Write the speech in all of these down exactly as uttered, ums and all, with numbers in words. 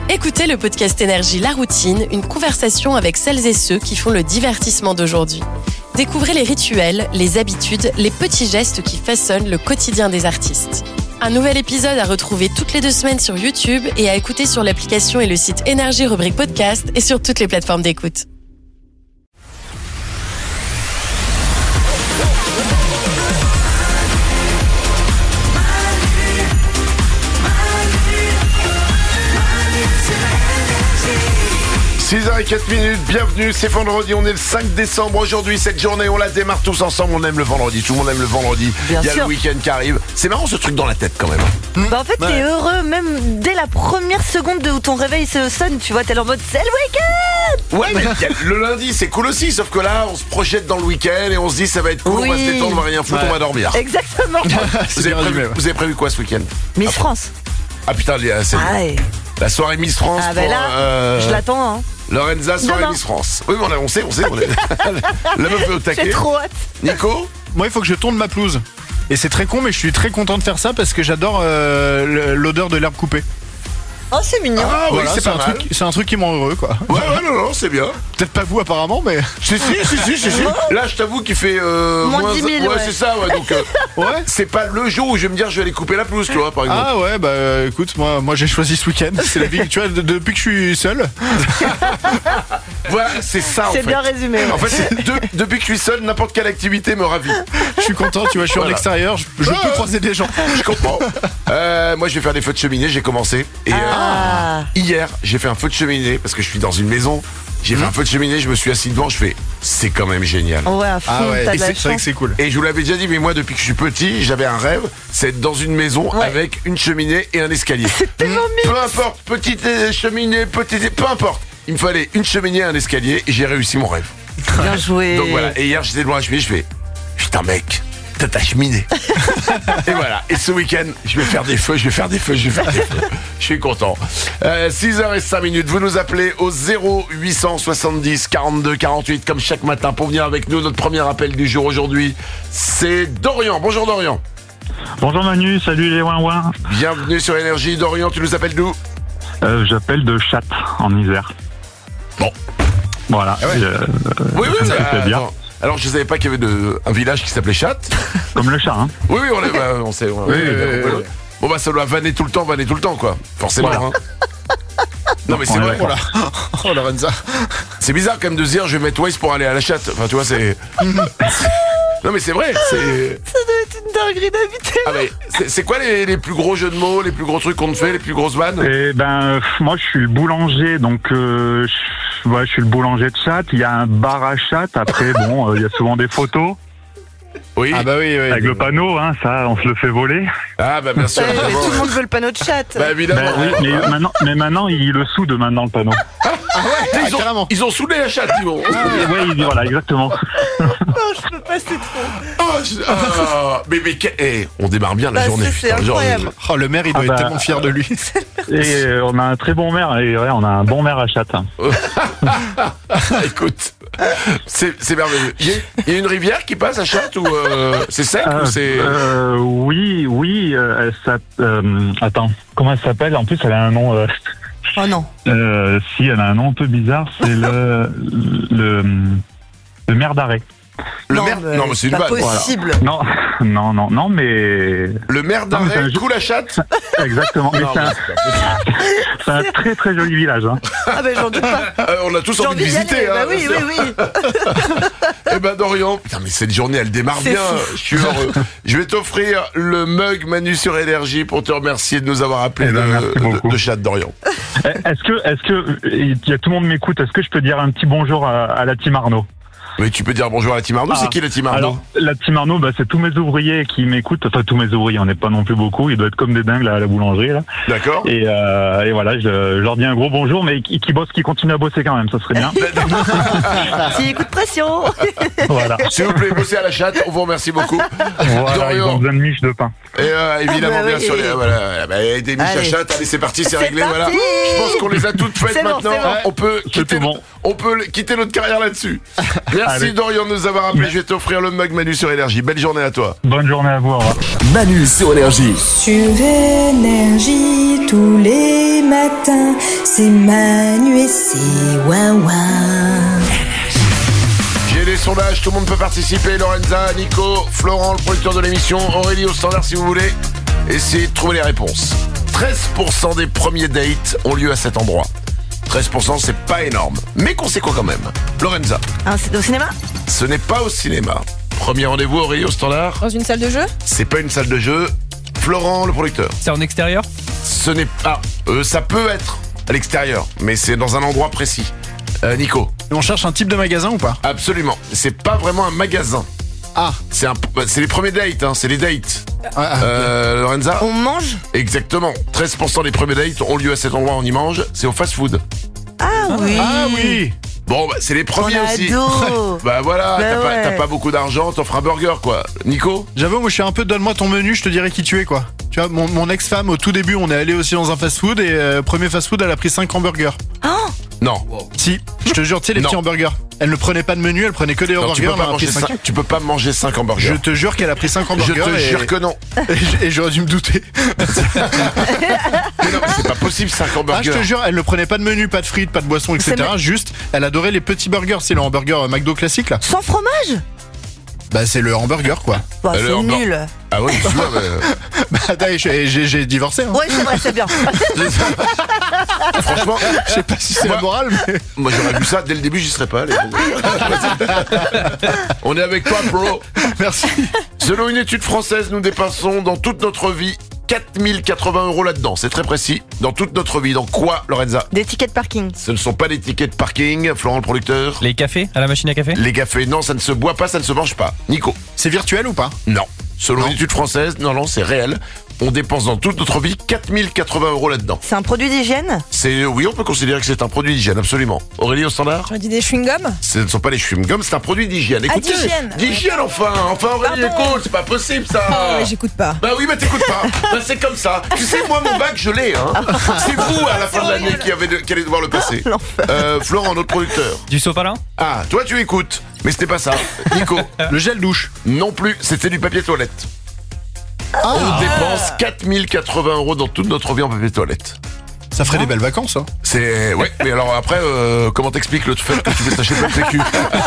Écoutez le podcast Énergie La Routine, une conversation avec celles et ceux qui font le divertissement d'aujourd'hui. Découvrez les rituels, les habitudes, les petits gestes qui façonnent le quotidien des artistes. Un nouvel épisode à retrouver toutes les deux semaines sur YouTube et à écouter sur l'application et le site Énergie rubrique podcast et sur toutes les plateformes d'écoute. six heures zéro quatre minutes, bienvenue, c'est vendredi, on est le cinq décembre aujourd'hui, cette journée on la démarre tous ensemble, on aime le vendredi, tout le monde aime le vendredi, il y a sûr. Le week-end qui arrive, c'est marrant ce truc dans la tête quand même. Bah en fait ouais. T'es heureux même dès la première seconde où ton réveil se sonne, tu vois, t'es en mode c'est le week-end. Ouais mais y a, le lundi c'est cool aussi, sauf que là on se projette dans le week-end et on se dit ça va être cool, oui. On va se détendre, on va rien foutre, ouais. On va dormir. Exactement. vous, avez prévu, vous avez prévu quoi ce week-end? Miss ah, France. Ah putain, c'est ah, ouais. La soirée Miss France. Ah bah pour, là, euh... je l'attends hein. Lorenza, soirée Miss France. Oui, mais on, a, on sait, on sait. On est... La meuf est au taquet. J'ai trop hâte. Nico? Moi, il faut que je tourne ma pelouse. Et c'est très con, mais je suis très content de faire ça parce que j'adore euh, l'odeur de l'herbe coupée. Oh, c'est mignon. Ah, oui, voilà, c'est, c'est, un truc, c'est un truc qui me rend heureux, quoi. Ouais, ouais, non, non, c'est bien. Peut-être pas vous, apparemment, mais. Si, si, si, si, si, si. Là, je t'avoue qu'il fait. Euh, moins, moins dix mille. Ouais, ouais, c'est ça, ouais. Donc, euh, ouais. C'est pas le jour où je vais me dire, je vais aller couper la pelouse, tu vois, par exemple. Ah, ouais, bah, euh, écoute, moi, moi j'ai choisi ce week-end. C'est la vie, tu vois, de, depuis que je suis seul. Voilà, c'est ça, en c'est fait. bien résumé. Ouais. En fait, c'est de, depuis que je suis seul, n'importe quelle activité me ravit. Je suis content, tu vois, je suis voilà. En extérieur, je, je ah, peux croiser des gens. Je comprends. Euh, moi, je vais faire des feux de cheminée, j'ai commencé. Et ah. euh, hier, j'ai fait un feu de cheminée parce que je suis dans une maison. J'ai mmh. fait un feu de cheminée, je me suis assis devant, je fais c'est quand même génial. Ouais, à fond, ah ouais. t'as Et de la c'est, c'est vrai que c'est cool. Et je vous l'avais déjà dit, mais moi depuis que je suis petit, j'avais un rêve, c'est être dans une maison ouais. avec une cheminée et un escalier. C'est tellement mmh. Peu importe, petite cheminée, petite, peu importe. Il me fallait une cheminée et un escalier et j'ai réussi mon rêve. Bien joué. Donc voilà. Et hier j'étais devant la cheminée, je fais putain mec, t'as ta cheminée. Et voilà. Et ce week-end, je vais faire des feux, je vais faire des feux, je vais faire des feux. Je suis content. Euh, six heures cinq minutes, vous nous appelez au zéro huit cent soixante-dix quarante-deux quarante-huit comme chaque matin pour venir avec nous. Notre premier appel du jour aujourd'hui, c'est Dorian. Bonjour Dorian. Bonjour Manu, salut les ouin ouin. Bienvenue sur Énergie. Dorian, tu nous appelles d'où? euh, J'appelle de Chatte en Isère. Bon. Voilà. Ah ouais. euh, oui, oui, ça bah, fait bien. Attends. Alors je savais pas qu'il y avait de, un village qui s'appelait Chatte. Comme le chat, hein. Oui, oui, on, est, bah, on sait. On, oui, oui, oui, oui, oui, oui. Bon bah ça doit vanner tout le temps, vanner tout le temps quoi. Forcément. Voilà. Hein. Non mais c'est vrai. Voilà. Oh Lorenza. C'est bizarre quand même de se dire je vais mettre Waze pour aller à la Chatte. Enfin tu vois c'est. Non mais c'est vrai. C'est. Ça doit être une dinguerie d'habiter. Ah mais c'est, c'est quoi les, les plus gros jeux de mots, les plus gros trucs qu'on te fait, les plus grosses vannes? Eh ben euh, moi je suis le boulanger donc euh, je, ouais, je suis le boulanger de Chatte. Il y a un bar à Chatte. Après bon euh, il y a souvent des photos. Oui. Ah bah oui, oui. Avec oui. Le panneau, hein, ça, on se le fait voler. Ah bah bien sûr. Ouais, mais tout le monde veut le panneau de Chatte. Bah évidemment. Bah, oui, mais maintenant, mais maintenant, il le soude maintenant le panneau. Ah, ah ouais, ils, ah, ont, ils ont soudé la Chatte, ils vont. Ah, oui, voilà, exactement. Non, je peux pas, c'est trop. Oh, je, ah, mais mais hey, on démarre bien la bah, journée. C'est, c'est incroyable. Oh, le maire, il doit ah, être bah, tellement fier de lui. Et euh, on a un très bon maire. Et ouais, on a un bon maire à Chatte. Écoute, c'est, c'est merveilleux. Il y, a, il y a une rivière qui passe à Chatte ou euh, c'est sec euh, ou c'est... euh, Oui, oui. Euh, ça, euh, attends, comment elle s'appelle? En plus, elle a un nom... Euh, oh non. Euh, si, elle a un nom un peu bizarre. C'est le... le, le maire d'arrêt. Le non, maire, mais non, mais c'est une pas vanne. possible. Voilà. Non, non, non, non, mais le maire d'arrêt coule à Chatte. Exactement. Mais non, c'est, un... c'est un très très joli village. Hein. Ah ben j'en doute pas. Euh, on a tous J'ai envie de visiter. Hein, bah oui, sûr. oui, oui. Eh ben Dorian, putain mais cette journée elle démarre c'est bien. Fou. Je suis heureux. Je vais t'offrir le mug Manu sur Énergie pour te remercier de nous avoir appelé eh ben, de, de, de Chatte Dorian. Est-ce que, est-ce que, il y a tout le monde m'écoute. Est-ce que je peux dire un petit bonjour à, à la team Arnaud? Oui, tu peux dire bonjour à la team Arnaud. Ah, c'est qui la team Arnaud? Alors, la team Arnaud, bah, c'est tous mes ouvriers qui m'écoutent. Enfin, tous mes ouvriers, on n'est pas non plus beaucoup. Ils doivent être comme des dingues là, à la boulangerie. Là. D'accord. Et, euh, et voilà, je, je leur dis un gros bonjour, mais qui, qui bossent, qui continuent à bosser quand même, ça serait bien. Petit coup de pression. Voilà. S'il vous plaît, bossez à la Chatte. On vous remercie beaucoup. Voilà, Dorian. ils ont besoin de miches de pain. Et euh, évidemment, ah bah bien oui. sûr, les, voilà, bah, des miches à Chatte. Allez, c'est parti, c'est, c'est réglé. Parti. Voilà. Je pense qu'on les a toutes faites c'est maintenant. Bon, bon. On peut quitter, bon. on peut quitter notre carrière là-dessus. Merci Allez. Dorian de nous avoir appelé. Je vais t'offrir le mug Manu sur Énergie. Belle journée à toi. Bonne journée à vous. Au revoir. Manu sur Énergie. Sur Énergie. tous les matins, c'est Manu et c'est Wawa. J'ai des sondages, tout le monde peut participer. Lorenza, Nico, Florent, le producteur de l'émission, Aurélie au standard si vous voulez. Essayez de trouver les réponses. treize pour cent des premiers dates ont lieu à cet endroit. treize pour cent c'est pas énorme, mais conséquent quand même. Lorenza. Ah, c'est au cinéma? Ce n'est pas au cinéma. Premier rendez-vous, Aurélie au standard. Dans une salle de jeu? C'est pas une salle de jeu. Florent, le producteur. C'est en extérieur? Ce n'est pas... Euh, ça peut être à l'extérieur, mais c'est dans un endroit précis. Euh, Nico. On cherche un type de magasin ou pas? Absolument. C'est pas vraiment un magasin. Ah. C'est un, c'est les premiers dates, hein, c'est les dates. Ah, ah, euh, Lorenza. On mange? Exactement. treize pour cent des premiers dates ont lieu à cet endroit, on y mange. C'est au fast-food. Ah oui. Ah oui. Bon, bah, c'est les premiers On aussi. ado. Bah voilà, Bah t'as, ouais. pas, t'as pas beaucoup d'argent, t'offres un burger, quoi. Nico? J'avoue, moi je suis un peu donne-moi ton menu, je te dirai qui tu es quoi. Tu vois, mon, mon ex-femme au tout début, on est allé aussi dans un fast-food et euh, premier fast-food, elle a pris cinq hamburgers. Oh, Non. Si, je te jure, tu sais les Non. petits hamburgers. Elle ne prenait pas de menu, elle prenait que des Non, tu, hamburgers. peux elle pas en a pris manger cinq. cinq, tu peux pas manger cinq hamburgers. Je te jure qu'elle a pris cinq Je hamburgers. te et, jure que non. et, et j'aurais dû me douter. Mais non, mais c'est pas possible, cinq Ah, je hamburgers. te jure, elle ne prenait pas de menu, pas de frites, pas de boissons, et cetera. C'est Juste, elle adorait les petits burgers. C'est le hamburger McDo classique là. sans fromage? Bah, c'est le hamburger quoi. Bah, Elle est c'est en bas. nul. Ah oui, tu vois, mais... Bah, attends, j'ai, j'ai, j'ai divorcé. Hein. Ouais, c'est vrai, c'est bien. Franchement, Je sais pas si c'est Moi- la morale, mais. moi j'aurais vu ça dès le début, j'y serais pas allé. On est avec toi, bro. Merci. Selon une étude française, nous dépensons dans toute notre vie quatre mille quatre-vingts euros là-dedans. C'est très précis. Dans toute notre vie. Dans quoi, Lorenza? Des tickets de parking. Ce ne sont pas des tickets de parking. Florent, le producteur. Les cafés? À la machine à café? Les cafés, non, ça ne se boit pas, ça ne se mange pas. Nico? C'est virtuel ou pas? Non. Selon Non. une étude française, non, non, c'est réel. On dépense dans toute notre vie quatre mille quatre-vingts euros là-dedans. C'est un produit d'hygiène? C'est, oui, on peut considérer que c'est un produit d'hygiène, absolument. Aurélie au standard? J'aurais dit des chewing-gums? Ce ne sont pas les chewing-gums, c'est un produit d'hygiène. Ah, Écoutez, d'hygiène. d'hygiène, enfin, enfin, Aurélie, Pardon. écoute, c'est pas possible ça. Oh, mais j'écoute pas. Bah oui, bah t'écoutes pas. Bah c'est comme ça. Tu sais, moi, mon bac, je l'ai, hein. C'est vous, à la fin de l'année, qui, avait de- qui allez devoir le passer. Euh, Florent, notre producteur. Du sopalin? Ah, toi, tu écoutes. Mais c'était pas ça. Nico? Le gel douche. Non plus, c'était du papier toilette. On dépense quatre mille quatre-vingts euros dans toute notre vie en papier toilette. Ça ferait des belles vacances, hein. C'est... Ouais, mais alors après, euh, comment t'expliques le fait que tu fais tâcher le sécu?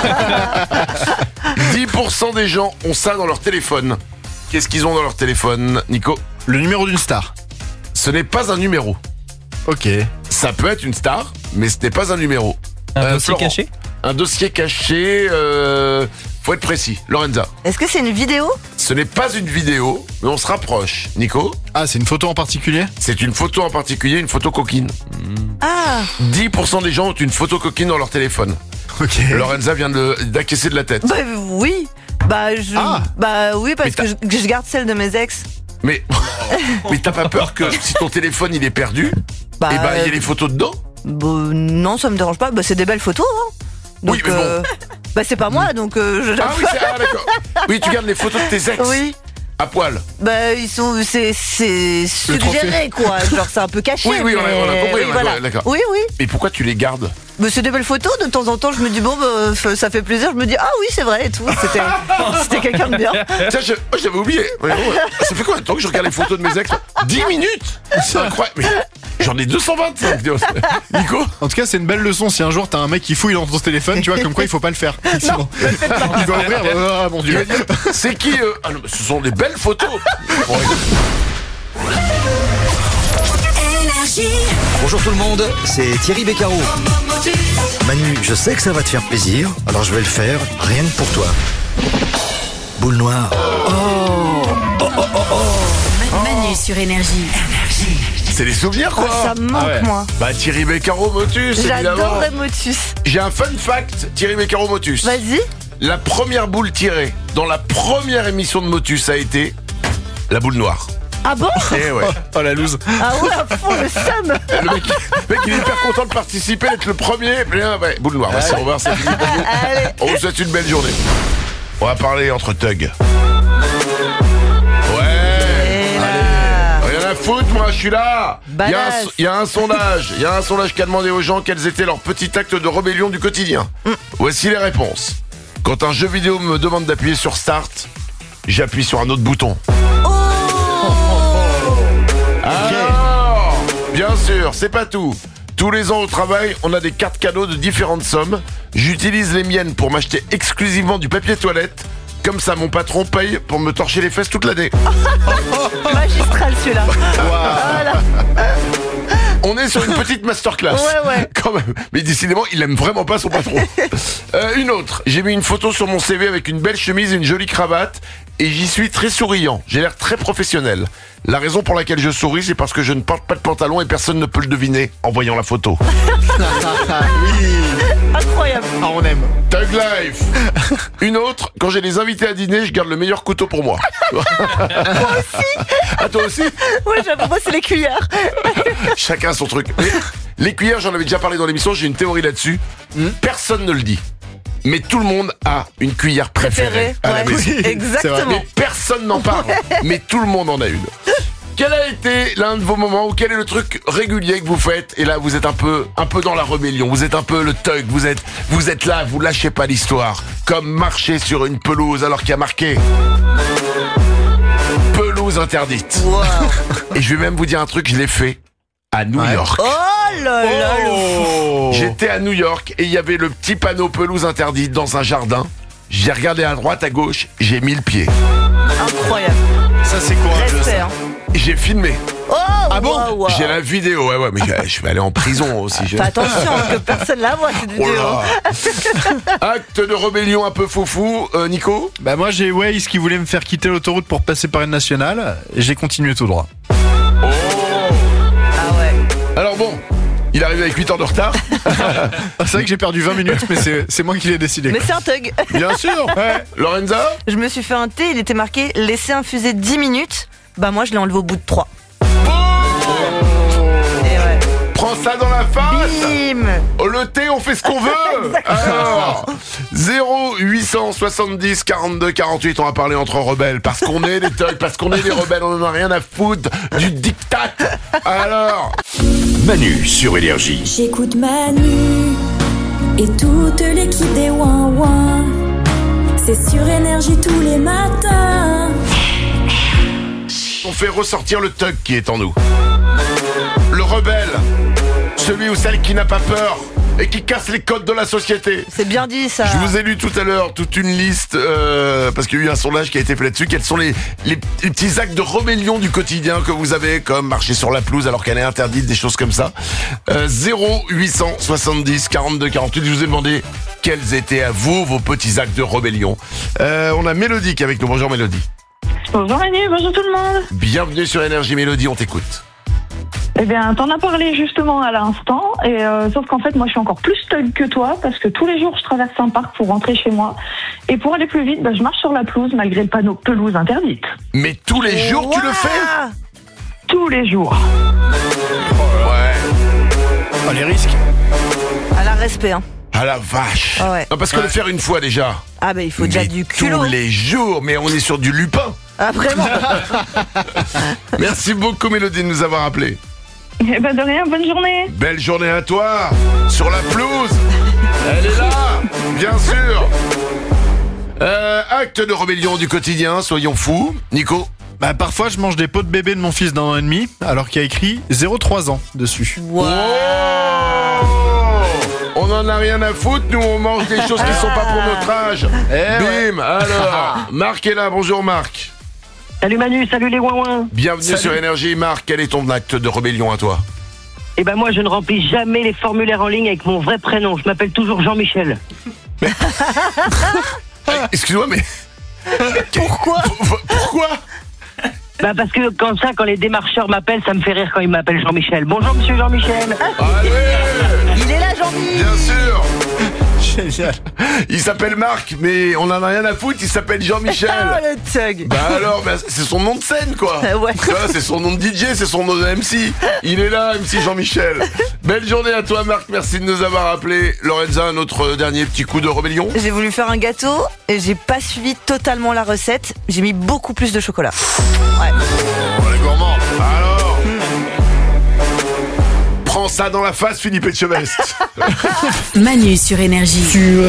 dix pour cent des gens ont ça dans leur téléphone. Qu'est-ce qu'ils ont dans leur téléphone, Nico? Le numéro d'une star. Ce n'est pas un numéro. Ok. Ça peut être une star, mais ce n'est pas un numéro. Un Euh, dossier Florent. caché? Un dossier caché, euh, faut être précis. Lorenza, Est-ce que c'est une vidéo? ce n'est pas une vidéo, mais on se rapproche. Nico, Ah, c'est une photo en particulier? c'est une photo en particulier, une photo coquine. Ah, dix pour cent des gens ont une photo coquine dans leur téléphone. Ok. Lorenza vient de- d'acquiescer de la tête. bah oui. Bah, je... Ah. bah oui, parce Mais t'as- que je, que je garde celle de mes ex. Mais, mais t'as pas peur que si ton téléphone il est perdu, Bah, et ben il y a les photos dedans? bah, non, ça me dérange pas. Bah, c'est des belles photos, hein. Donc, Oui, mais bon. euh, bah, c'est pas moi, donc euh, je. Ah oui, c'est, ah, d'accord. Oui, tu gardes les photos de tes ex Oui. à poil. Bah, ils sont. C'est c'est suggéré, quoi. Genre, c'est un peu caché. Oui, oui, on a- mais- on a compris, oui, on a- voilà. d'accord. Oui, oui. Et pourquoi tu les gardes? Bah, c'est des belles photos. De temps en temps, je me dis, bon, bah, f- ça fait plaisir. Je me dis, ah oui, c'est vrai et tout. C'était c'était quelqu'un de bien. Tiens, je- moi, j'avais oublié. Ouais, ouais. Ça fait combien de temps que je regarde les photos de mes ex? dix minutes. C'est incroyable. Mais j'en ai deux cent vingt-cinq. Nico? En tout cas, c'est une belle leçon. Si un jour t'as un mec qui fouille dans ton téléphone, tu vois, comme quoi il faut pas le faire. Sinon, il va ouvrir. Ah mon dieu. C'est qui eux? Ah non, mais ce sont des belles photos. Bon, Bonjour tout le monde, c'est Thierry Beccaro. Manu, je sais que ça va te faire plaisir, alors je vais le faire rien que pour toi. Boule noire. Manu sur Énergie. c'est des souvenirs quoi. Ah, ça me manque, Ah ouais. moi. Bah Thierry Beccaro Motus, évidemment. J'adorais Motus. J'ai un fun fact, Thierry Beccaro Motus. Vas-y. La première boule tirée dans la première émission de Motus a été la boule noire. Ah bon? Eh ouais. Oh la loose. Ah ouais, à fond, le seum. Le mec, le mec, il est hyper content de participer, d'être le premier. Bien, ouais, boule noire. Bah, c'est au revoir, c'est fini pour vous. Allez. On vous souhaite une belle journée. On va parler entre thugs. Ouais. Et là. Rien à foutre, moi, je suis là. Il y, a un, Badass. il y a un sondage. Il y a un sondage qui a demandé aux gens quels étaient leurs petits actes de rébellion du quotidien. Voici les réponses. Quand un jeu vidéo me demande d'appuyer sur Start, j'appuie sur un autre bouton. Alors, Bien sûr, c'est pas tout. Tous les ans au travail, on a des cartes cadeaux de différentes sommes. J'utilise les miennes pour m'acheter exclusivement du papier toilette. Comme ça, mon patron paye pour me torcher les fesses toute l'année. Magistral celui-là. Voilà. On est sur une petite masterclass. Ouais, ouais. Quand même. Mais décidément, il aime vraiment pas son patron. Euh, une autre. J'ai mis une photo sur mon C V avec une belle chemise et une jolie cravate. Et j'y suis très souriant. J'ai l'air très professionnel. La raison pour laquelle je souris, c'est parce que je ne porte pas de pantalon et personne ne peut le deviner en voyant la photo. Oui. Incroyable. Ah, on aime. Tug life. Une autre. Quand j'ai des invités à dîner, je garde le meilleur couteau pour moi. Moi aussi. Ah, toi aussi? Ouais, j'avoue, moi c'est les cuillères. Chacun son truc. Mais les cuillères, j'en avais déjà parlé dans l'émission, j'ai une théorie là-dessus. Hmm? Personne ne le dit. Mais tout le monde a une cuillère préférée Préférée, à la ouais. maison. Oui, exactement. Mais personne n'en parle. Mais tout le monde en a une. Quel a été l'un de vos moments ou quel est le truc régulier que vous faites? Et là, vous êtes un peu, un peu dans la rébellion. Vous êtes un peu le thug. Vous êtes, vous êtes là, vous lâchez pas l'histoire. Comme marcher sur une pelouse alors qu'il y a marqué pelouse interdite. Wow. Et je vais même vous dire un truc, je l'ai fait à New Ouais. York. Oh là là, le fou. J'étais à New York et il y avait le petit panneau pelouse interdite dans un jardin. J'ai regardé à droite, à gauche, j'ai mis le pied. Incroyable. Ça, c'est courageux. Respect, Ça. hein. J'ai filmé. Oh, Ah bon wow, wow. J'ai la vidéo, ouais, ouais, mais je- je vais aller en prison aussi. Je- Fais attention hein, que personne la voit cette Oh vidéo. là. Acte de rébellion un peu foufou, euh, Nico. Bah moi j'ai Waze qui voulait me faire quitter l'autoroute pour passer par une nationale et j'ai continué tout droit. Oh. Ah ouais. Alors bon, il arrive avec huit heures de retard. C'est vrai que j'ai perdu vingt minutes mais c'est c'est moi qui l'ai décidé. Mais quoi. c'est un thug. Bien sûr. Ouais. Lorenza. Je me suis fait un thé, il était marqué laisser infuser dix minutes. Bah moi je l'ai enlevé au bout de trois. Et ouais. Prends ça dans la face. Bim. Oh, le thé, on fait ce qu'on veut. Alors, zéro huit cent soixante-dix quarante-deux quarante-huit, on va parler entre rebelles, parce qu'on est des thugs, parce qu'on est des rebelles, on en a rien à foutre du diktat. Alors, Manu sur Énergie. J'écoute Manu et toute l'équipe des Ouin Ouin. C'est sur Énergie tous les matins. on fait ressortir le thug qui est en nous. Le rebelle, celui ou celle qui n'a pas peur et qui casse les codes de la société. C'est bien dit ça. Je vous ai lu tout à l'heure toute une liste, euh, parce qu'il y a eu un sondage qui a été fait là-dessus. Quels sont les, les, les petits actes de rébellion du quotidien que vous avez, comme marcher sur la pelouse alors qu'elle est interdite, des choses comme ça. euh, zéro huit cent soixante-dix quarante-deux quarante-huit, je vous ai demandé quels étaient à vous vos petits actes de rébellion. Euh, on a Mélodie qui est avec nous. Bonjour Mélodie. Bonjour Manu, bonjour tout le monde. Bienvenue sur Énergie. Mélodie, on t'écoute. Eh bien, t'en as parlé justement à l'instant, et euh, sauf qu'en fait, moi, je suis encore plus thug que toi, parce que tous les jours, je traverse un parc pour rentrer chez moi, et pour aller plus vite, bah, je marche sur la pelouse, malgré le panneau pelouse interdite. Mais tous les jours, tu le fais? Tous les jours. Ouais. Oh, les risques. À la respect, hein. Ah la vache. Ah ouais. Non, parce que Ouais. le faire une fois déjà. Ah bah il faut déjà mais du culot. tous les jours, mais on est sur du lupin. Ah vraiment. Merci beaucoup Mélodie de nous avoir appelés. Eh ben de rien, bonne journée. Belle journée à toi. Sur la pelouse. Elle est là, bien sûr. Euh, acte de rébellion du quotidien, soyons fous. Nico. Bah parfois je mange des pots de bébé de mon fils d'un an et demi alors qu'il y a écrit zéro trois ans dessus. Wow. Oh, on en a rien à foutre, nous on mange des choses qui sont pas pour notre âge. Eh Bim, alors, Marc est là, bonjour Marc. Salut Manu, salut les ouin-ouin. Bienvenue Salut. sur Énergie. Marc, quel est ton acte de rébellion à toi? Eh ben moi je ne remplis jamais les formulaires en ligne avec mon vrai prénom, je m'appelle toujours Jean-Michel. Excuse-moi mais... Pourquoi? Pourquoi? Bah parce que comme ça, quand les démarcheurs m'appellent, ça me fait rire quand ils m'appellent Jean-Michel. Bonjour monsieur Jean-Michel. Allez. Il est là Jean-Mi. Bien sûr. Génial. Il s'appelle Marc, mais on en a rien à foutre, il s'appelle Jean-Michel. Ah le thug. Bah alors, bah, c'est son nom de scène quoi. Ouais. Tu vois, c'est son nom de D J, c'est son nom de M C. Il est là, M C Jean-Michel. Belle journée à toi Marc, merci de nous avoir appelé. Lorenza, un autre dernier petit coup de rébellion. J'ai voulu faire un gâteau et j'ai pas suivi totalement la recette. J'ai mis beaucoup plus de chocolat. Ouais. Oh, les gourmands. Alors prends ça dans la face Philippe Etchebest. Manu sur Énergie. Sur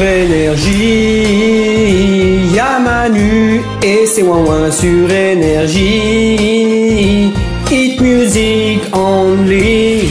Énergie, y'a Manu et c'est ouin ouin sur Énergie. Hit music only.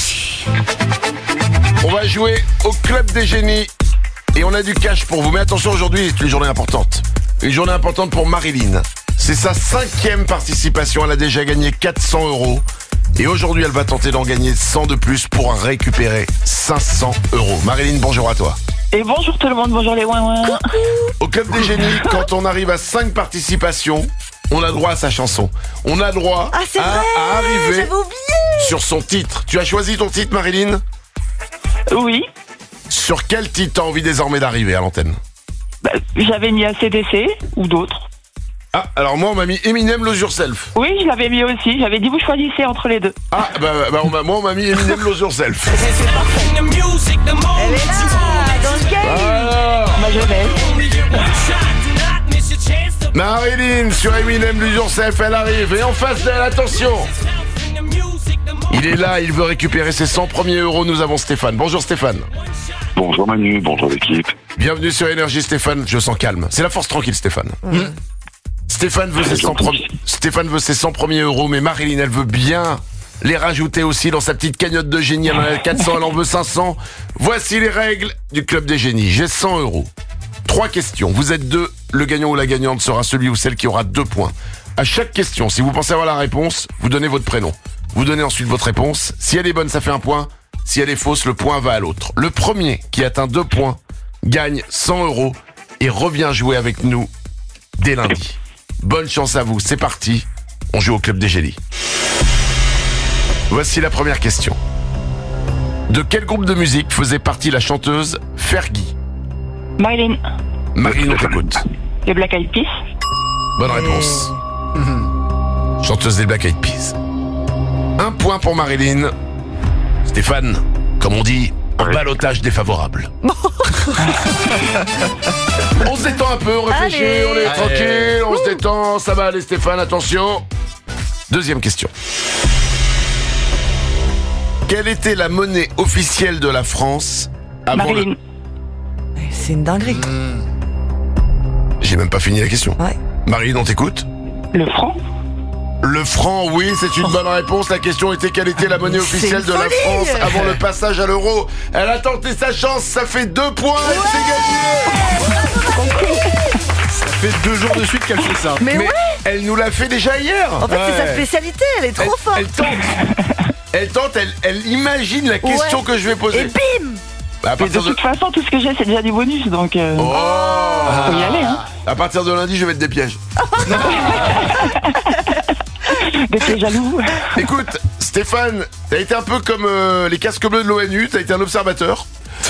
On va jouer au Club des Génies et on a du cash pour vous. Mais attention, aujourd'hui, c'est une journée importante. Une journée importante pour Marilyn. C'est sa cinquième participation. Elle a déjà gagné quatre cents euros. Et aujourd'hui, elle va tenter d'en gagner cent de plus pour récupérer cinq cents euros. Marilyn, bonjour à toi. Et bonjour tout le monde, bonjour les ouin ouin. Au Club des Génies, quand on arrive à cinq participations, on a droit à sa chanson. On a droit Ah, c'est à, vrai, à arriver j'avais oublié. sur son titre. Tu as choisi ton titre, Marilyn ? Oui, Sur quel titre t'as envie désormais d'arriver à l'antenne ? bah, j'avais mis A C D C ou d'autres. Ah, alors moi on m'a mis Eminem Lose Yourself. Oui, je l'avais mis aussi, j'avais dit vous choisissez entre les deux. Ah, bah, bah on m'a, moi on m'a mis Eminem Lose Yourself. Elle est là, dans le game. Alors, Ma jeunesse. Marilyn sur Eminem Lose Yourself, elle arrive. Et en face d'elle, attention, il est là, il veut récupérer ses cent premiers euros. Nous avons Stéphane. Bonjour Stéphane. Bonjour Manu, bonjour l'équipe. Bienvenue sur Énergie Stéphane, je sens calme. C'est la force tranquille Stéphane. Mmh. Stéphane veut ses cent pre- Stéphane veut ses cent premiers euros, mais Marilyn, elle veut bien les rajouter aussi dans sa petite cagnotte de génie. Elle en a quatre cents, elle en veut cinq cents. Voici les règles du Club des Génies. J'ai cent euros. Trois questions. Vous êtes deux. Le gagnant ou la gagnante sera celui ou celle qui aura deux points. À chaque question, si vous pensez avoir la réponse, vous donnez votre prénom. Vous donnez ensuite votre réponse. Si elle est bonne, ça fait un point. Si elle est fausse, le point va à l'autre. Le premier qui atteint deux points gagne cent euros et revient jouer avec nous dès lundi. Bonne chance à vous, c'est parti. On joue au Club des Génies. Voici la première question. De quel groupe de musique faisait partie la chanteuse Fergie ? Marilyn. Marilyn, on t'écoute. Les Black Eyed Peas. Bonne réponse. Mmh. Chanteuse des Black Eyed Peas. Un point pour Marilyn. Stéphane, comme on dit, un ballottage défavorable. On se détend un peu, on réfléchit, Allez. on est Allez. tranquille, on Ouh. se détend, ça va aller Stéphane, attention. Deuxième question. Quelle était la monnaie officielle de la France avant Marilyn. le... C'est une dinguerie. Mmh. J'ai même pas fini la question. Ouais. Marilyn, on t'écoute ? Le franc. Le franc, oui, c'est une bonne réponse. La question était quelle était la monnaie officielle de la France avant le passage à l'euro. Elle a tenté sa chance, ça fait deux points, ouais, elle s'est gagnée. Ça fait deux jours de suite qu'elle fait ça. Mais, Mais ouais. Elle nous l'a fait déjà hier. En fait, ouais. c'est sa spécialité, elle est trop elle, forte. Elle tente, elle, tente elle, elle imagine la question ouais. que je vais poser. Et bim. Bah, de toute de... façon, tout ce que j'ai, c'est déjà du bonus, donc euh... oh faut y aller. Hein. À partir de lundi, je vais mettre des pièges. Des pièges jaloux. Écoute, Stéphane, t'as été un peu comme euh, les casques bleus de l'ONU, t'as été un observateur.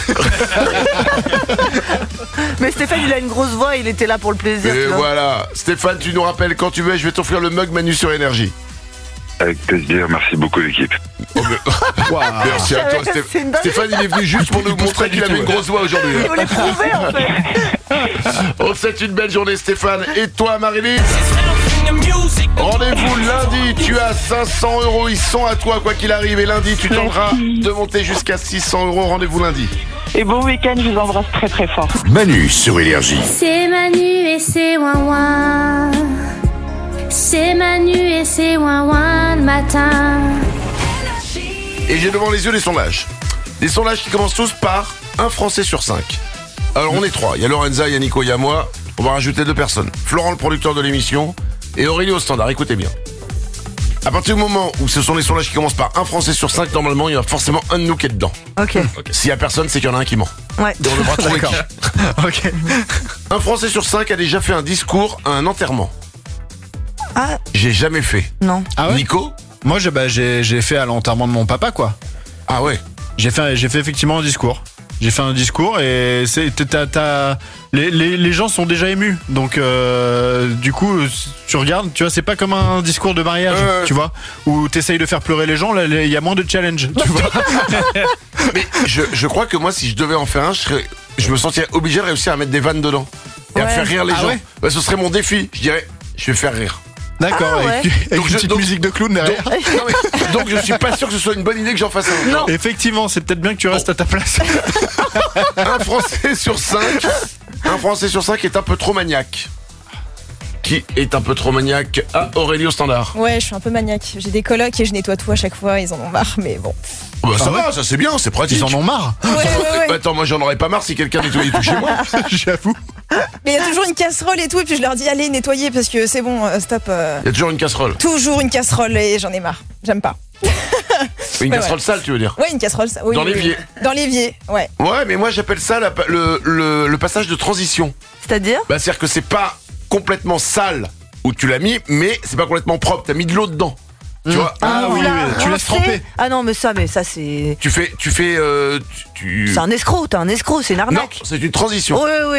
Mais Stéphane, il a une grosse voix, il était là pour le plaisir. Et voilà, Stéphane, tu nous rappelles quand tu veux, je vais t'offrir le mug Manu sur Énergie. Avec plaisir, merci beaucoup l'équipe. Oh, mais... wow. Merci à toi Stéphane. Stéphane, il est venu juste pour nous montrer qu'il avait une grosse voix aujourd'hui. Il voulait prouver en fait. On souhaite une belle journée Stéphane. Et toi Marilyn ? Rendez-vous lundi, tu as cinq cents euros, ils sont à toi quoi qu'il arrive. Et lundi, tu tenteras de monter jusqu'à six cents euros. Rendez-vous lundi. Et bon week-end, je vous embrasse très très fort. Manu sur Énergie. C'est Manu et c'est ouin ouin. C'est Manu et c'est ouin ouin le matin. Et j'ai devant les yeux les sondages. Des sondages qui commencent tous par un Français sur cinq. Alors on est trois, il y a Lorenza, il y a Nico, il y a moi. On va rajouter deux personnes. Florent, le producteur de l'émission, et Aurélie au standard. Écoutez bien. À partir du moment où ce sont les sondages qui commencent par un Français sur cinq, normalement, il y a forcément un de nous qui est dedans. Ok. okay. S'il y a personne, c'est qu'il y en a un qui ment. Ouais. Et on devra trouver qui. Ok. Un Français sur cinq a déjà fait un discours à un enterrement. Ah. J'ai jamais fait. Non. Ah ouais. Nico ? Moi, j'ai, bah, j'ai, j'ai fait à l'enterrement de mon papa, quoi. Ah ouais. J'ai fait, j'ai fait effectivement un discours. J'ai fait un discours et c'est, t'as, t'as, les, les, les gens sont déjà émus. Donc, euh, du coup, tu regardes, tu vois, c'est pas comme un discours de mariage, euh... tu vois, où t'essayes de faire pleurer les gens, là, il y a moins de challenge, tu vois. Mais je, je crois que moi, si je devais en faire un, je, serais, je me sentirais obligé de réussir à mettre des vannes dedans. Et ouais. à faire rire les ah gens. Ouais. Bah, ce serait mon défi. Je dirais, je vais faire rire. D'accord, ah, avec, ouais. avec donc une je, petite donc, musique de clown derrière. Donc, non, mais, donc je suis pas sûr que ce soit une bonne idée que j'en fasse un. Non. Effectivement, c'est peut-être bien que tu restes oh. à ta place. Un Français sur cinq, un Français sur cinq est un peu trop maniaque. qui est un peu trop maniaque. Ah, Aurélie au standard. Ouais, je suis un peu maniaque. J'ai des colocs et je nettoie tout à chaque fois. Ils en ont marre, mais bon. Bah, ça Ah va, ouais ça c'est bien, c'est pratique. Ils en ont marre. Ouais, ouais, ouais. Attends, moi j'en aurais pas marre si quelqu'un nettoyait tout chez moi. J'avoue. Mais il y a toujours une casserole et tout, et puis je leur dis allez nettoyer parce que c'est bon, euh, stop. euh, Il y a toujours une casserole. Toujours une casserole et j'en ai marre. J'aime pas. Une Ouais, casserole ouais. sale, tu veux dire? Ouais, une casserole. ça- oui, Dans oui, oui. l'évier. Dans l'évier, ouais. Ouais, mais moi j'appelle ça la- le, le, le passage de transition. C'est-à-dire Bah, c'est-à-dire que c'est pas complètement sale où tu l'as mis, mais c'est pas complètement propre. T'as mis de l'eau dedans. Tu vois? Ah oui, Voilà, oui, tu laisses rincé. tremper. Ah non, mais ça, mais ça c'est. Tu fais, tu fais, euh, tu. tu- C'est un escroc, t'es un escroc, c'est une Non, arnaque. c'est une transition. Oui, oui.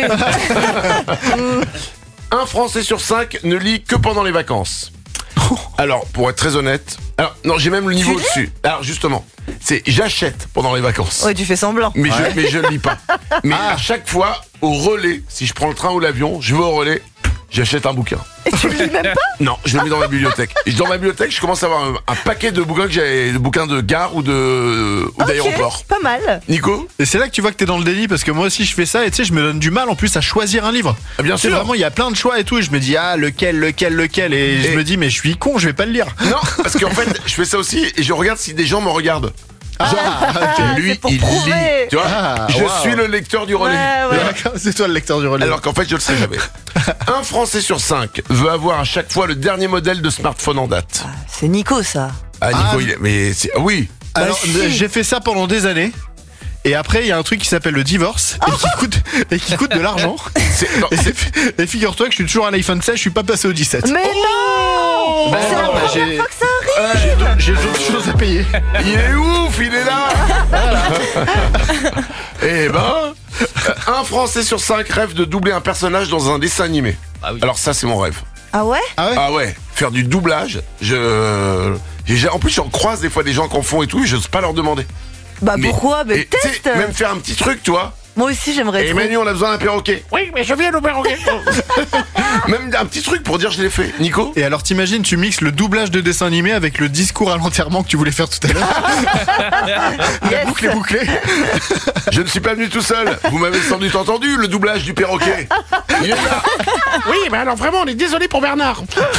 Un Français sur cinq ne lit que pendant les vacances. Alors, pour être très honnête, alors non, j'ai même le niveau Tu lis au-dessus. Alors justement, c'est j'achète pendant les vacanses. Ouais, tu fais semblant. Mais Ouais. je mais je ne lis pas. Mais à chaque fois au relais, si je prends le train ou l'avion, je vais au relais, j'achète un bouquin. Et tu le lis même pas Non, je le mets dans ma bibliothèque. Et dans ma bibliothèque, je commence à avoir un, un paquet de bouquins que j'ai, de bouquins de gare ou de ou Ok, d'aéroport. pas mal. Nico? Et c'est là que tu vois que t'es dans le déni parce que moi aussi je fais ça et tu sais je me donne du mal en plus à choisir un livre. Ah, bien C'est sûr. vraiment il y a plein de choix et tout et je me dis ah lequel lequel lequel et, je Et- me dis mais je suis con je vais pas le lire. Non, parce qu'en fait, je fais ça aussi et je regarde si des gens me regardent. Genre, Ah, lui, c'est pour il prouver. lit. Tu vois, Ah, je wow. suis le lecteur du relais. Ouais, ouais. D'accord, c'est toi le lecteur du relais. Alors qu'en fait, je le sais jamais. Un Français sur cinq veut avoir à chaque fois le dernier modèle de smartphone en date. C'est Nico, ça. Ah, Nico, Ah, il est, mais c'est, ah oui. Alors Bah, si. j'ai fait ça pendant des années. Et après, il y a un truc qui s'appelle le divorce et qui coûte, et qui coûte de l'argent. C'est, non, Et, c'est- et figure-toi que je suis toujours à l'iPhone seize, je suis pas passé au dix-sept. Mais non Bah C'est la non, bah, première j'ai- fois que ça arrive. J'ai d'autres choses à payer. il est ouf, il est là. Eh ben, un Français sur cinq rêve de doubler un personnage dans un dessin animé. Ah oui. Alors ça, c'est mon rêve. Ah ouais Ah ouais Ah ouais, faire du doublage. Je, j'ai- en plus, j'en croise des fois des gens qui en font et tout, et j'ose pas leur demander. Bah Mais- pourquoi Mais et, tu sais, teste. même faire un petit truc, tu vois. Moi aussi, j'aimerais Et trop. Manu, on a besoin d'un perroquet. Oui, mais je viens le perroquet. Même un petit truc pour dire je l'ai fait. Nico? Et alors t'imagines, tu mixes le doublage de dessin animé avec le discours à l'enterrement que tu voulais faire tout à l'heure. La Yes. boucle est bouclée. Je ne suis pas venu tout seul. Vous m'avez sans doute entendu le doublage du perroquet. Il est là. Oui, mais alors vraiment, on est désolé pour Bernard.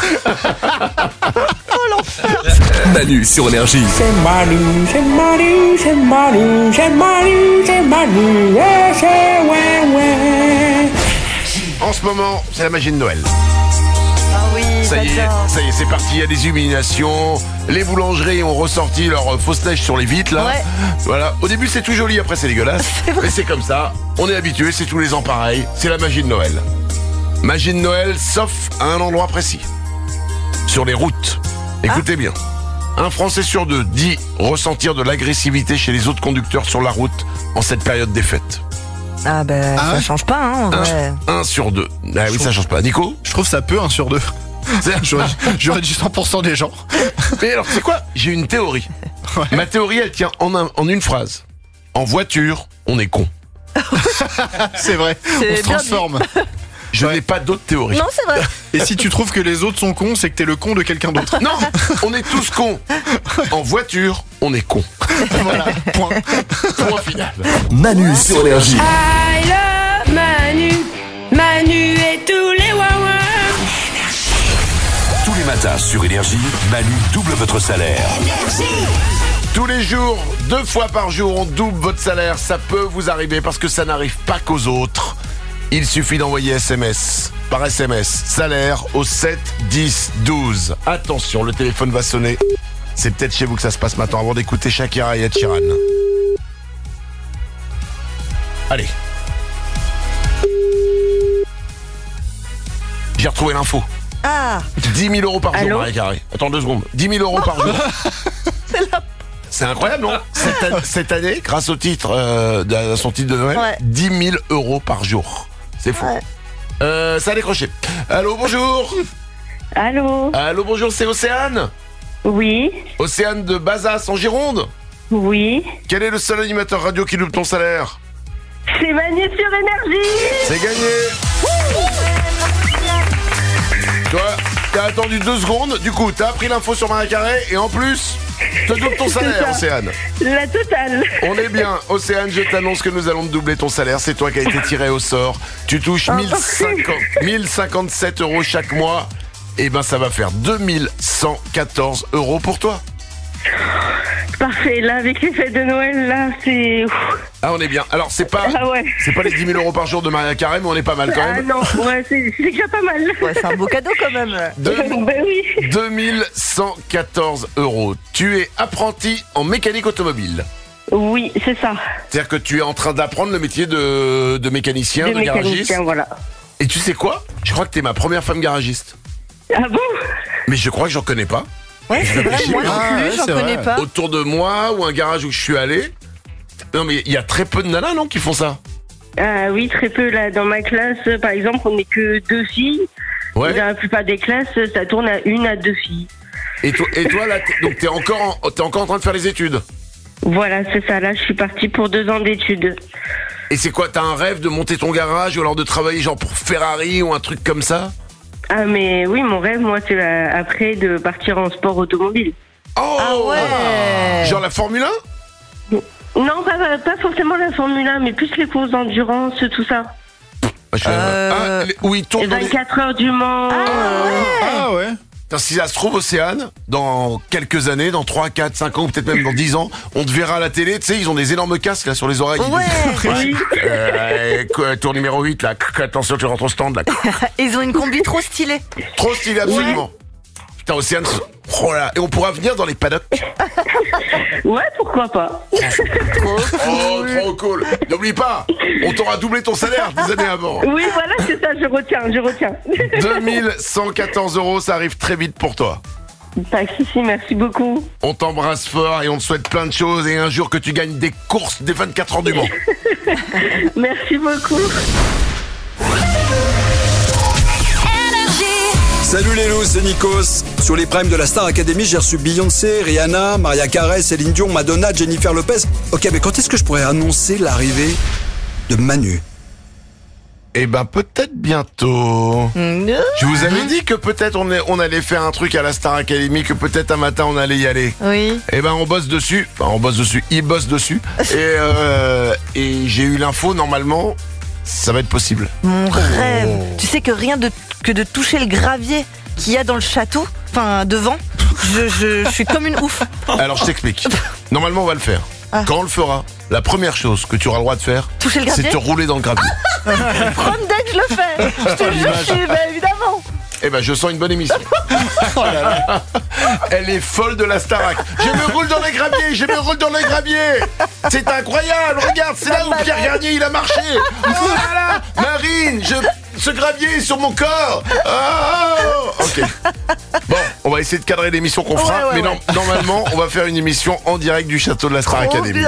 Manu sur Énergie. C'est Manu, c'est Manu, c'est Manu, c'est Manu, c'est Manu, ouais, c'est ouais, ouais. En ce moment, c'est la magie de Noël. Ah oui, Ça y est, j'adore. ça y est, c'est parti. Il y a des illuminations. Les boulangeries ont ressorti leur euh, fausse neige sur les vitres là. Ouais. Voilà. Au début, c'est tout joli. Après, c'est dégueulasse. Mais c'est comme ça. On est habitué. C'est tous les ans pareil. C'est la magie de Noël. Magie de Noël, sauf à un endroit précis. Sur les routes. Écoutez bien. Un Français sur deux dit ressentir de l'agressivité chez les autres conducteurs sur la route en cette période des fêtes. Ah bah Ah ça ouais change pas, hein, en vrai. Un sur deux. Ah oui, ça change pas. Nico? Je trouve ça peu un sur deux. C'est- J'aurais j'aurais dit cent pour cent des gens. Mais alors, c'est quoi? J'ai une théorie. Ouais. Ma théorie, elle tient en, un- en une phrase. En voiture, on est con. C'est vrai. C'est On se bien dit. transforme. Je n'ai pas d'autre théorie. Non, c'est vrai. Et si tu trouves que les autres sont cons, c'est que t'es le con de quelqu'un d'autre. Non, on est tous cons. En voiture, on est con. Voilà, point. Point final. Manu sur Énergie. I love Manu, Manu et tous les wawas. Tous les matins sur Énergie, Manu double votre salaire. Tous les jours, deux fois par jour, on double votre salaire. Ça peut vous arriver parce que ça n'arrive pas qu'aux autres. Il suffit d'envoyer S M S, par S M S, salaire au sept dix douze. Attention, le téléphone va sonner. C'est peut-être chez vous que ça se passe maintenant avant d'écouter Shakira et Ed Sheeran. Allez. J'ai retrouvé l'info. Ah, dix mille euros par jour, Allô Marie Carré. Attends deux secondes. dix mille euros par jour. C'est incroyable, non? cette, an- cette année, grâce au titre, euh, de à son titre de Noël, Ouais. dix mille euros par jour. C'est fou. Ouais. Euh, ça a décroché. Allô, bonjour. Allô? Allô, bonjour, c'est Océane. Oui, Océane de Bazas en Gironde. oui. Quel est le seul animateur radio qui loupe ton salaire? C'est Manu sur Énergie. C'est gagné. Toi, t'as attendu deux secondes. Du coup, t'as appris l'info sur Marie Carré et en plus, Je te double ton salaire, C'est ça. Océane. La totale. On est bien. Océane, je t'annonce que nous allons te doubler ton salaire. C'est toi qui as été tiré au sort. Tu touches Ah, mille cinquante mille cinquante-sept euros chaque mois. Et ben, ça va faire deux mille cent quatorze euros pour toi. Parfait. Là, avec les fêtes de Noël, là, c'est... Ouf. Ah, on est bien. Alors, c'est pas, Ah ouais. c'est pas les dix mille euros par jour de Maria Carré, mais on est pas mal quand Ah même. non, ouais, c'est c'est déjà pas mal. Ouais, c'est un beau cadeau quand même. Deux- Ben oui. deux mille cent quatorze euros. Tu es apprenti en mécanique automobile. Oui, c'est ça. C'est-à-dire que tu es en train d'apprendre le métier de, de mécanicien, de, De garagiste. mécanicien, voilà. Et tu sais quoi? Je crois que t'es ma première femme garagiste. Ah bon? Mais je crois que j'en connais pas. Ouais, c'est vrai, moi non Ah, plus, ouais, j'en c'est connais vrai. pas. Autour de moi ou un garage où je suis allé. Non mais il y a très peu de nanas non qui font ça. Ah oui, très peu. Là, dans ma classe, par exemple, on n'est que deux filles. Ouais. Dans la plupart des classes, ça tourne à une à deux filles. Et toi, et toi là, t'es, donc t'es encore, en, t'es encore en train de faire les études. Voilà, c'est ça. Là, je suis partie pour deux ans d'études. Et c'est quoi? T'as un rêve de monter ton garage ou alors de travailler genre pour Ferrari ou un truc comme ça? Ah mais oui, mon rêve, moi, c'est euh, après de partir en sport automobile. Oh. Ah ouais. Genre la Formule un? Non, pas, pas- pas forcément la Formule un, mais plus les courses d'endurance, tout ça. Ah, je- Euh, ah, les- où ils tournent Les dans les... vingt-quatre heures du Mans. euh, Ah ouais. Putain, si ça se trouve, Océane, dans quelques années, dans trois, quatre, cinq ans, ou peut-être même dans dix ans, on te verra à la télé, tu sais, ils ont des énormes casques là sur les oreilles. Ouais. Oui. Euh, quoi, tour numéro huit, là, attention, tu rentres au stand, là. Ils ont une combi trop stylée. Trop stylé, absolument. Putain, Océane, oh là, et on pourra venir dans les paddocks. Ouais, pourquoi pas. Trop Oh, trop cool. N'oublie pas, on t'aura doublé ton salaire des années avant. Oui, voilà, c'est ça, je retiens, je retiens. deux mille cent quatorze euros, ça arrive très vite pour toi. Pas de souci, merci beaucoup. On t'embrasse fort et on te souhaite plein de choses et un jour que tu gagnes des courses des vingt-quatre heures du Mans. Merci beaucoup. Salut les loups, c'est Nikos. Sur les primes de la Star Academy, j'ai reçu Beyoncé, Rihanna, Maria Carey, Céline Dion, Madonna, Jennifer Lopez. Ok, mais quand est-ce que je pourrais annoncer l'arrivée de Manu? Eh ben peut-être bientôt. Je vous avais dit que peut-être on, est- on allait faire un truc à la Star Academy, que peut-être un matin on allait y aller. Oui. Eh ben on bosse dessus. Enfin on bosse dessus. Il bosse dessus. Et, euh, et j'ai eu l'info, normalement, ça va être possible. Mon rêve. Tu sais que rien de, que de toucher le gravier qu'il y a dans le château, enfin devant, je, je, je suis comme une ouf. Alors je t'explique. Normalement on va le faire. Ah. Quand on le fera, la première chose que tu auras le droit de faire, Toucher le c'est gravier te rouler dans le gravier. Prom date, je le fais. Je te jure, je suis- bah, évidemment. Eh ben je sens une bonne émission. Oh là là. Elle est folle de la Starac. Je me roule dans les graviers, je me roule dans les graviers. C'est incroyable, regarde, c'est là où Pierre Garnier il a marché. Oh là là, Marine, je, ce gravier est sur mon corps. Oh, ok. Bon, on va essayer de cadrer l'émission qu'on fera, Ouais, ouais, mais ouais. non- normalement on va faire une émission en direct du château de la Star Trop Academy. bien.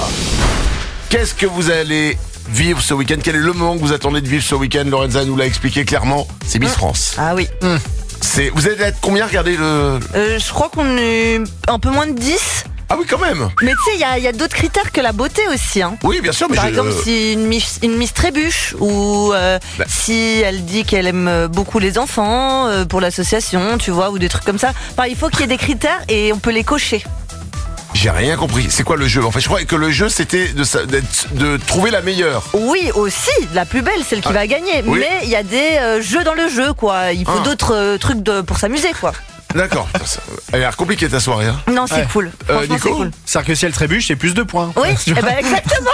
Qu'est-ce que vous allez vivre ce week-end? Quel est le moment que vous attendez de vivre ce week-end? Lorenza nous l'a expliqué clairement, c'est Miss France. Ah oui. C'est, vous allez être combien? Regardez le... Euh, je crois qu'on est un peu moins de dix. Ah oui, quand même. Mais tu sais, il y a, il y a d'autres critères que la beauté aussi. Hein. Oui, bien sûr, mais Par je- exemple, si une Miss, une Miss Trébuche ou euh, Bah. si elle dit qu'elle aime beaucoup les enfants euh, pour l'association, tu vois, ou des trucs comme ça. Enfin, il faut qu'il y ait des critères et on peut les cocher. J'ai rien compris. C'est quoi le jeu? En fait, je croyais que le jeu, c'était de, sa- d'être- de trouver la meilleure. Oui, aussi, la plus belle, celle qui Ah, va gagner. oui. Mais il y a des euh, jeux dans le jeu, quoi. Il faut Ah. d'autres euh, trucs de, pour s'amuser, quoi. D'accord. Putain, ça- Elle a l'air compliquée ta soirée. Hein. Non, c'est Ouais. cool. Euh, Franchement, Nico c'est cool. C'est-à-dire que si elle trébuche, c'est plus de points. Oui, Tu eh vois. ben, exactement.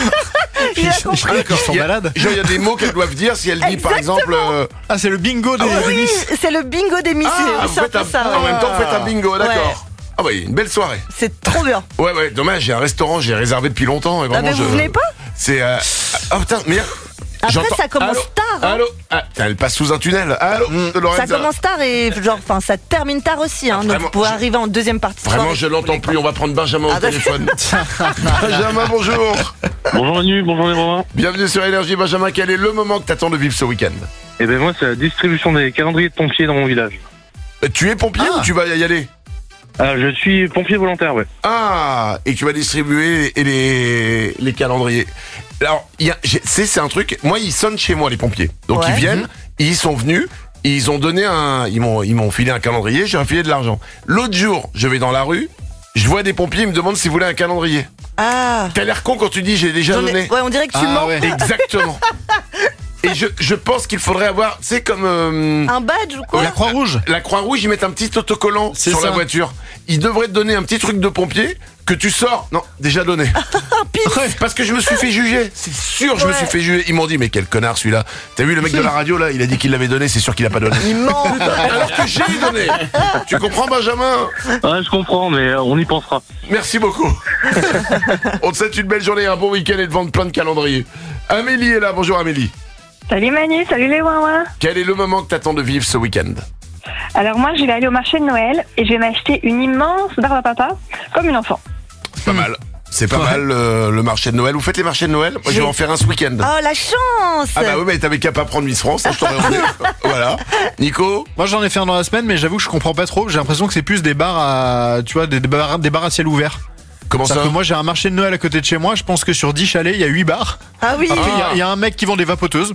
Il a Ah, compris. d'accord. Ils sont Il y a- malades. Genre, il y a des mots qu'elles doivent dire si elle dit, par exemple... euh, Ah, c'est le bingo des, Ah ouais. des Oui, Miss. c'est le bingo des Miss. Ah, c'est vous c'est un faites peu un- ça. en ouais. même temps, vous faites un bingo, d'accord. Ouais. Ah bah, une belle soirée. C'est trop bien. Ouais, ouais, dommage, j'ai un restaurant, j'ai réservé depuis longtemps. Et Ah, vraiment, mais vous je- venez pas? C'est... Euh... Ah putain, mais... Après, j'entends- ça commence Allô tard. hein. Allô ah, putain, elle passe sous un tunnel. Allô Lorenza. Ça commence tard et genre, enfin, ça termine tard aussi. Hein, donc vraiment, vous pouvez je- arriver en deuxième partie. de Vraiment, soirée, je si vous l'entends voulez, plus. On va prendre Benjamin au Ah, bah, téléphone. Benjamin, bonjour. Bonjour Manu, bonjour les mamans. Bienvenue sur Énergie. Benjamin, quel est le moment que t'attends de vivre ce week-end? Et ben moi c'est la distribution des calendriers de pompiers dans mon village. Euh, Tu es pompier Ah. ou tu vas y aller? Ah, je suis pompier volontaire, ouais. Ah, et tu vas distribuer les, les calendriers. Alors, il y a- j'ai- c'est c'est un truc. Moi, ils sonnent chez moi, les pompiers. Donc, Ouais. ils viennent, ils sont venus, ils ont donné un. Ils m'ont ils m'ont filé un calendrier, j'ai refilé de l'argent. L'autre jour, je vais dans la rue, Je vois des pompiers, ils me demandent si vous voulez un calendrier. Ah. T'as l'air con quand tu dis j'ai déjà J'en ai- donné. Ouais, on dirait que tu Ah, mens. ouais. Exactement. Et je, je pense qu'il faudrait avoir, tu sais, comme... euh, Un badge ou quoi? La Croix-Rouge. La Croix-Rouge, ils mettent un petit autocollant C'est sur ça. la voiture. Ils devraient te donner un petit truc de pompier que tu sors. Non, déjà donné. Ouais, parce que je me suis fait juger. C'est sûr, je me Ouais. suis fait juger. Ils m'ont dit, mais quel connard celui-là. T'as vu le mec de la radio là? Il a dit qu'il l'avait donné, c'est sûr qu'il a pas donné. Il ment. Alors que j'ai donné. Tu comprends, Benjamin? Ouais, je comprends, mais on y pensera. Merci beaucoup. On te souhaite une belle journée, un bon week-end et de vendre plein de calendriers. Amélie est là. Bonjour Amélie. Salut Manu, salut les ouin-ouin. Quel est le moment que t'attends de vivre ce week-end? Alors moi, je vais aller au marché de Noël et je vais m'acheter une immense barbe à papa, comme une enfant. C'est pas mal. C'est pas mal euh, le marché de Noël. Vous faites les marchés de Noël? Moi, je vais en faire un ce week-end. Oh, la chance. Ah bah oui, mais t'avais qu'à pas prendre Miss France, hein, je t'aurais emmené. Voilà. Nico? Moi j'en ai fait un dans la semaine, mais j'avoue que je comprends pas trop. J'ai l'impression que c'est plus des bars à, tu vois, des, des bars, des bars à ciel ouvert. Comment ça? C'est-à-dire que moi j'ai un marché de Noël à côté de chez moi. Je pense que sur dix chalets il y a huit bars. Ah oui. Après, il y a- il y, a un mec qui vend des vapoteuses.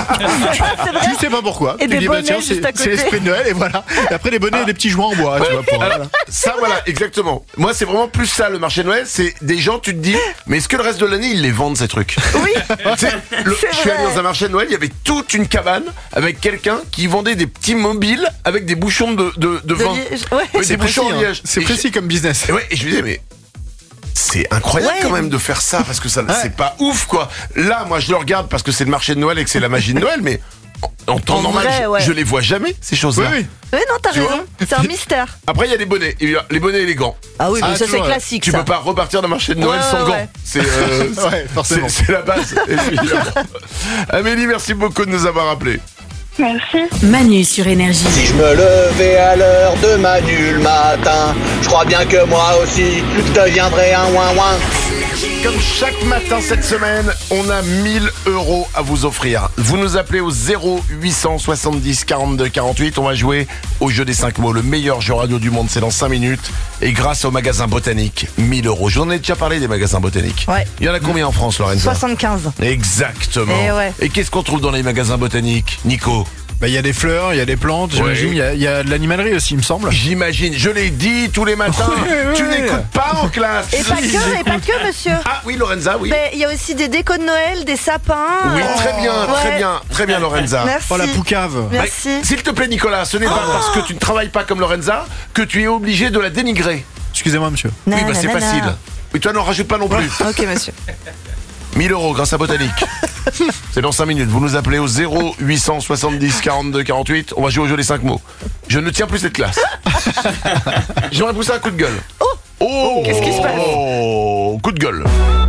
Tu sais pas pourquoi. Et Tu des dis bah bonnets tiens, juste c'est à côté. c'est l'esprit de Noël et voilà. Et après des bonnets et des petits joints en bois. Tu vois, pour, Alors, voilà. ça voilà, exactement. Moi c'est vraiment plus ça le marché de Noël, c'est des gens, tu te dis, mais est-ce que le reste de l'année ils les vendent ces trucs? Oui. C'est- le- C'est je suis allé vrai. dans un marché de Noël, il y avait toute une cabane avec quelqu'un qui vendait des petits mobiles avec des bouchons de, de, de De vin. liège. Ouais. Oui, C'est des bouchons précis, en hein. liège. C'est Et précis comme business. je- et ouais, et je lui disais, mais c'est incroyable Ouais. quand même de faire ça parce que ça, c'est pas ouf quoi. Là, moi je le regarde parce que c'est le marché de Noël et que c'est la magie de Noël, mais en, en temps En normal, vrai, je, ouais. je les vois jamais ces choses-là. Oui, oui. Oui, non, t'as Tu raison. vois C'est un mystère. Après, il y a les bonnets, Et les bonnets et les gants. Ah oui, mais Ah, ça c'est toujours, ouais. classique Tu ça. peux pas repartir d'un marché de Noël Ouais, sans ouais, gants. ouais. C'est euh, Ouais, forcément. c'est- c'est la base. évidemment. Amélie, merci beaucoup de nous avoir appelés. Merci. Manu sur Énergie. Si je me levais à l'heure de Manu le matin, je crois bien que moi aussi, je deviendrais un ouin-ouin. Comme chaque matin cette semaine, on a mille euros à vous offrir. Vous nous appelez au zéro huit cent soixante-dix quarante-deux quarante-huit. On va jouer au jeu des cinq mots. Le meilleur jeu radio du monde, c'est dans cinq minutes. Et grâce au magasin botanique, mille euros. J'en ai déjà parlé des magasins botaniques. Ouais. Il y en a combien en France, Lorenza? soixante-quinze. Exactement. Eh ouais. Et qu'est-ce qu'on trouve dans les magasins botaniques, Nico? Bah il y a des fleurs, il y a des plantes. J'imagine. Il y a- il y, a de l'animalerie aussi, il me semble. J'imagine, je l'ai dit tous les matins. Ouais, ouais, tu ouais. n'écoutes pas en classe. Et pas que, et pas que, monsieur. Ah oui, Lorenza, oui. Mais il y a aussi des décos de Noël, des sapins. Oui, très bien, très Ouais. bien, très bien, Lorenza. Merci. Oh la poucave. Merci. Ouais, S'il te plaît, Nicolas, ce n'est pas parce que tu ne travailles pas comme Lorenza que tu es obligé de la dénigrer. Excusez-moi monsieur. oui, bah c'est Nanana. facile. Oui, toi n'en rajoute pas non plus. Ok, monsieur. mille euros grâce à Botanique. C'est dans cinq minutes. Vous nous appelez au zéro huit cent soixante-dix quarante-deux quarante-huit. On va jouer au jeu des cinq mots. Je ne tiens plus cette classe. J'aurais poussé un coup de gueule. Oh, Oh, Qu'est-ce qui se passe Oh, coup de gueule.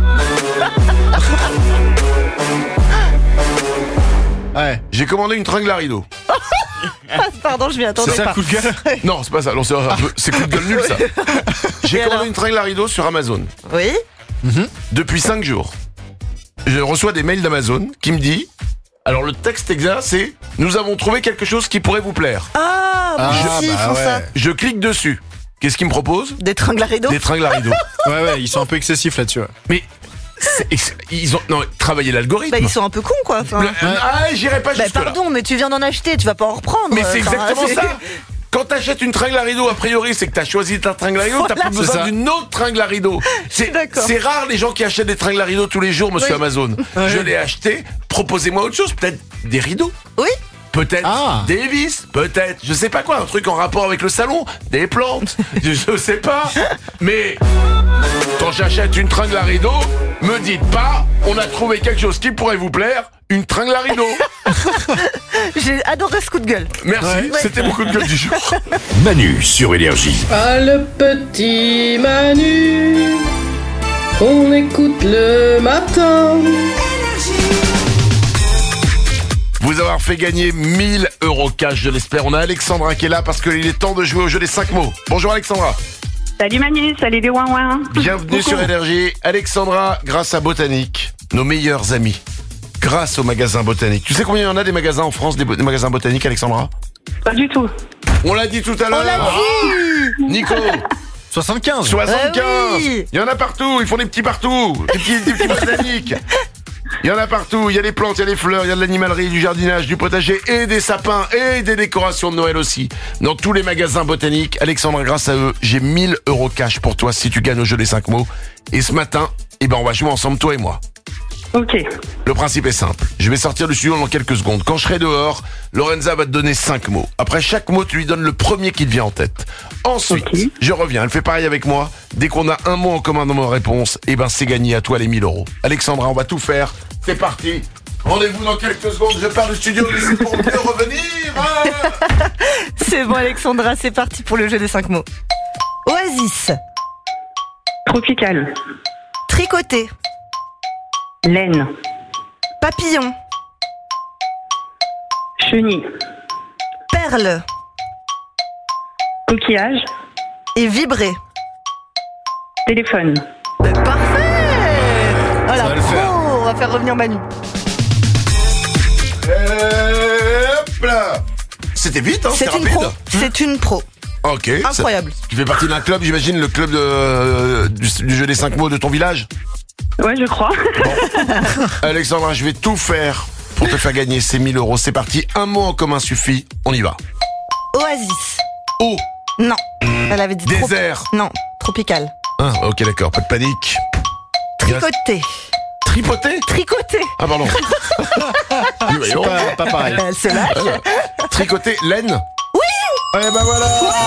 Ouais. J'ai commandé une tringle à rideau. Ah, pardon, je m'y attendais C'est ça pas. le coup de gueule. Non, c'est pas ça. Non, c'est un peu- c'est coup de gueule nul ça. J'ai Et commandé alors une tringle à rideau sur Amazon. Oui. Depuis cinq jours. Je reçois des mails d'Amazon qui me dit. Alors le texte exact c'est nous avons trouvé quelque chose qui pourrait vous plaire. Ah, moi Ah, aussi, ils bah font ouais. ça. Je clique dessus. Qu'est-ce qu'il me propose? Des tringles à rideau. Des tringles à rideau. Ouais ouais, ils sont un peu excessifs là-dessus. ouais. Mais c'est- ils ont non travaillé l'algorithme. Bah, ils sont un peu cons, quoi. Enfin, Le- Ah, j'irai pas bah, jusque là. pardon, mais tu viens d'en acheter, tu vas pas en reprendre. Mais c'est Enfin, exactement c'est- ça. Quand t'achètes une tringle à rideau, a priori, c'est que t'as choisi ta tringle à rideau, t'as Voilà. plus C'est besoin ça. d'une autre tringle à rideau. C'est D'accord. c'est rare les gens qui achètent des tringles à rideau tous les jours, monsieur Oui. Amazon. Je l'ai acheté, proposez-moi autre chose, peut-être des rideaux. Oui. Peut-être Ah. des vis, peut-être, je sais pas quoi, un truc en rapport avec le salon, des plantes, je, je sais pas. Mais quand j'achète une tringle à rideau, me dites pas, on a trouvé quelque chose qui pourrait vous plaire, une tringle à rideau. J'ai adoré ce coup de gueule. Merci, Ouais. c'était mon coup de gueule du jour. Manu sur Énergie. Ah, le petit Manu, on écoute le matin. Vous avoir fait gagner mille euros cash, je l'espère. On a Alexandra qui est là parce qu'il est temps de jouer au jeu des cinq mots. Bonjour Alexandra. Salut Manu, salut les ouin-ouin. Bienvenue sur Énergie. Alexandra, grâce à Botanique, nos meilleurs amis. Grâce au magasin Botanique. Tu sais combien il y en a des magasins en France, des, bo- des magasins botaniques, Alexandra? Pas du tout. On l'a dit tout à l'heure. On l'a dit. Nico, soixante-quinze. soixante-quinze. Eh oui. Il y en a partout, ils font des petits partout. Des petits, des petits botaniques. Il y en a partout, il y a des plantes, il y a des fleurs, il y a de l'animalerie, du jardinage, du potager et des sapins et des décorations de Noël aussi. Dans tous les magasins botaniques, Alexandra, grâce à eux, j'ai mille euros cash pour toi si tu gagnes au jeu des cinq mots. Et ce matin, eh ben on va jouer ensemble, toi et moi. Ok. Le principe est simple. Je vais sortir du studio dans quelques secondes. Quand je serai dehors, Lorenza va te donner cinq mots. Après chaque mot, tu lui donnes le premier qui te vient en tête. Ensuite, okay. je reviens. Elle fait pareil avec moi. Dès qu'on a un mot en commun dans nos réponses, eh ben c'est gagné, à toi les mille euros. Alexandra, on va tout faire. C'est parti. Rendez-vous dans quelques secondes. Je pars du studio, mais c'est pour mieux revenir. Hein. C'est bon, Alexandra, c'est parti pour le jeu des cinq mots. Oasis. Tropical. Tricoté. Laine. Papillon. Chenille. Perle. Coquillage. Et vibrer. Téléphone. Ben, parfait. Voilà, ça va le faire. Oh, on va faire revenir Manu. Hop là. C'était vite, hein, c'est c'était une rapide. pro. C'est une pro. Ok. Incroyable. Ça, tu fais partie d'un club, j'imagine, le club de, du, du jeu des cinq mots de ton village. Ouais, je crois. Bon. Alexandra, je vais tout faire pour te faire gagner ces mille euros. C'est parti, un mot en commun suffit. On y va. Oasis. Eau. Non. Elle avait dit désert. Trop... Non, tropical. Ah, ok, d'accord, pas de panique. Tricoté. Tripoté Tricoté. Ah, pardon. C'est pas, pas pareil. Euh, c'est là. Euh, tricoté, laine. Oui. Eh ben voilà.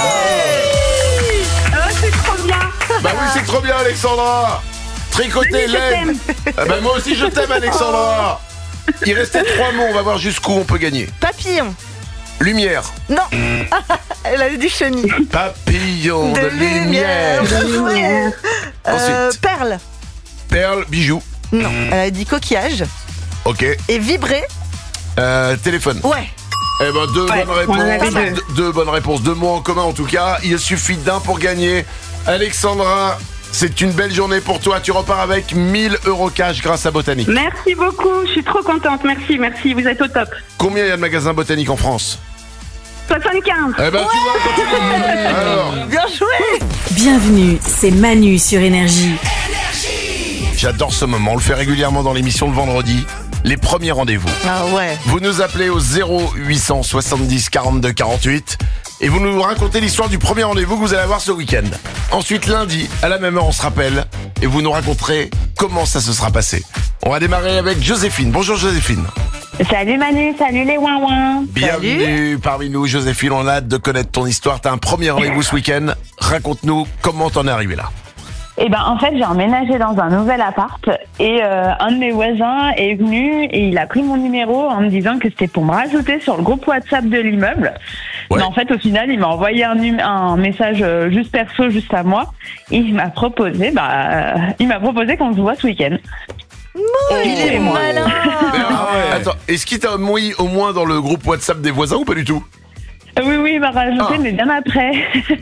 Ouais. Oh, c'est trop bien. Bah oui, c'est trop bien, Alexandra. Tricoté, oui, laine. Ah bah moi aussi je t'aime, Alexandra. Il restait trois mots, on va voir jusqu'où on peut gagner. Papillon. Lumière. Non. Elle a dit chenille. Papillon de, de lumière. lumière. Euh, Ensuite. Perle. Perle, bijou. Non. Elle a dit coquillage. Ok. Et vibrer. Euh, téléphone. Ouais. Eh ben deux ouais, bonnes réponses. Deux. deux bonnes réponses. Deux mots en commun en tout cas. Il suffit d'un pour gagner. Alexandra, c'est une belle journée pour toi. Tu repars avec mille euros cash grâce à Botanique. Merci beaucoup. Je suis trop contente. Merci, merci. Vous êtes au top. Combien il y a de magasins botaniques en France ? soixante-quinze. Eh ben ouais, tu vois, continue. Alors. Bien joué. Bienvenue, c'est Manu sur Énergie. J'adore ce moment. On le fait régulièrement dans l'émission le vendredi. Les premiers rendez-vous. Ah ouais. Vous nous appelez au zéro huit cent soixante-dix quarante-deux quarante-huit et vous nous racontez l'histoire du premier rendez-vous que vous allez avoir ce week-end. Ensuite, lundi, à la même heure, on se rappelle et vous nous raconterez comment ça se sera passé. On va démarrer avec Joséphine. Bonjour Joséphine. Salut Manu, salut les ouin-ouin. Bienvenue salut. Parmi nous Joséphine, on a hâte de connaître ton histoire. T'as un premier rendez-vous ce week-end. Raconte-nous comment t'en es arrivé là. Eh ben, en fait, j'ai emménagé dans un nouvel appart et euh, un de mes voisins est venu et il a pris mon numéro en me disant que c'était pour me rajouter sur le groupe WhatsApp de l'immeuble. Ouais. Mais en fait, au final, il m'a envoyé un, num- un message juste perso, juste à moi. Et il m'a proposé, bah, euh, il m'a proposé qu'on se voit ce week-end. Oh, il est malin. Ah ouais. Attends, est-ce qu'il t'a mis au moins dans le groupe WhatsApp des voisins ou pas du tout ? Oui, oui, il m'a rajouté, ah. mais bien après.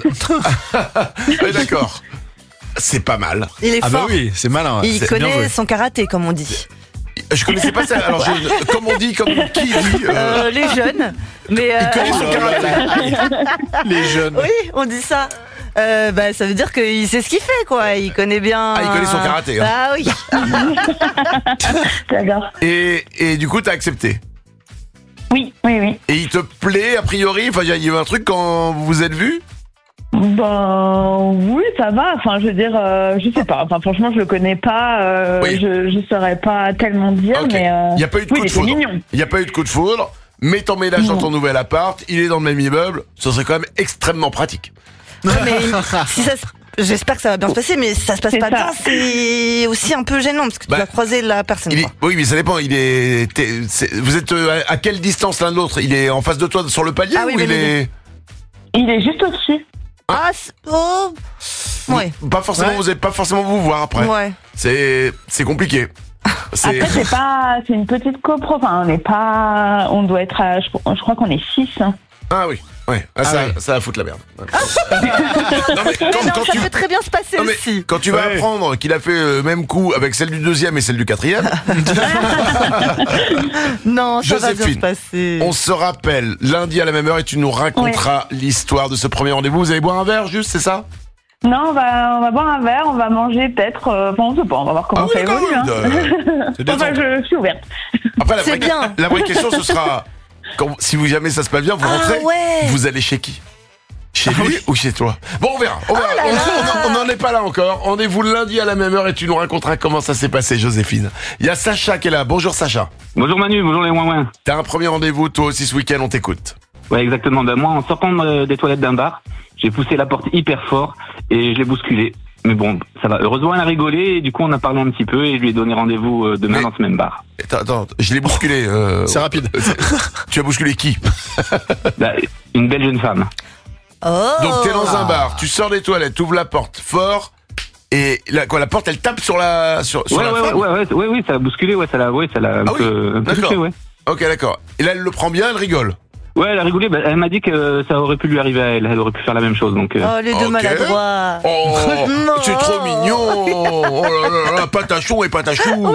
Oui, d'accord. C'est pas mal. Il est ah fort. bah oui, c'est malin. Il c'est connaît son karaté, comme on dit. Je connaissais pas ça. Alors, je, comme on dit, comme qui dit euh... Euh, les jeunes. Mais euh... Il connaît son karaté. Les jeunes. Oui, on dit ça. Euh, bah, ça veut dire qu'il sait ce qu'il fait, quoi. Il connaît bien. Ah, il connaît son karaté. Hein. Ah oui. J'adore. Et, et du coup, t'as accepté. Oui, oui, oui. Et il te plaît, a priori. Enfin, il y a eu un truc quand vous vous êtes vus. Bah oui, ça va. Enfin, je veux dire, euh, je sais pas. Enfin, franchement, je le connais pas. Euh, oui. Je je saurais pas tellement dire, okay. mais euh, il y a pas eu de oui, coup de foudre. Mignon. Il y a pas eu de coup de foudre. Mais t'emménages dans ton nouvel appart, il est dans le même immeuble. Ce serait quand même extrêmement pratique. Ouais, mais si ça, j'espère que ça va bien se passer, mais si ça se passe c'est pas ça. bien, c'est aussi un peu gênant parce que tu bah, vas croiser la personne. Il est, quoi. oui, mais ça dépend. Il est, c'est, vous êtes à quelle distance l'un de l'autre ? Il est en face de toi sur le palier ah, oui, ou il est... Il est juste au-dessus. Ah, oh. Ouais. Pas forcément, ouais. Vous n'allez pas forcément vous voir après. Ouais. C'est, c'est compliqué. C'est... Après, c'est pas, c'est une petite copro. Enfin, on n'est pas, on doit être à, je, je crois qu'on est six. Hein. Ah oui. Ouais, ah, ah ça, ouais. ça va foutre la merde. non, mais quand, non, quand ça tu... peut très bien se passer non, aussi. Quand tu vas ouais. apprendre qu'il a fait le même coup avec celle du deuxième et celle du quatrième. Non, ça Joséphine, va bien se passer. On se rappelle lundi à la même heure et tu nous raconteras ouais. l'histoire de ce premier rendez-vous. Vous allez boire un verre juste, c'est ça ? Non, on va, on va boire un verre, on va manger peut-être. Euh, bon, on sait pas, on va voir comment Ah ça oui, évolue. Hein. Euh, enfin, je, je suis ouverte. Après, la C'est vraie, bien. la vraie question, ce sera quand, si vous jamais ça se passe bien, vous Ah rentrez, ouais. vous allez chez qui? Chez lui ou chez toi? Bon, on verra. On verra. Oh là On- là. on- on n'en est pas là encore. Rendez-vous lundi à la même heure et tu nous raconteras comment ça s'est passé, Joséphine. Il y a Sacha qui est là. Bonjour Sacha. Bonjour Manu, bonjour les ouin-ouin. T'as un premier rendez-vous, toi aussi ce week-end, on t'écoute. Ouais, exactement. Ben, moi, en sortant euh, des toilettes d'un bar, j'ai poussé la porte hyper fort et je l'ai bousculé. Mais bon, ça va. Heureusement, elle a rigolé et du coup, on a parlé un petit peu et je lui ai donné rendez-vous euh, demain Mais- dans ce même bar. Attends, attends, je l'ai bousculé. euh, C'est rapide. Tu as bousculé qui? Ben, une belle jeune femme. Oh. Donc t'es dans un bar, tu sors des toilettes, tu ouvres la porte fort et la, quoi, la porte elle tape sur la sur, sur Ouais, la ouais, ouais, femme. ouais, ouais, ouais, ouais, ça l'a bousculé, ouais, ça l'a, ouais, ça l'a un Ah oui, peu, un peu d'accord. touché, ouais. Ok, d'accord. Et là elle le prend bien, elle rigole. Ouais, elle a rigolé. Ben, elle m'a dit que ça aurait pu lui arriver à elle. Elle aurait pu faire la même chose, donc. euh, Oh, les deux Ok. maladroits. Oh, Non. c'est trop mignon. Oh là là là, patachon et patachou. Oh.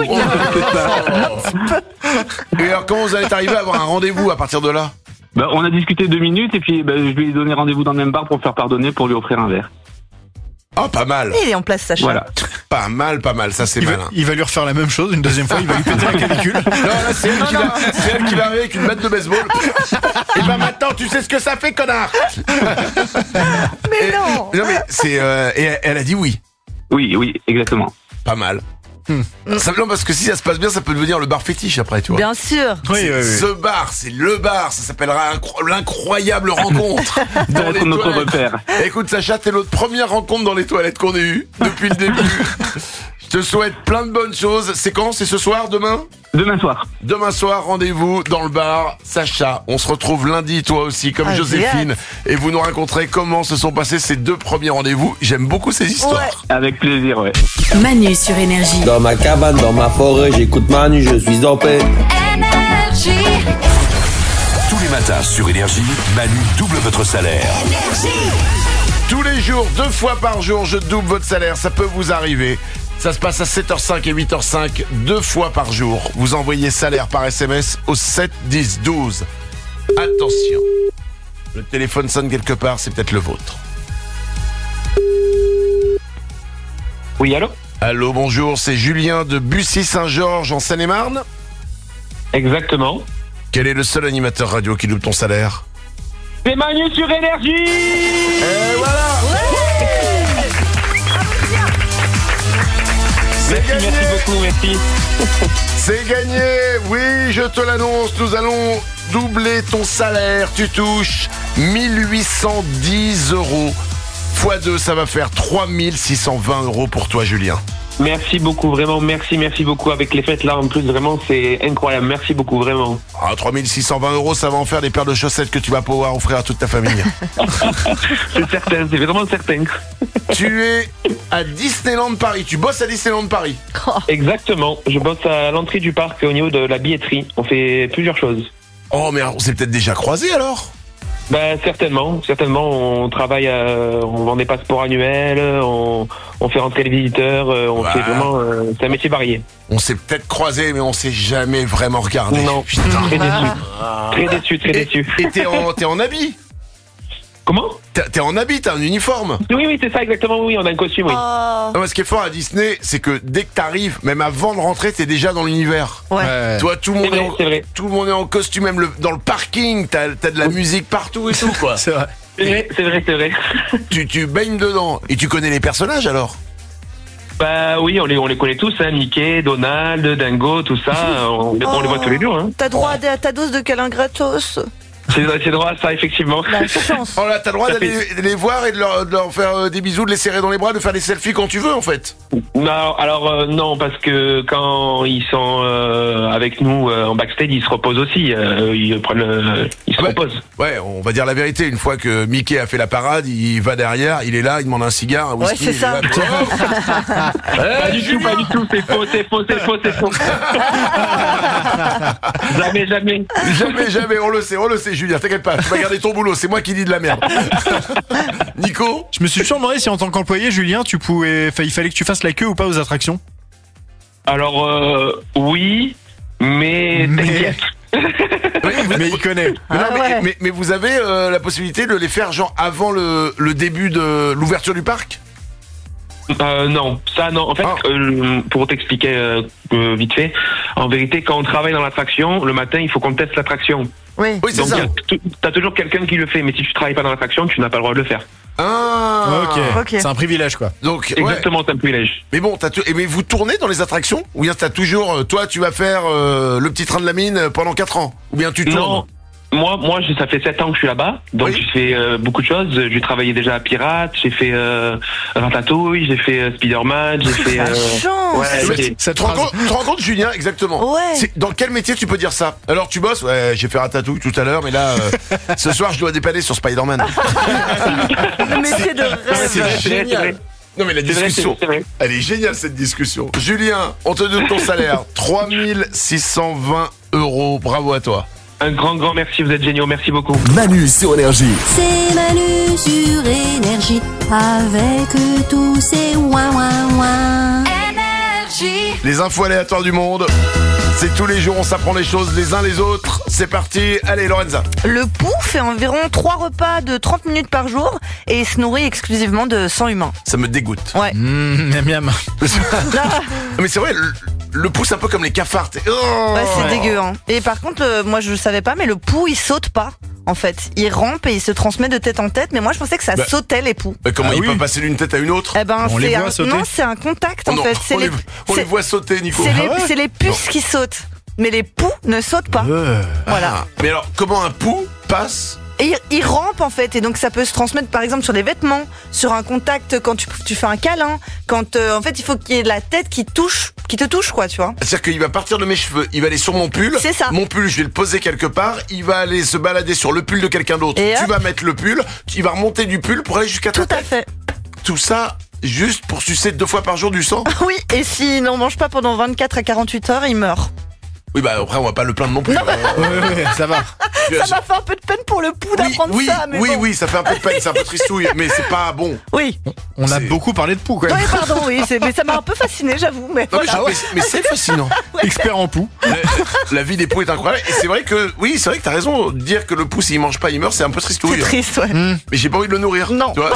Et alors comment vous allez arriver à avoir un rendez-vous à partir de là? Ben, on a discuté deux minutes et puis ben, je lui ai donné rendez-vous dans le même bar pour me faire pardonner, pour lui offrir un verre. Oh, pas mal. Il est en place, Sacha. Voilà. Pas mal, pas mal, ça c'est Il va, malin. il va lui refaire la même chose une deuxième fois, il va lui péter la clavicule. Non, là, c'est elle, qui va, c'est elle qui va arriver avec une batte de baseball. Et ben maintenant, tu sais ce que ça fait, connard. Mais Et- non. Non, mais c'est. euh, et elle- elle a dit oui. Oui, oui, exactement. Pas mal. Ça, non, parce que si ça se passe bien, ça peut devenir le bar fétiche après, tu vois. Bien sûr. Oui, oui, oui. Ce bar, c'est le bar, ça s'appellera incro- l'incroyable rencontre dans les Notre toilettes. repère. Écoute Sacha, t'es notre première rencontre dans les toilettes qu'on ait eue depuis le début. Je te souhaite plein de bonnes choses. C'est quand? C'est ce soir, demain? Demain soir. Demain soir, rendez-vous dans le bar. Sacha, on se retrouve lundi, toi aussi, comme Ah, j'ai Joséphine. hâte. Et vous nous raconterez comment se sont passés ces deux premiers rendez-vous. J'aime beaucoup ces histoires. Ouais. Avec plaisir, ouais. Manu sur Énergie. Dans ma cabane, dans ma forêt, j'écoute Manu, je suis en paix. Tous les matins sur Énergie, Manu double votre salaire. Tous les jours, deux fois par jour, je double votre salaire. Ça peut vous arriver. Ça se passe à sept heures cinq et huit heures cinq, deux fois par jour. Vous envoyez salaire par S M S au sept dix douze. Attention. Le téléphone sonne quelque part, c'est peut-être le vôtre. Oui, allô? Allô, bonjour, c'est Julien de Bussy-Saint-Georges en Seine-et-Marne. Exactement. Quel est le seul animateur radio qui double ton salaire? C'est Manu sur Énergie! Et voilà. C'est Merci, gagné. merci beaucoup, merci. C'est gagné. Oui, je te l'annonce, nous allons doubler ton salaire. Tu touches mille huit cent dix euros. fois deux, ça va faire trois mille six cent vingt euros pour toi, Julien. Merci beaucoup, vraiment, merci, merci beaucoup. Avec les fêtes là, en plus, vraiment, c'est incroyable. Merci beaucoup, vraiment. Ah, trois mille six cent vingt euros, ça va en faire des paires de chaussettes que tu vas pouvoir offrir à toute ta famille. C'est certain, c'est vraiment certain. Tu es à Disneyland Paris. Tu bosses à Disneyland Paris. Exactement. Je bosse à l'entrée du parc au niveau de la billetterie. On fait plusieurs choses. Oh, mais on s'est peut-être déjà croisés alors. Ben certainement, certainement. On travaille, à, on vend des passeports annuels, on, on fait rentrer les visiteurs, euh, on Ouais. fait vraiment, euh, c'est un métier varié. On s'est peut-être croisés, mais on s'est jamais vraiment regardé. Non, Putain. très déçu, Ah. très déçu, très Et- déçu. Et t'es en, t'es en habit. Comment? T'es t'es en habit, t'as un uniforme. Oui, oui, c'est ça exactement. Oui, on a un costume, oui. Oh. Non, mais ce qui est fort à Disney, c'est que dès que t'arrives, même avant de rentrer, t'es déjà dans l'univers. Ouais. Toi, tout le monde C'est est, vrai, en, c'est vrai. tout le monde est en costume, même le- dans le parking, t'as as de la musique partout et tout, quoi. C'est vrai. C'est vrai, c'est vrai, c'est vrai. tu, tu baignes dedans. Et tu connais les personnages alors? Bah oui, on les, on les connaît tous, hein. Mickey, Donald, Dingo, tout ça. On, on les voit tous les jours, hein. T'as droit à ta dose de câlin gratos. C'est c'est droit à ça, effectivement. La chance. Oh là, t'as le droit d'aller les voir et de leur, de leur faire euh, des bisous, de les serrer dans les bras, de faire des selfies quand tu veux, en fait. Non, alors euh, non, parce que quand ils sont euh, avec nous euh, en backstage, ils se reposent aussi. euh, ils prennent, euh, ils se Ouais. reposent. Ouais, on va dire la vérité. Une fois que Mickey a fait la parade, il va derrière, il est là, il demande un cigare, un Ouais, whisky. c'est il est ça. là. Pas du tout, pas du tout. C'est faux, c'est faux, c'est faux, c'est faux. Jamais, jamais. Jamais, jamais, on le sait, on le sait, Julien, t'inquiète pas, tu vas garder ton boulot, c'est moi qui dis de la merde. Nico? Je me suis toujours demandé si en tant qu'employé, Julien, tu pouvais, fa- il fallait que tu fasses la queue ou pas aux attractions. Alors euh, oui, mais, Mais- t'inquiète. Oui, vous- Mais il connaît. Mais, non, Ah mais, ouais. mais- mais vous avez euh, la possibilité de les faire genre avant le, le début de l'ouverture du parc? Euh, non, ça non. En fait, Ah. euh, pour t'expliquer euh, euh, vite fait, en vérité, quand on travaille dans l'attraction, le matin, il faut qu'on teste l'attraction. Oui, Oui, c'est Donc, ça. y a t- t'as toujours quelqu'un qui le fait, mais si tu travailles pas dans l'attraction, tu n'as pas le droit de le faire. Ah, Ok, Ok. c'est un privilège quoi. Donc, ouais. Exactement, c'est un privilège. Mais bon, t'as tout- et mais vous tournez dans les attractions ou bien t'as toujours, euh, toi, tu vas faire euh, le petit train de la mine euh, pendant quatre ans ou bien tu tournes. Non. Moi, moi, je- ça fait sept ans que je suis là-bas, donc Oui. j'ai fait euh, beaucoup de choses. J'ai travaillé déjà à Pirate, j'ai fait euh, Ratatouille, j'ai fait euh, Spider-Man, j'ai fait. La euh, chance. ouais, Mais j'ai- tu te rends compte, tu te rends compte, Julien, exactement. Ouais. C'est- Dans quel métier tu peux dire ça? Alors tu bosses? Ouais, j'ai fait Ratatouille tout à l'heure, mais là, euh, ce soir, je dois dépanner sur Spider-Man. Le métier de rêve. C'est vrai, c'est génial. vrai. Non mais la C'est vrai, discussion, c'est vrai. elle est géniale cette discussion. Julien, on te donne ton salaire, trois mille six cent vingt euros. Bravo à toi. Un grand, grand merci, vous êtes géniaux, merci beaucoup. Manu sur Énergie. C'est Manu sur Énergie avec tous ces ouin ouin ouin. Énergie. Les infos aléatoires du monde. C'est tous les jours, on s'apprend les choses les uns les autres. C'est parti. Allez, Lorenza. Le pou fait environ trois repas de trente minutes par jour et il se nourrit exclusivement de sang humain. Ça me dégoûte. Ouais. Mmh, miam miam. Mais c'est vrai, le, le pouce un peu comme les cafards. t'es- Oh Ouais, c'est dégueu. Hein. Et par contre, euh, moi je savais pas, mais le pou il saute pas. En fait, il rampe et il se transmet de tête en tête. Mais moi je pensais que ça Bah. sautait les poux. Mais comment Ah il oui. peut passer d'une tête à une autre? Eh ben, On les c'est voit un... sauter. non, c'est un contact en Oh non, fait. C'est on, les... les, on c'est- les voit sauter, Nico. c'est les... Ah ouais c'est les puces qui sautent. Mais les poux ne sautent pas. Euh. Voilà. Ah, mais alors, comment un pou passe? Et il, il rampe en fait, et donc ça peut se transmettre par exemple sur les vêtements, sur un contact quand tu, tu fais un câlin, quand euh, en fait il faut qu'il y ait la tête qui touche, qui te touche quoi, tu vois. C'est-à-dire qu'il va partir de mes cheveux, il va aller sur mon pull. C'est ça. Mon pull, je vais le poser quelque part. Il va aller se balader sur le pull de quelqu'un d'autre. Et Tu hop. vas mettre le pull, tu vas remonter du pull pour aller jusqu'à ta Tout à tête. fait. Tout ça, juste pour sucer deux fois par jour du sang? Oui, et s'il n'en mange pas pendant vingt-quatre à quarante-huit heures, il meurt. Oui, bah après, on va pas le plaindre non plus. Non, Euh, Ouais, ouais, ça va. Ça m'a fait un peu de peine pour le pou oui, d'apprendre oui, ça, mais oui, bon. oui, ça fait un peu de peine, c'est un peu tristouille, mais c'est pas bon. Oui. On a C'est- beaucoup parlé de poux quand Oui, même. pardon, oui, c'est- mais ça m'a un peu fasciné, j'avoue. Mais Non, mais, voilà. je- mais c'est- mais c'est fascinant. Expert en poux. La, la vie des poux est incroyable. Et c'est vrai que, oui, c'est vrai que t'as raison. Dire que le pou, s'il mange pas, il meurt, c'est un peu tristouille. C'est triste, ouais. Mmh. Mais j'ai pas envie de le nourrir. Non. Tu vois.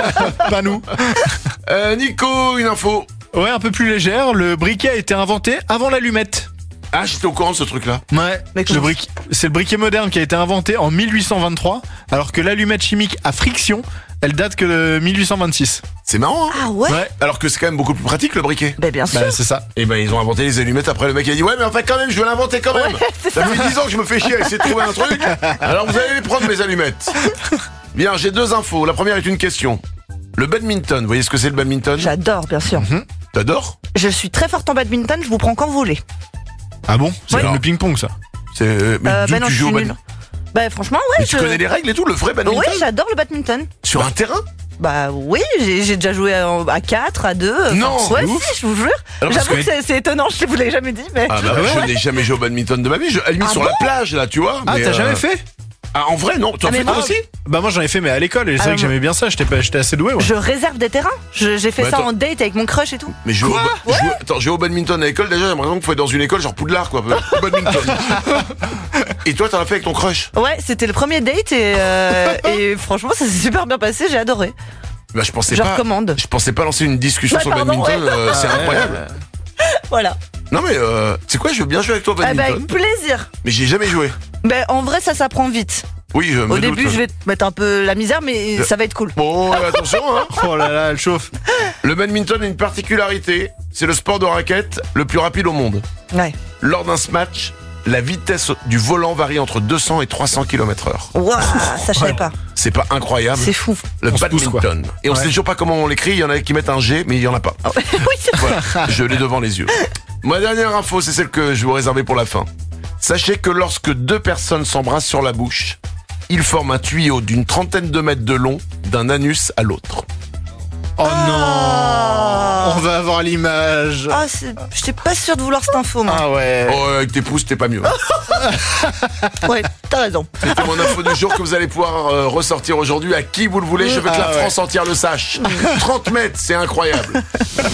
Pas nous. Euh, Nico, une info. Ouais, un peu plus légère. Le briquet a été inventé avant l'allumette. Ah, j'étais au courant de ce truc-là. Ouais, Mais le comment- briquet, c'est le briquet moderne qui a été inventé en mille huit cent vingt-trois, alors que l'allumette chimique à friction, elle date que de mille huit cent vingt-six. C'est marrant, hein. Ah ouais, Ouais, Alors que c'est quand même beaucoup plus pratique, le briquet. Ben bien sûr. bah c'est ça. Et ben, ils ont inventé les allumettes. Après, le mec il a dit, ouais, mais en fait, quand même, je vais l'inventer quand même. Ça fait dix ans que je me fais chier à essayer de trouver un truc. Alors, vous allez prendre mes allumettes. Bien, j'ai deux infos. La première est une question. Le badminton, vous voyez ce que c'est le badminton? J'adore, bien sûr. T'adores? Je suis très forte en badminton, je vous prends quand vous voulez. Ah bon? C'est Ouais. comme le ping-pong ça. C'est, mais Euh, d'où bah non, tu je joues au suis badminton? nulle. Bah franchement, ouais. Mais je... tu connais les règles et tout, le vrai badminton? Oui, j'adore le badminton. Sur un terrain? Bah oui, j'ai j'ai déjà joué à, à quatre, à deux. enfin, Non, ouais, c'est si, ouf. je vous jure. Alors, parce J'avoue que- que c'est c'est étonnant, je vous l'ai jamais dit, mais. Ah bah je n'ai jamais joué au badminton de ma vie. Je, à la limite Ah sur bon la plage là, tu vois. Ah, mais, t'as euh, jamais fait? Ah, en vrai, non. Tu en Ah, mais fais toi moi- aussi? Bah moi j'en ai fait mais à l'école et c'est Ah, vrai que moi- j'aimais bien ça, j'étais pas- j'étais assez doué. Ouais. Je réserve des terrains. Je- J'ai fait Mais ça attends. en date avec mon crush et tout. Mais jouer au, ba- jouer- attends, jouer au badminton à l'école, déjà, j'ai l'impression qu'il faut être dans une école genre Poudlard, quoi. Au badminton. Et toi, t'en as fait avec ton crush? Ouais, c'était le premier date et, euh, et franchement, ça s'est super bien passé, j'ai adoré. Bah, je pensais Je pas. recommande. Je pensais pas lancer une discussion Ouais, sur le pardon, badminton. ouais. euh, c'est Ah, ouais, incroyable. ouais. Voilà. Non mais, euh, c'est quoi? Je veux bien jouer avec toi au Eh ben, badminton. avec plaisir. Mais j'ai jamais joué. Ben, en vrai, ça s'apprend vite. Oui, je me Au doute. début, je vais te mettre un peu la misère, mais ça va être cool. Bon, euh, attention, hein. Oh là là, elle chauffe. Le badminton a une particularité. C'est le sport de raquette le plus rapide au monde. Ouais. Lors d'un match, la vitesse du volant varie entre deux cents et trois cents kilomètres heure. Waouh, ça je savais pas. C'est pas incroyable? C'est fou. Le On se pousse, badminton. quoi. Et on Ouais. sait toujours pas comment on l'écrit. Il y en a qui mettent un G, mais il y en a pas. oui, c'est vrai. Voilà, je l'ai devant les yeux. Ma dernière info, c'est celle que je vais vous réserver pour la fin. Sachez que lorsque deux personnes s'embrassent sur la bouche, ils forment un tuyau d'une trentaine de mètres de long d'un anus à l'autre. Oh Ah. non. On va avoir l'image. Ah, c'est- j'étais pas sûre de vouloir cette info, moi. Ah ouais. Oh, avec tes pouces, t'es pas mieux. Ouais, t'as raison. C'était mon info du jour que vous allez pouvoir euh, ressortir aujourd'hui à qui vous le voulez. Je veux que la Ah ouais. France entière le sache. trente mètres, c'est incroyable.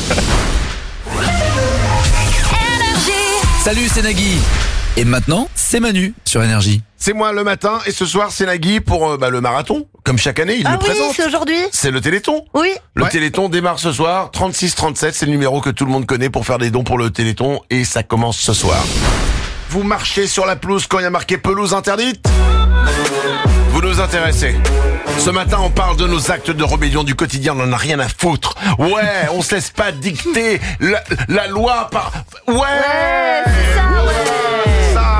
Salut, c'est Nagui. Et maintenant, c'est Manu sur Énergie. C'est moi le matin et ce soir c'est Nagui pour euh, bah, le marathon comme chaque année, il ah le oui, présente. c'est aujourd'hui. C'est le Téléthon. Oui. Le Ouais. Téléthon démarre ce soir. trente-six trente-sept, c'est le numéro que tout le monde connaît pour faire des dons pour le Téléthon. Et ça commence ce soir. Vous marchez sur la pelouse quand il y a marqué pelouse interdite? Vous nous intéressez. Ce matin, on parle de nos actes de rébellion du quotidien, on en a rien à foutre. Ouais, on se laisse pas dicter la, la loi par... Ouais, Ouais, c'est ça, ouais. ça.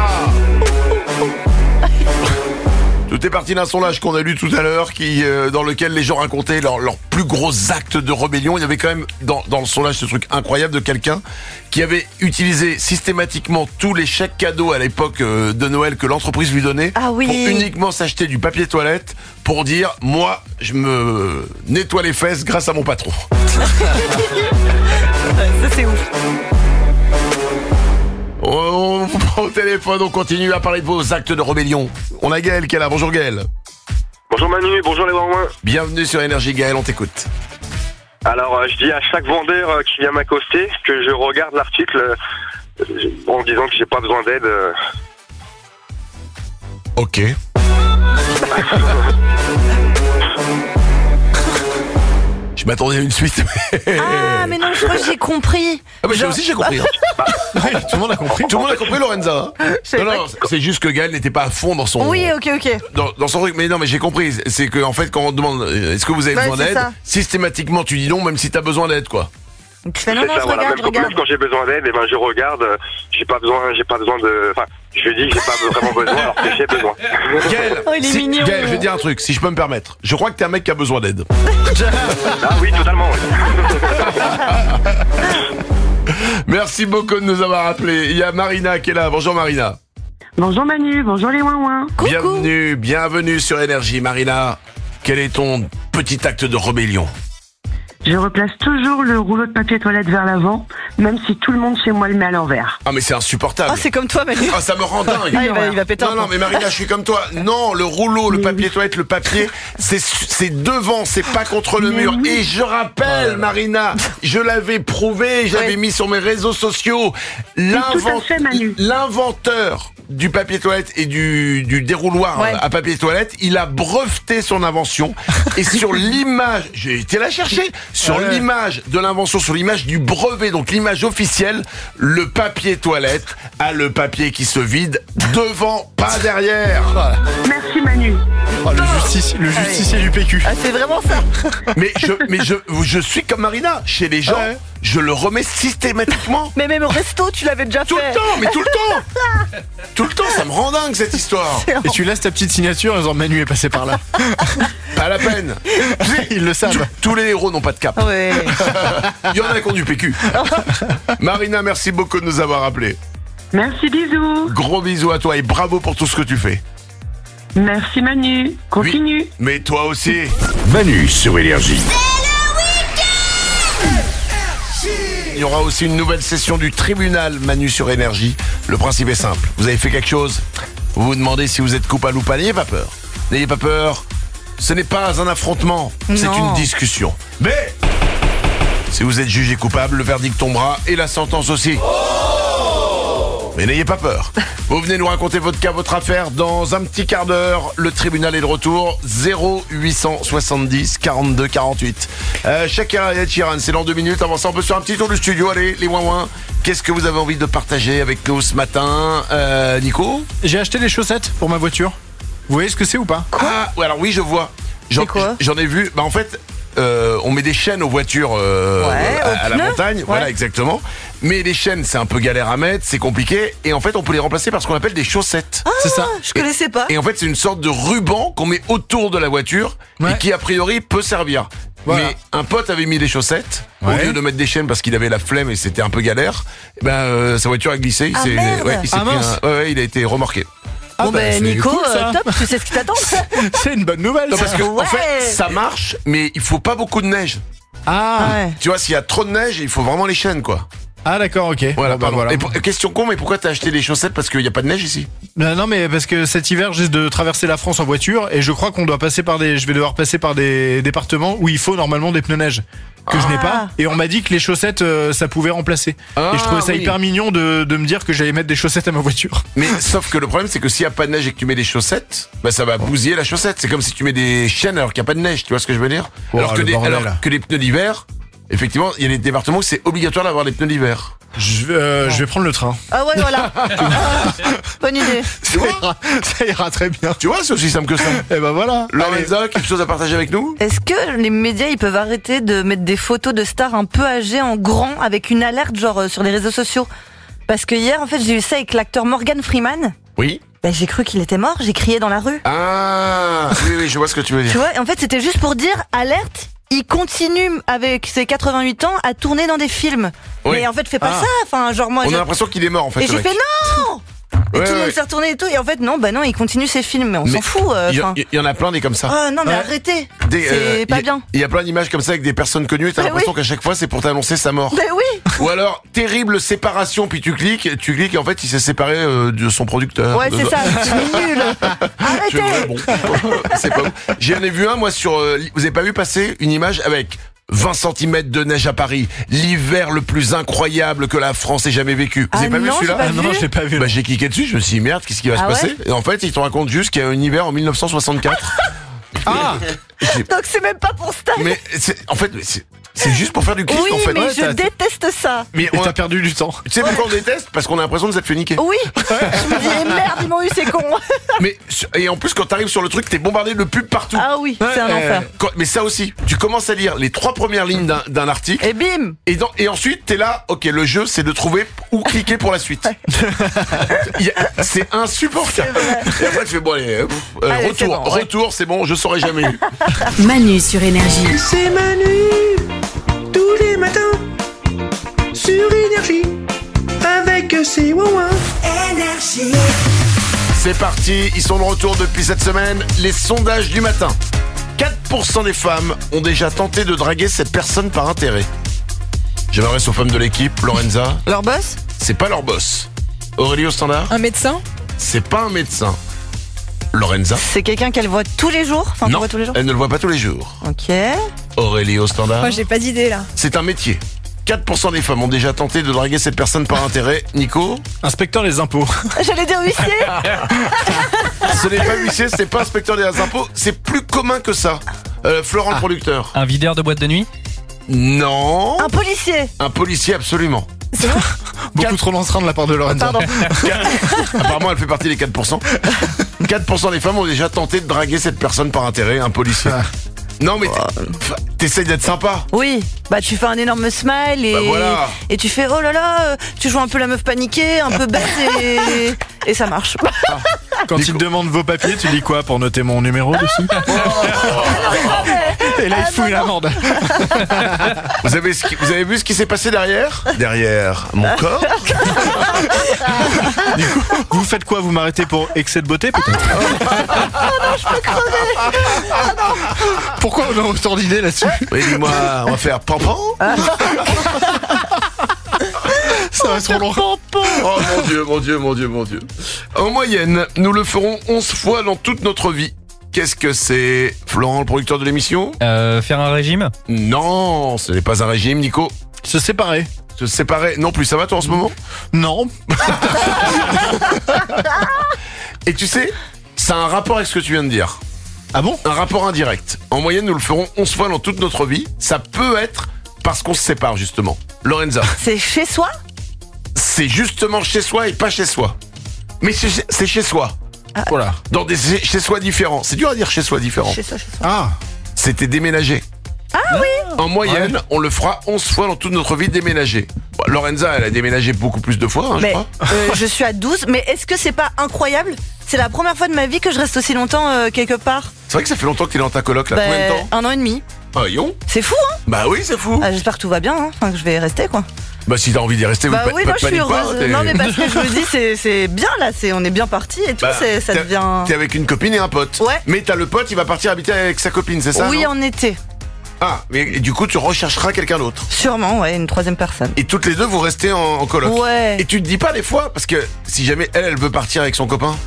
Tout est parti d'un sondage qu'on a lu tout à l'heure, qui euh, dans lequel les gens racontaient leurs leurs plus gros actes de rébellion. Il y avait quand même dans, dans le sondage ce truc incroyable de quelqu'un qui avait utilisé systématiquement tous les chèques cadeaux à l'époque euh, de Noël que l'entreprise lui donnait Ah oui. pour uniquement s'acheter du papier toilette pour dire moi je me nettoie les fesses grâce à mon patron. Ça, c'est ouf. On vous prend au téléphone, on continue à parler de vos actes de rébellion. On a Gaël qui est là. Bonjour Gaël. Bonjour Manu, bonjour les Wouin. Bienvenue sur Énergie Gaël, on t'écoute. Alors euh, je dis à chaque vendeur euh, qui vient m'accoster que je regarde l'article euh, en disant que j'ai pas besoin d'aide. euh. Ok. Je m'attendais à une suite. Mais... Ah, mais non, je crois que j'ai compris. Ah bah j'ai Genre- aussi j'ai compris. Hein. Ouais, tout le monde a compris. Tout le monde a compris Lorenza. Hein. savais Non pas non, c'est juste que Gaël n'était pas à fond dans son Oui, ok, ok. dans, dans son truc. Mais non, mais j'ai compris. C'est que en fait quand on te demande euh, est-ce que vous avez Ouais, besoin c'est d'aide, ça. systématiquement tu dis non même si t'as besoin d'aide quoi. Donc tu fais non, C'est non, ça, je voilà. regarde, Même, je quand- regarde. même quand j'ai besoin d'aide, eh ben je regarde. euh, J'ai pas besoin, j'ai pas besoin de. Enfin, je dis que j'ai pas vraiment besoin alors que j'ai besoin. Gaël, Oh, il est si- mignon. Gaël, je vais te dire un truc, si je peux me permettre. Je crois que t'es un mec qui a besoin d'aide. Ah oui, totalement. Oui. Merci beaucoup de nous avoir appelés. Il y a Marina qui est là. Bonjour Marina. Bonjour Manu, bonjour les ouin Bienvenue, bienvenue sur Énergie. Marina, quel est ton petit acte de rébellion? Je replace toujours le rouleau de papier toilette vers l'avant, même si tout le monde chez moi le met à l'envers. Ah mais c'est insupportable. Ah, c'est comme toi, Manu. Ah ça me rend dingue. Ah, il va, il va péter un Non, non, plomb. mais Marina, je suis comme toi. Non, le rouleau, le papier toilette, le papier, c'est c'est devant, c'est pas contre le Mais mur. oui. Et je rappelle, Marina, je l'avais prouvé, j'avais Ouais. mis sur mes réseaux sociaux, tout l'invent- à fait, Manu. l'inventeur du papier toilette et du, du dérouloir Ouais. à papier toilette, il a breveté son invention. Et sur l'image, j'ai été la chercher, sur Ouais. l'image de l'invention, sur l'image du brevet, donc l'image officielle, le papier toilette a le papier qui se vide devant, pas derrière. Merci Manu. Oh, le, justici- le justicier du P Q. Ah, c'est vraiment ça. Mais je, mais je, je suis comme Marina. Chez les gens, Ouais. je le remets systématiquement. Mais même au resto, tu l'avais déjà Tout fait. le temps, mais tout le temps. Tout le temps, ça me rend dingue cette histoire. Et tu laisses ta petite signature en disant Manu est passé par là. Pas la peine. Ils le savent. Tous les héros n'ont pas de cap. Ouais. Il y en a qui ont du P Q. Marina, merci beaucoup de nous avoir appelés. Merci, bisous. Gros bisous à toi et bravo pour tout ce que tu fais. Merci Manu. Continue. Mais toi aussi. Manu sur Énergie. Il y aura aussi une nouvelle session du tribunal Manu sur Énergie. Le principe est simple. Vous avez fait quelque chose, vous vous demandez si vous êtes coupable ou pas. N'ayez pas peur. N'ayez pas peur. Ce n'est pas un affrontement, c'est Non. une discussion. Mais si vous êtes jugé coupable, le verdict tombera et la sentence aussi. Mais n'ayez pas peur. Vous venez nous raconter votre cas, votre affaire dans un petit quart d'heure. Le tribunal est de retour. zéro huit cent soixante-dix quarante-deux quarante-huit. Euh, Shakira et Ed Sheeran, c'est dans deux minutes. Avant ça, on peut faire un petit tour du studio. Allez, les ouin-ouin. Qu'est-ce que vous avez envie de partager avec nous ce matin, euh, Nico? J'ai acheté des chaussettes pour ma voiture. Vous voyez ce que c'est ou pas? Ah, ouais, alors oui, je vois. J'en, C'est quoi j'en ai vu. Bah en fait, euh, on met des chaînes aux voitures euh, Ouais, à, aux à la pneus. montagne. Ouais. Voilà, exactement. Mais les chaînes, c'est un peu galère à mettre, c'est compliqué. Et en fait, on peut les remplacer par ce qu'on appelle des chaussettes. C'est ça. Je connaissais pas. Et en fait, c'est une sorte de ruban qu'on met autour de la voiture Ouais. et qui, a priori, peut servir. Voilà. Mais un pote avait mis des chaussettes au Ouais. lieu de mettre des chaînes parce qu'il avait la flemme et c'était un peu galère. Et ben, euh, sa voiture a glissé. Il Ah, s'est, merde. ouais, il s'est Ah, pris mince. un- ouais, ouais, il a été remorqué. Ah Bon, bah, ben, c'est Nico, cool, ça. euh, top, tu sais ce qui t'attend. C'est une bonne nouvelle. Non, ça. parce que en Ouais. fait, ça marche, mais il faut pas beaucoup de neige. Ah, Ouais. Tu vois, s'il y a trop de neige, il faut vraiment les chaînes, quoi. ah d'accord, ok. Voilà, Bon, bah, pardon. voilà. Et pour- question con, mais pourquoi t'as acheté des chaussettes? Parce qu'il y a pas de neige ici. Euh, non mais parce que cet hiver j'ai de traverser la France en voiture et je crois qu'on doit passer par des, je vais devoir passer par des départements où il faut normalement des pneus neige. que je n'ai Ah. pas. Et on m'a dit que les chaussettes, euh, ça pouvait remplacer. Ah, et je trouvais ça oui. hyper mignon de, de me dire que j'allais mettre des chaussettes à ma voiture. Mais sauf que le problème, c'est que s'il n'y a pas de neige et que tu mets des chaussettes, bah ça va bousiller la chaussette. C'est comme si tu mets des chaînes alors qu'il n'y a pas de neige. Tu vois ce que je veux dire? Oh, alors, que le des, bordel. alors que les pneus d'hiver, effectivement, il y a des départements où c'est obligatoire d'avoir des pneus d'hiver. Je vais, euh, je vais prendre le train. Ah ouais, voilà. Ah, bonne idée. Tu vois? Ça ira très bien. Tu vois, c'est aussi simple que ça. Et ben voilà. Lorenza, quelque chose à partager avec nous? Est-ce que les médias ils peuvent arrêter de mettre des photos de stars un peu âgées en grand avec une alerte genre euh, sur les réseaux sociaux? Parce que hier en fait j'ai eu ça avec l'acteur Morgan Freeman. Oui. Ben, j'ai cru qu'il était mort, j'ai crié dans la rue. Ah, oui, oui, je vois ce que tu veux dire. Tu vois, et en fait c'était juste pour dire alerte. Il continue avec ses quatre-vingt-huit ans à tourner dans des films. Oui. Mais en fait fais pas Ah. ça. Enfin genre moi. On je- a l'impression qu'il est mort en fait. Et le j'ai mec. fait non. Et Ouais, tout le ouais. monde s'est retourné et tout. Et en fait non, bah non, il continue ses films. Mais on Mais s'en fout. euh, Il y, a- enfin. il y en a plein des comme ça. Ah non mais Ouais. arrêtez. Des, C'est euh, pas il y a- bien. Il y a plein d'images comme ça avec des personnes connues et t'as Mais l'impression oui. qu'à chaque fois c'est pour t'annoncer sa mort. Ben oui. Ou alors, terrible séparation, puis tu cliques, tu cliques et en fait il s'est séparé euh, de son producteur. Ouais De- c'est ça. C'est nul. Je- ouais, Arrêtez. bon. C'est pas bon. J'en ai vu un moi sur... euh, vous avez pas vu passer une image avec vingt centimètres de neige à Paris, l'hiver le plus incroyable que la France ait jamais vécu. Vous Ah avez pas vu non, celui-là j'ai pas Ah non, vu. je l'ai pas vu. Bah j'ai cliqué dessus, je me suis dit merde, qu'est-ce qui va Ah se passer? ouais Et en fait, ils te racontent juste qu'il y a un hiver en mille neuf cent soixante-quatre. Ah Donc c'est même pas pour ça. Mais c'est, en fait, c'est, c'est juste pour faire du clic Oui, en fait. mais Ouais, je t'as- déteste ça. mais Et on t'as a- perdu du temps. tu sais pourquoi on déteste? Parce qu'on a l'impression de s'être fait niquer. Oui. Je me dis eh, merde, ils m'ont eu, c'est con. Mais et en plus quand t'arrives sur le truc, t'es bombardé de pubs partout. Ah oui, c'est un Euh, enfer. quand- mais ça aussi, tu commences à lire les trois premières lignes d'un, d'un article Et bim. et, dans, et ensuite t'es là, ok, le jeu c'est de trouver où cliquer pour la suite. Il y a- c'est insupportable. Et après tu fais bon allez, euh, pff, euh, Allez, retour, c'est bon, ouais. retour, c'est bon, je saurais jamais eu. Manu sur Énergie. C'est Manu, tous les matins, sur Énergie, avec ses ouin Énergie. C'est parti, ils sont de retour depuis cette semaine. Les sondages du matin. quatre pour cent des femmes ont déjà tenté de draguer cette personne par intérêt. Je m'adresse aux femmes de l'équipe, Lorenza. Leur boss? C'est pas leur boss. Aurélie au standard. Un médecin? C'est pas un médecin. Lorenza. C'est quelqu'un qu'elle voit tous les jours. Enfin, qu'on Non, voit tous les jours. elle ne le voit pas tous les jours. Ok. Aurélie au standard. Moi, j'ai pas d'idée là. C'est un métier. quatre pour cent des femmes ont déjà tenté de draguer cette personne par intérêt. Nico. Inspecteur des impôts. J'allais dire huissier. Ce n'est pas huissier, c'est pas inspecteur des impôts. C'est plus commun que ça. Euh, Florent le producteur. Un videur de boîte de nuit? Non. Un policier. Un policier, absolument. Beaucoup trop d'entrain de la part de Lorenza. Pardon. Apparemment, elle fait partie des quatre pour cent. quatre pour cent des femmes ont déjà tenté de draguer cette personne par intérêt, un policier. Non, mais t'es- t'essayes d'être sympa. Oui. Bah tu fais un énorme smile et Bah, voilà. et tu fais oh là là, euh, tu joues un peu la meuf paniquée, un peu bête et et ça marche. Quand ils te demandent vos papiers, tu dis quoi pour noter mon numéro dessus? Et là, il fout une amende. Vous avez, ce qui- vous avez vu ce qui s'est passé derrière? Derrière mon corps. Du coup, vous faites quoi? Vous m'arrêtez pour excès de beauté, peut-être? Pourquoi on a autant d'idées là-dessus? Oui, dis-moi, on va faire pampan. Ça va trop long. Oh mon Dieu, mon Dieu, mon Dieu, mon Dieu. En moyenne, nous le ferons onze fois dans toute notre vie. Qu'est-ce que c'est, Florent, le producteur de l'émission? Euh, faire un régime? Non, ce n'est pas un régime, Nico. Se séparer. Se séparer non plus, ça va toi en ce moment? Non. Et tu sais, ça a un rapport avec ce que tu viens de dire. Ah bon? Un rapport indirect. En moyenne, nous le ferons onze fois dans toute notre vie. Ça peut être parce qu'on se sépare, justement. Lorenza. C'est chez soi? C'est justement chez soi et pas chez soi. Mais c'est c'est chez soi. Voilà. Dans des chez soi différents. C'est dur à dire chez soi différents. Chez soi, chez soi. Ah. C'était déménager. Ah oui. En moyenne, on le fera onze fois dans toute notre vie déménager. Bon, Lorenza, elle a déménagé beaucoup plus de fois, hein, je Mais crois. euh, je suis à douze, mais est-ce que c'est pas incroyable? C'est la première fois de ma vie que je reste aussi longtemps euh, quelque part. C'est vrai que ça fait longtemps que t'es dans ta coloc, là. Bah, Combien de temps? un an et demi. Ah, yon. C'est fou, hein? Bah oui, c'est fou. Ah, j'espère que tout va bien, hein. Enfin, que je vais rester, quoi. Bah si t'as envie d'y rester, Bah pa- oui, pa- non, je suis panique pas, heureuse. t'es- Non, mais parce que je me dis, c'est, c'est bien là, c'est, on est bien parti et tout, Bah, c'est, ça t'es- devient. T'es avec une copine et un pote. Ouais. Mais t'as le pote, il va partir habiter avec sa copine, c'est ça? Oui, non en été. Ah, mais et du coup, tu rechercheras quelqu'un d'autre. Sûrement, ouais, une troisième personne. Et toutes les deux, vous restez en, en coloc. Ouais. Et tu te dis pas des fois, parce que si jamais elle, elle veut partir avec son copain,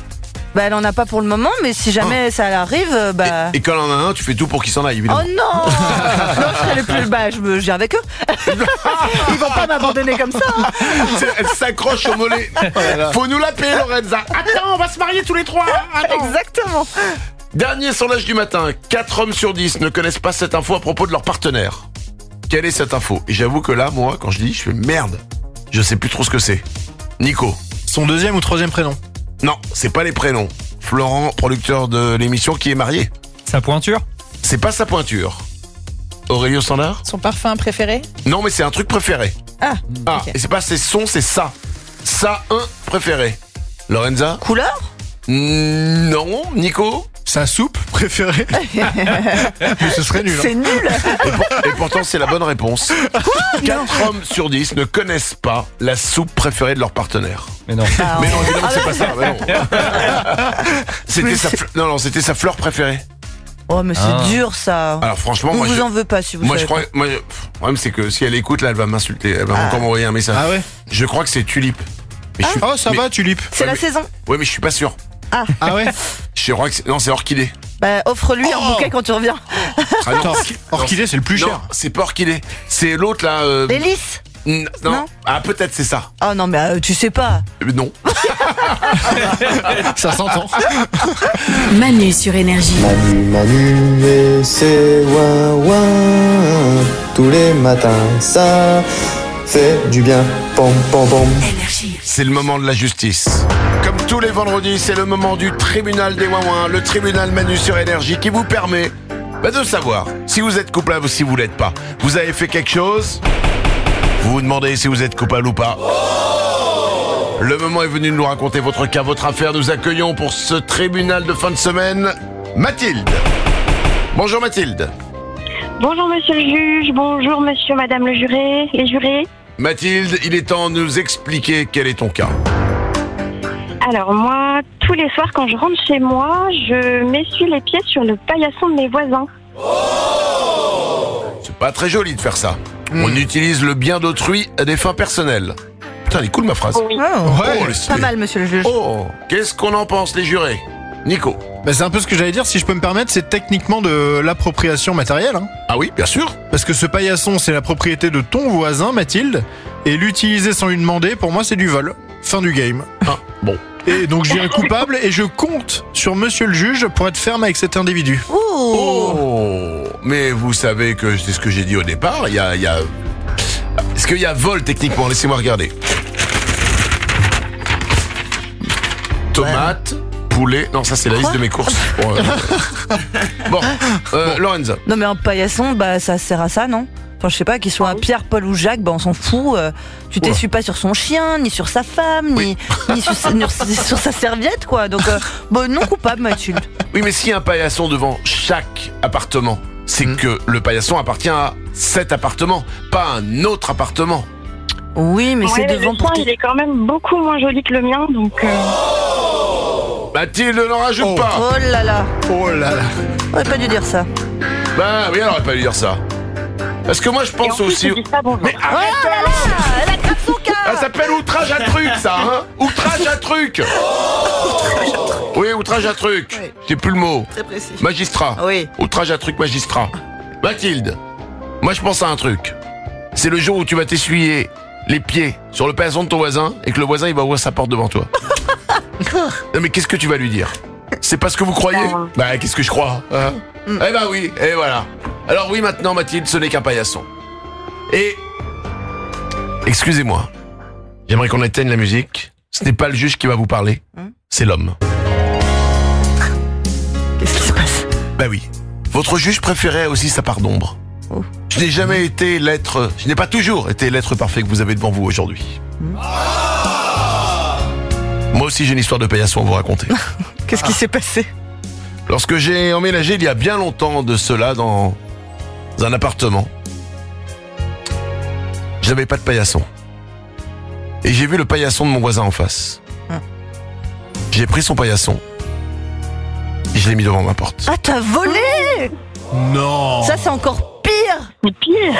Bah, elle en a pas pour le moment, mais si jamais ça arrive, euh, bah. Et quand on en a un, tu fais tout pour qu'il s'en aille, évidemment. Oh non Non, je serais le plus. Bah, je me viens avec eux. Ils vont pas m'abandonner comme ça. Hein. Elle s'accroche au mollet. Faut nous la payer, Lorenza. Attends, on va se marier tous les trois. Attends. Exactement. Dernier sondage du matin. quatre hommes sur dix ne connaissent pas cette info à propos de leur partenaire. Quelle est cette info? Et j'avoue que là, moi, quand je dis, je fais merde. Je sais plus trop ce que c'est. Nico. Son deuxième ou troisième prénom? Non, c'est pas les prénoms. Florent, producteur de l'émission, qui est marié. Sa pointure? C'est pas sa pointure. Aurélio Standard? Son parfum préféré? Non, mais c'est un truc préféré. Ah, Ah, ok. et c'est pas c'est son, c'est ça. Ça, un préféré. Lorenza? Couleur? Mm, Non. Nico? Sa soupe préférée? Mais ce serait nul. hein. C'est nul. Et, pour- et pourtant, c'est la bonne réponse. quatre hommes sur dix ne connaissent pas la soupe préférée de leur partenaire. Mais non. Ah, Mais non, ouais. évidemment, Ah, c'est bah, pas ça. mais non. C'était Mais sa, c'est- fle- non, non, c'était sa fleur préférée. Oh, mais c'est Ah. dur ça. Alors franchement, On moi, vous je, en veut pas si vous moi, je savez crois, moi, je- pff, le problème, c'est que si elle écoute, là, elle va m'insulter. Elle va Ah. encore m'envoyer un message. Ah ouais? Je crois que c'est Tulipe. Mais je suis- Oh, ça mais- va, tulipe. C'est Ouais, la mais- saison. Ouais, mais je suis pas sûr. Ah, Ah ouais? Je crois que c'est, non, c'est Orchidée. bah offre-lui un Oh bouquet quand tu reviens. Ah, non, Attends, orchi- orchidée, c'est le plus non, cher. c'est pas Orchidée. C'est l'autre là. euh, Les lys. n- non. Non. Ah, peut-être c'est ça. Oh non, mais euh, tu sais pas. Euh, Non. Ça s'entend. Manu sur Énergie. Manu, Manu et c'est ouin ouin. Tous les matins, ça fait du bien. Pom pom pom. C'est le moment de la justice. Comme tous les vendredis, c'est le moment du tribunal des Ouin-Ouin, le tribunal Manu sur Énergie qui vous permet bah, de savoir si vous êtes coupable ou si vous l'êtes pas. Vous avez fait quelque chose, vous vous demandez si vous êtes coupable ou pas. Le moment est venu de nous raconter votre cas, votre affaire. Nous accueillons pour ce tribunal de fin de semaine Mathilde. Bonjour Mathilde. Bonjour monsieur le juge, bonjour monsieur, madame le juré, les jurés. Mathilde, il est temps de nous expliquer quel est ton cas. Alors moi, tous les soirs quand je rentre chez moi, je m'essuie les pieds sur le paillasson de mes voisins. C'est pas très joli de faire ça. On utilise le bien d'autrui à des fins personnelles. Putain, elle est cool ma phrase. Oui. Oh, Oh, le pas stylé. mal, monsieur le juge. Oh, qu'est-ce qu'on en pense les jurés? Nico. Bah, c'est un peu ce que j'allais dire, si je peux me permettre, c'est techniquement de l'appropriation matérielle. Hein. Ah oui, bien sûr. Parce que ce paillasson, c'est la propriété de ton voisin, Mathilde. Et l'utiliser sans lui demander, pour moi, c'est du vol. Fin du game. Ah, bon. Et donc, je dirais coupable et je compte sur monsieur le juge pour être ferme avec cet individu. Oh, mais vous savez que c'est ce que j'ai dit au départ. Il y a, il y a... Est-ce qu'il y a vol techniquement? Laissez-moi regarder. Tomate, poulet. Non, ça c'est la liste de mes courses. Bon, euh, bon, euh, Lorenza. Non, mais un paillasson, bah ça sert à ça, non? Enfin, je sais pas, qu'il soit un Pierre, Paul ou Jacques, bah on s'en fout. euh, tu Oula. t'essuies pas sur son chien, ni sur sa femme, ni, ni sur, sa- ni sur sa serviette, quoi. Donc, euh, bon, non coupable, Mathilde. Oui, mais s'il y a un paillasson devant chaque appartement, c'est que le paillasson appartient à cet appartement, pas à un autre appartement. Oui, mais Ouais, c'est mais devant le pour sien, tes... il est quand même beaucoup moins joli que le mien, donc... euh, Mathilde, n'en rajoute Oh. pas. Oh là là, Oh là là. on aurait pas dû dire ça. Bah oui, elle aurait pas dû dire ça. Parce que moi je Et en pense plus, aussi. il dit ça, bonjour. Mais arrête. Oh là là, elle a craqué son Ça cas. s'appelle outrage à truc, ça, hein? Outrage à truc. Oui, outrage à truc. Oui. J'ai plus le mot. Très précis. Magistrat. Oui. Outrage à truc, magistrat. Mathilde, moi je pense à un truc. C'est le jour où tu vas t'essuyer les pieds sur le paillasson de ton voisin et que le voisin il va ouvrir sa porte devant toi. Non mais qu'est-ce que tu vas lui dire? C'est pas ce que vous croyez? Non. Bah qu'est-ce que je crois, hein? Mm. Eh bah oui, et voilà. Alors oui, maintenant Mathilde, ce n'est qu'un paillasson. Et... Excusez-moi. J'aimerais qu'on éteigne la musique. Ce n'est pas le juge qui va vous parler, Mm. c'est l'homme. Qu'est-ce qui se passe? Bah oui. Votre juge préféré a aussi sa part d'ombre. Oh. Je n'ai jamais été l'être... Je n'ai pas toujours été l'être parfait que vous avez devant vous aujourd'hui. Mm. Moi aussi j'ai une histoire de paillasson à vous raconter. Qu'est-ce qui s'est passé? Lorsque j'ai emménagé il y a bien longtemps de cela dans un appartement, j'avais pas de paillasson. Et j'ai vu le paillasson de mon voisin en face. Hum. J'ai pris son paillasson et je l'ai mis devant ma porte. Ah, t'as volé? Non. Ça, c'est encore pire. C'est pire.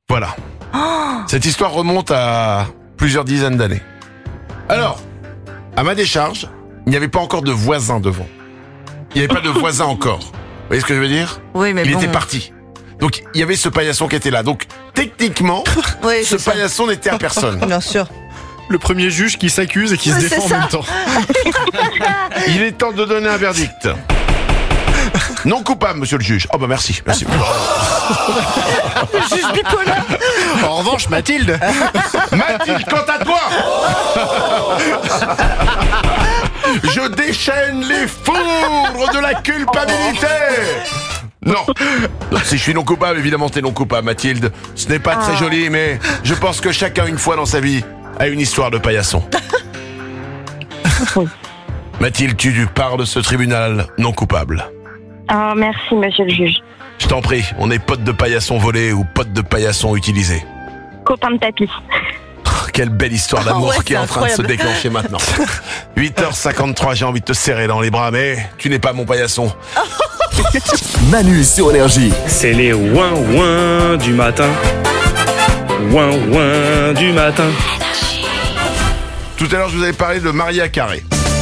Voilà. Cette histoire remonte à plusieurs dizaines d'années. Alors, À ma décharge, il n'y avait pas encore de voisin devant. Il n'y avait pas de voisin encore. Vous voyez ce que je veux dire? Oui, mais Il bon. était parti. Donc, il y avait ce paillasson qui était là. Donc, techniquement, Oui, ce c'est ça. paillasson n'était à personne. Bien sûr. Le premier juge qui s'accuse et qui se Ouais, défend en c'est ça. même temps. Il est temps de donner un verdict. Non coupable, monsieur le juge. Oh bah merci, merci. Le juge bipolaire. En revanche, Mathilde. Mathilde, quant à toi, je déchaîne les foudres de la culpabilité. Non. Non, si je suis non coupable, évidemment t'es non coupable, Mathilde. Ce n'est pas très joli, mais je pense que chacun une fois dans sa vie a une histoire de paillasson. Mathilde, tu pars de ce tribunal non coupable. Ah, merci, monsieur le juge. Je t'en prie, on est potes de paillasson volés ou potes de paillasson utilisés. Copain de tapis. Quelle belle histoire d'amour Ah ouais, qui est c'est en train de se incroyable. déclencher maintenant. huit heures cinquante-trois, j'ai envie de te serrer dans les bras, mais tu n'es pas mon paillasson. Manu sur Énergie. C'est les ouin-ouin du matin. Ouin-ouin du matin. Tout à l'heure, je vous avais parlé de Maria Carey.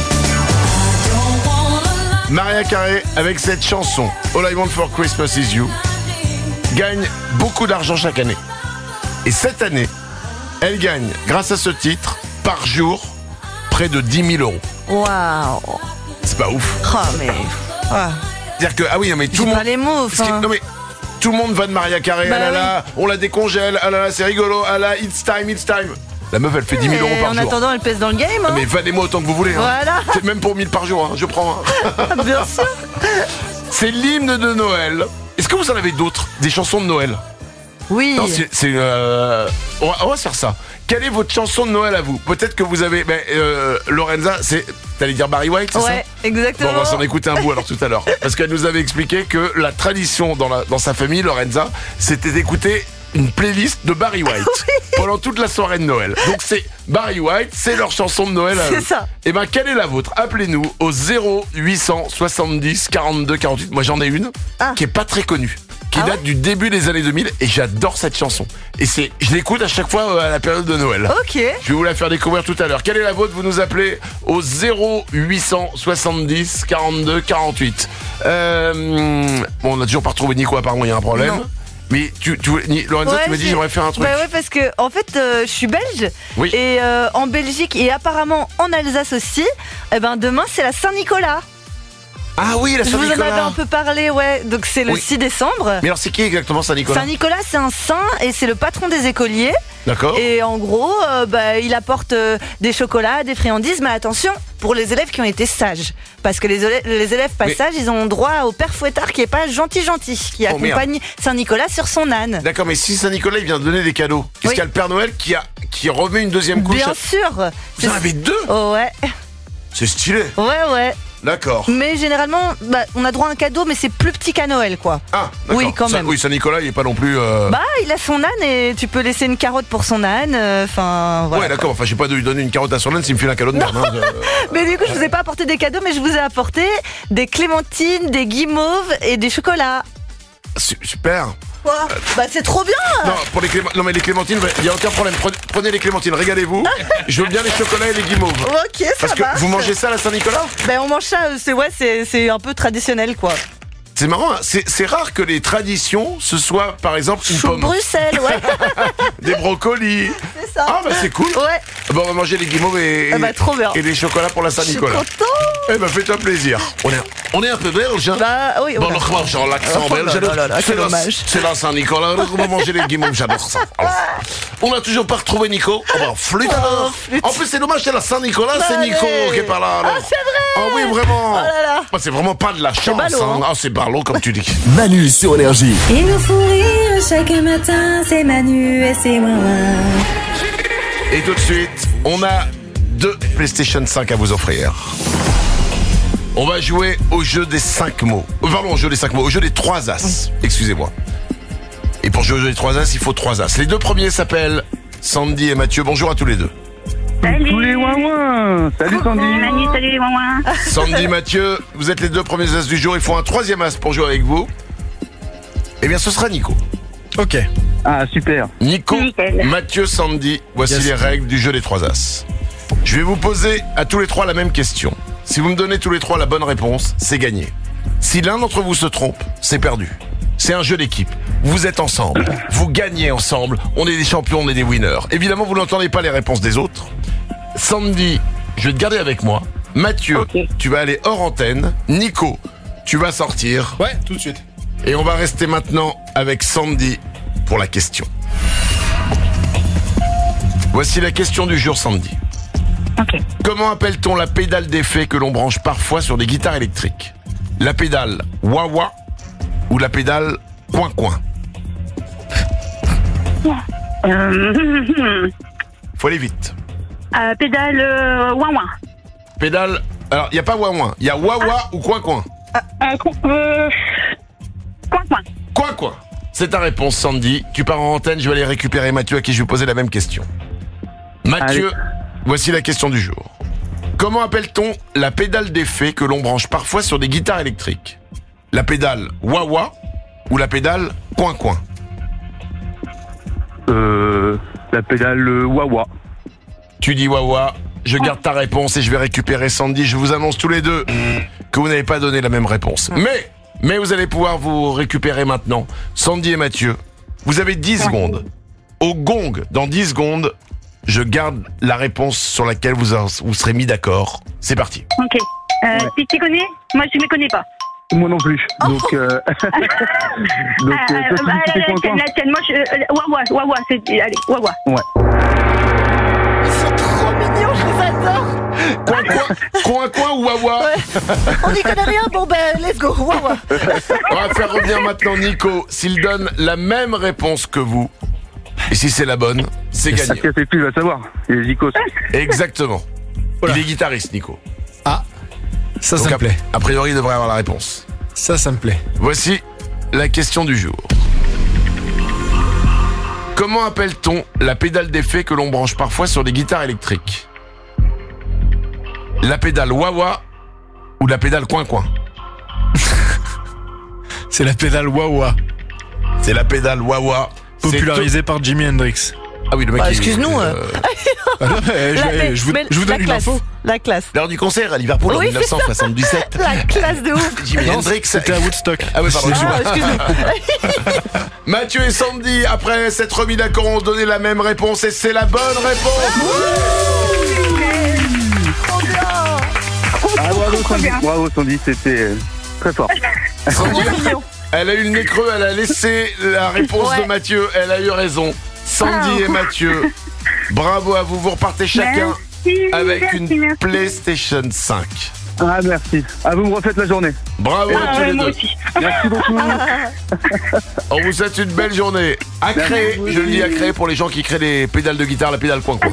Maria Carey, avec cette chanson All I Want for Christmas Is You, gagne beaucoup d'argent chaque année. Et cette année, elle gagne, grâce à ce titre, par jour, près de dix mille euros. Waouh. C'est pas ouf. Oh, mais. Ah. C'est-à-dire que, ah oui, non, mais tout J'ai le pas monde. les mots, Ce qui- enfin. non, mais tout le monde va de Maria Carey. Bah ah là oui. là, on la décongèle. Ah là là, c'est rigolo. Ah là, it's time, it's time. La meuf, elle fait dix mille euros Et par en jour. attendant, elle pèse dans le game. Hein. Mais vendez-moi autant que vous voulez. Hein. Voilà. C'est même pour mille par jour, hein. Je prends. Hein. Bien sûr. C'est l'hymne de Noël. Est-ce que vous en avez d'autres? Des chansons de Noël? Oui. Non, c'est. c'est, euh, on, va, on va se faire ça. Quelle est votre chanson de Noël à vous? Peut-être que vous avez. Ben, euh, Lorenza, c'est. T'allais dire Barry White, c'est ça? Ouais, exactement. Bon, on va s'en écouter un bout alors tout à l'heure. Parce qu'elle nous avait expliqué que la tradition dans, la, dans sa famille, Lorenza, c'était d'écouter une playlist de Barry White pendant toute la soirée de Noël. Donc c'est Barry White, c'est leur chanson de Noël à C'est eux. ça. Et ben quelle est la vôtre? Appelez-nous au zéro huit cent soixante-dix quarante-deux quarante-huit. Moi j'en ai une Ah. qui est pas très connue, qui Ah date ouais du début des années deux mille et j'adore cette chanson. Et c'est, je l'écoute à chaque fois euh, à la période de Noël. Ok. Je vais vous la faire découvrir tout à l'heure. Quelle est la vôtre? Vous nous appelez au zéro huit cent soixante-dix quarante-deux quarante-huit. Euh, bon, on n'a toujours pas retrouvé Nico, apparemment il y a un problème. Non. Mais tu, tu, Ni- Lorenza, Ouais, tu m'as dit j'ai- j'aimerais faire un truc. Bah ouais, parce que en fait, euh, je suis belge. Oui. Et euh, en Belgique et apparemment en Alsace aussi. Et ben demain c'est la Saint-Nicolas. Ah oui, la Je vous en Saint-Nicolas. avais un peu parlé, ouais. Donc c'est le Oui. six décembre. Mais alors c'est qui exactement Saint-Nicolas? Saint-Nicolas, c'est un saint et c'est le patron des écoliers. D'accord. Et en gros, euh, bah, il apporte euh, des chocolats, des friandises, mais attention, pour les élèves qui ont été sages. Parce que les, élè- les élèves pas Mais- sages, ils ont droit au père fouettard qui est pas gentil-gentil, qui Oh, merde. accompagne Saint-Nicolas sur son âne. D'accord, mais si Saint-Nicolas il vient de donner des cadeaux, qu'est-ce Oui. qu'il y a le Père Noël qui, a, qui remet une deuxième couche? Bien sûr. Vous en avez deux? Oh, ouais, C'est stylé. ouais, ouais. D'accord. Mais généralement, bah, on a droit à un cadeau, mais c'est plus petit qu'à Noël, quoi. Ah, d'accord. Oui, quand Ça- même. oui, Saint-Nicolas il est pas non plus. euh, Bah, il a son âne et tu peux laisser une carotte pour son âne. Enfin, voilà. ouais, d'accord. Enfin, je sais pas de lui donner une carotte à son âne s'il me file un cadeau de merde. hein. Euh, Mais du coup, je vous ai pas apporté des cadeaux, mais je vous ai apporté des clémentines, des guimauves et des chocolats. su- super. Quoi Bah, c'est trop bien. Non, pour les cléma- non mais les clémentines, il y a aucun problème. Prenez, prenez les clémentines, régalez-vous. Je veux bien les chocolats et les guimauves. Ok, ça Parce que marche. vous mangez ça à la Saint-Nicolas? Ben on mange ça, euh, c'est ouais, c'est c'est un peu traditionnel quoi. C'est marrant, hein. c'est c'est rare que les traditions ce soit par exemple une Chou pomme, Bruxelles, ouais. des brocolis. C'est ça. Ah bah c'est cool. Ouais. Bon, on va manger les guimauves et, Ah bah, trop bien. et les chocolats pour la Je suis Saint-Nicolas. content. Eh ben fais-toi plaisir. On est, on est un peu belge. Hein. Bah oui. Bon, on a- alors, genre l'accent Oh là belge. là là là, c'est quel la, hommage. c'est la Saint-Nicolas. On va manger les guimauves, j'adore ça. Alors, on n'a toujours pas retrouvé Nico. Oh bah, flûte alors. En plus, c'est dommage, c'est la Saint-Nicolas, c'est Bah, Nico allez. qui est pas là. alors. Ah, c'est vrai. Ah oui, vraiment. Oh là là. Bah, c'est vraiment pas de la chance. ballot, hein. hein. Ah, c'est barlot, comme tu dis. Manu sur Énergie. Il nous faut rire chaque matin, c'est Manu et c'est Wawa. Et tout de suite, on a deux PlayStation cinq à vous offrir. On va jouer au jeu des cinq mots. Euh, Pardon, au jeu des cinq mots, au jeu des trois as. Excusez-moi. Et pour jouer au jeu des trois as, il faut trois as. Les deux premiers s'appellent Sandy et Mathieu. Bonjour à tous les deux. Salut. Tous les ouin Salut Sandy. Manu, salut les ouin Sandy, Mathieu, vous êtes les deux premiers as du jour. Il faut un troisième as pour jouer avec vous. Eh bien, ce sera Nico. Ok. Ah, super. Nico, Nickel. Mathieu, Sandy. Voici Yes. les règles du jeu des trois as. Je Je vais vous poser à tous les trois la même question. Si vous me donnez tous les trois la bonne réponse, c'est gagné. Si l'un d'entre vous se trompe, c'est perdu. C'est un jeu d'équipe. Vous êtes ensemble. Vous gagnez ensemble. On est des champions, on est des winners. Évidemment, vous n'entendez pas les réponses des autres. Sandy, je vais te garder avec moi. Mathieu, okay. Tu vas aller hors antenne. Nico, tu vas sortir. Ouais, tout de suite. Et on va rester maintenant avec Sandy pour la question. Voici la question du jour, Sandy. Okay. Comment appelle-t-on la pédale d'effet que l'on branche parfois sur des guitares électriques? La pédale wah-wah ou la pédale coin-coin? Euh... Faut aller vite. Euh, pédale euh, wah-wah. Pédale... Alors, il n'y a pas wah-wah. Il y a wah-wah ah. ou coin-coin. Euh, euh, coin-coin. Coin-coin. C'est ta réponse, Sandy. Tu pars en antenne, je vais aller récupérer Mathieu à qui je vais poser la même question. Mathieu, allez. Voici la question du jour. Comment appelle-t-on la pédale d'effet que l'on branche parfois sur des guitares électriques? La pédale wah-wah ou la pédale coin-coin? Euh... La pédale wah-wah. Tu dis wah-wah. Je garde ta réponse et je vais récupérer Sandy. Je vous annonce tous les deux que vous n'avez pas donné la même réponse. Mais, mais vous allez pouvoir vous récupérer maintenant. Sandy et Mathieu, vous avez dix ouais. secondes. Au gong, dans dix secondes, je garde la réponse sur laquelle vous, vous serez mis d'accord. C'est parti. Ok. Euh, ouais. Tu t'y connais? Moi, je ne me connais pas. Moi non plus. Oh. Donc, euh... Donc, euh, euh, bah, la, la tienne, la tienne. Moi, je... Euh, wah-wah, wah-wah, c'est... Allez, wah-wah. Ouais. Ils sont trop mignons, je les adore. Coin, coin, coin, coin ou wah-wah ouais. On n'y connaît rien, bon ben, let's go, wah-wah. On va faire revenir maintenant Nico. S'il donne la même réponse que vous, et si c'est la bonne, c'est gagné. Ça fait plus, il va savoir. Il est Zikos. Exactement. Voilà. Il est guitariste, Nico. Ah, ça, Donc, ça me plaît. A priori, il devrait avoir la réponse. Ça, ça me plaît. Voici la question du jour. Comment appelle-t-on la pédale d'effet que l'on branche parfois sur des guitares électriques? La pédale wah-wah ou la pédale coin-coin? C'est la pédale wah-wah. C'est la pédale wah-wah. Popularisée t- par Jimi Hendrix. Ah oui, le mec. Bah, excuse-nous. Euh... ah non, mais, je, mais, je vous, je vous donne une info. La classe. L'heure du concert à Liverpool oui, en dix-neuf cent soixante-dix-sept. La classe de ouf. Jimi Hendrix. C'était à Woodstock. Ah oui, pardon. Ah, excuse-nous. Mathieu et Sandy, après s'être remis d'accord, ont donné la même réponse et c'est la bonne réponse. Ah, bravo Sandy, bravo Sandy, c'était très fort. Sandy, elle a eu le nez creux, elle a laissé la réponse ouais. de Mathieu, elle a eu raison. Sandy ah. et Mathieu, bravo à vous, vous repartez chacun merci, avec merci, une merci. PlayStation cinq. Ah merci, ah vous me refaites la journée. Bravo ah, à tous ouais, les moi deux. Aussi. Merci beaucoup. On vous souhaite une belle journée. À créer, je le dis à créer pour les gens qui créent les pédales de guitare, la pédale coin-coin.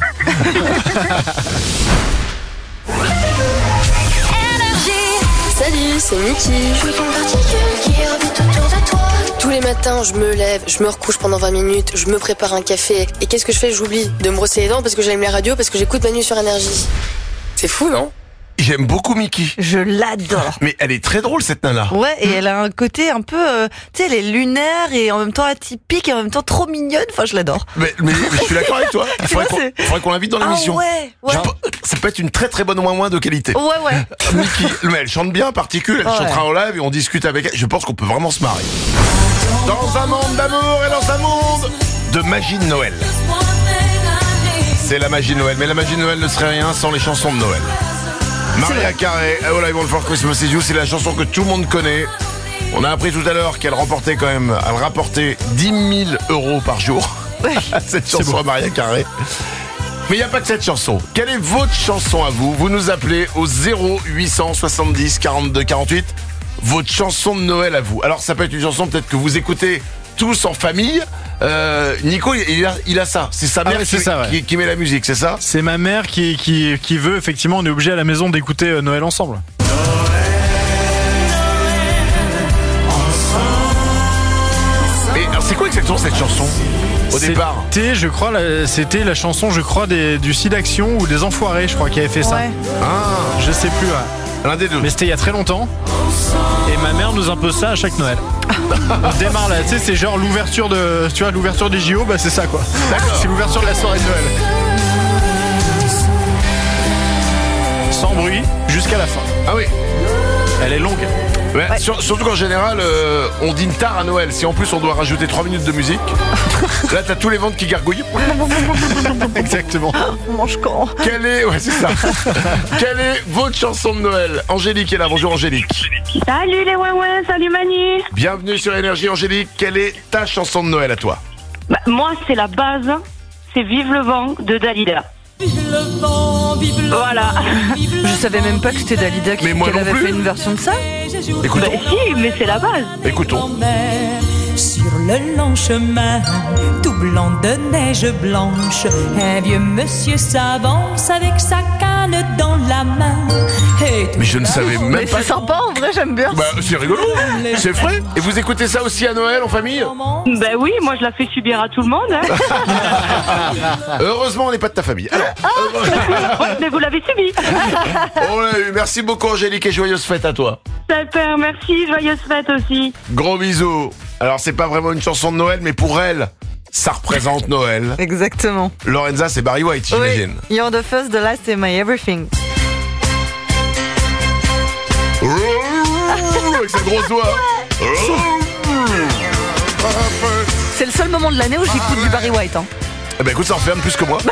Salut, c'est Niki. Je suis ton particule qui orbite autour de toi. Tous les matins, je me lève, je me recouche pendant vingt minutes, je me prépare un café. Et qu'est-ce que je fais? J'oublie de me brosser les dents parce que j'aime la radio, parce que j'écoute Manu sur Énergie. C'est fou, non? J'aime beaucoup Mickey. Je l'adore. Mais elle est très drôle cette nana. Ouais, et elle a un côté un peu, euh, tu sais, elle est lunaire et en même temps atypique et en même temps trop mignonne. Enfin, je l'adore. Mais, mais, mais je suis d'accord avec toi. Il faudrait, qu'on, faudrait qu'on l'invite dans l'émission. Ah ouais, ouais. Genre, ça peut être une très très bonne ouin-ouin de qualité. Ouais, ouais. Mickey, mais elle chante bien, particule, elle ouais. chantera en live et on discute avec elle. Je pense qu'on peut vraiment se marrer. Dans un monde d'amour et dans un monde de magie de Noël. C'est la magie de Noël, mais la magie de Noël ne serait rien sans les chansons de Noël. Mariah Carey, All I Want for Christmas Is You, c'est la chanson que tout le monde connaît. On a appris tout à l'heure qu'elle remportait quand même, elle rapportait dix mille euros par jour. Cette chanson à Mariah Carey. Mais il n'y a pas que cette chanson. Quelle est votre chanson à vous? Vous nous appelez au zéro huit cent soixante-dix quarante-deux quarante-huit. Votre chanson de Noël à vous. Alors ça peut être une chanson peut-être que vous écoutez tous en famille. Euh, Nico, il a, il a ça. C'est sa mère ah ouais, qui, ça, ouais. qui, qui met la musique, c'est ça? C'est ma mère qui, qui, qui veut, effectivement, on est obligé à la maison d'écouter euh, Noël ensemble. Et alors, c'est quoi exactement cette chanson au c'était, départ? je crois, la, c'était la chanson, je crois, des, du Site Action ou des Enfoirés, je crois, qui avait fait ça. Ouais. Ah, je sais plus. Ouais. L'un des deux. Mais c'était il y a très longtemps. Et ma mère nous impose ça à chaque Noël. On démarre là, tu sais, c'est genre l'ouverture de, tu vois, l'ouverture des J O, bah c'est ça quoi. D'accord. C'est l'ouverture de la soirée de Noël. sans bruit, jusqu'à la fin. Ah oui. Elle est longue. Ouais, ouais. Sur, surtout qu'en général, euh, on dîne tard à Noël. Si en plus on doit rajouter trois minutes de musique, là t'as tous les ventres qui gargouillent. Exactement. On mange quand? Quelle est, ouais, c'est ça. Quelle est votre chanson de Noël? Angélique est là. Bonjour Angélique. Salut les ouin ouin, salut Manu. Bienvenue sur Énergie. Angélique, quelle est ta chanson de Noël à toi? Bah, moi, c'est la base. C'est Vive le vent de Dalida. Vive le vent, vive le Voilà. Je savais même pas que c'était Dalida qui Mais moi qu'elle non avait plus. fait une version de ça. Écoutons. Bah, si, mais c'est la base. Écoutons. Sur le long chemin, tout blanc de neige blanche, un vieux monsieur s'avance avec sa canne dans la main. Et tout Mais je ne savais même Mais pas. c'est sympa en vrai, j'aime bien. Bah, c'est rigolo. C'est vrai. Et vous écoutez ça aussi à Noël en famille? Ben oui, moi je la fais subir à tout le monde. Hein. Heureusement, on n'est pas de ta famille. Alors, Ouais, mais vous l'avez subi. on l'a eu. Merci beaucoup Angélique et joyeuse fête à toi. Super, merci, joyeuse fête aussi. Gros bisous. Alors, c'est pas vraiment une chanson de Noël, mais pour elle, ça représente Noël. Exactement. Lorenza, c'est Barry White, j'imagine. Oui. You're the first, the last and my everything. Avec sa grosse voix. C'est le seul moment de l'année où j'écoute du Barry White. Hein. Eh ben écoute, ça en fait un de plus que moi.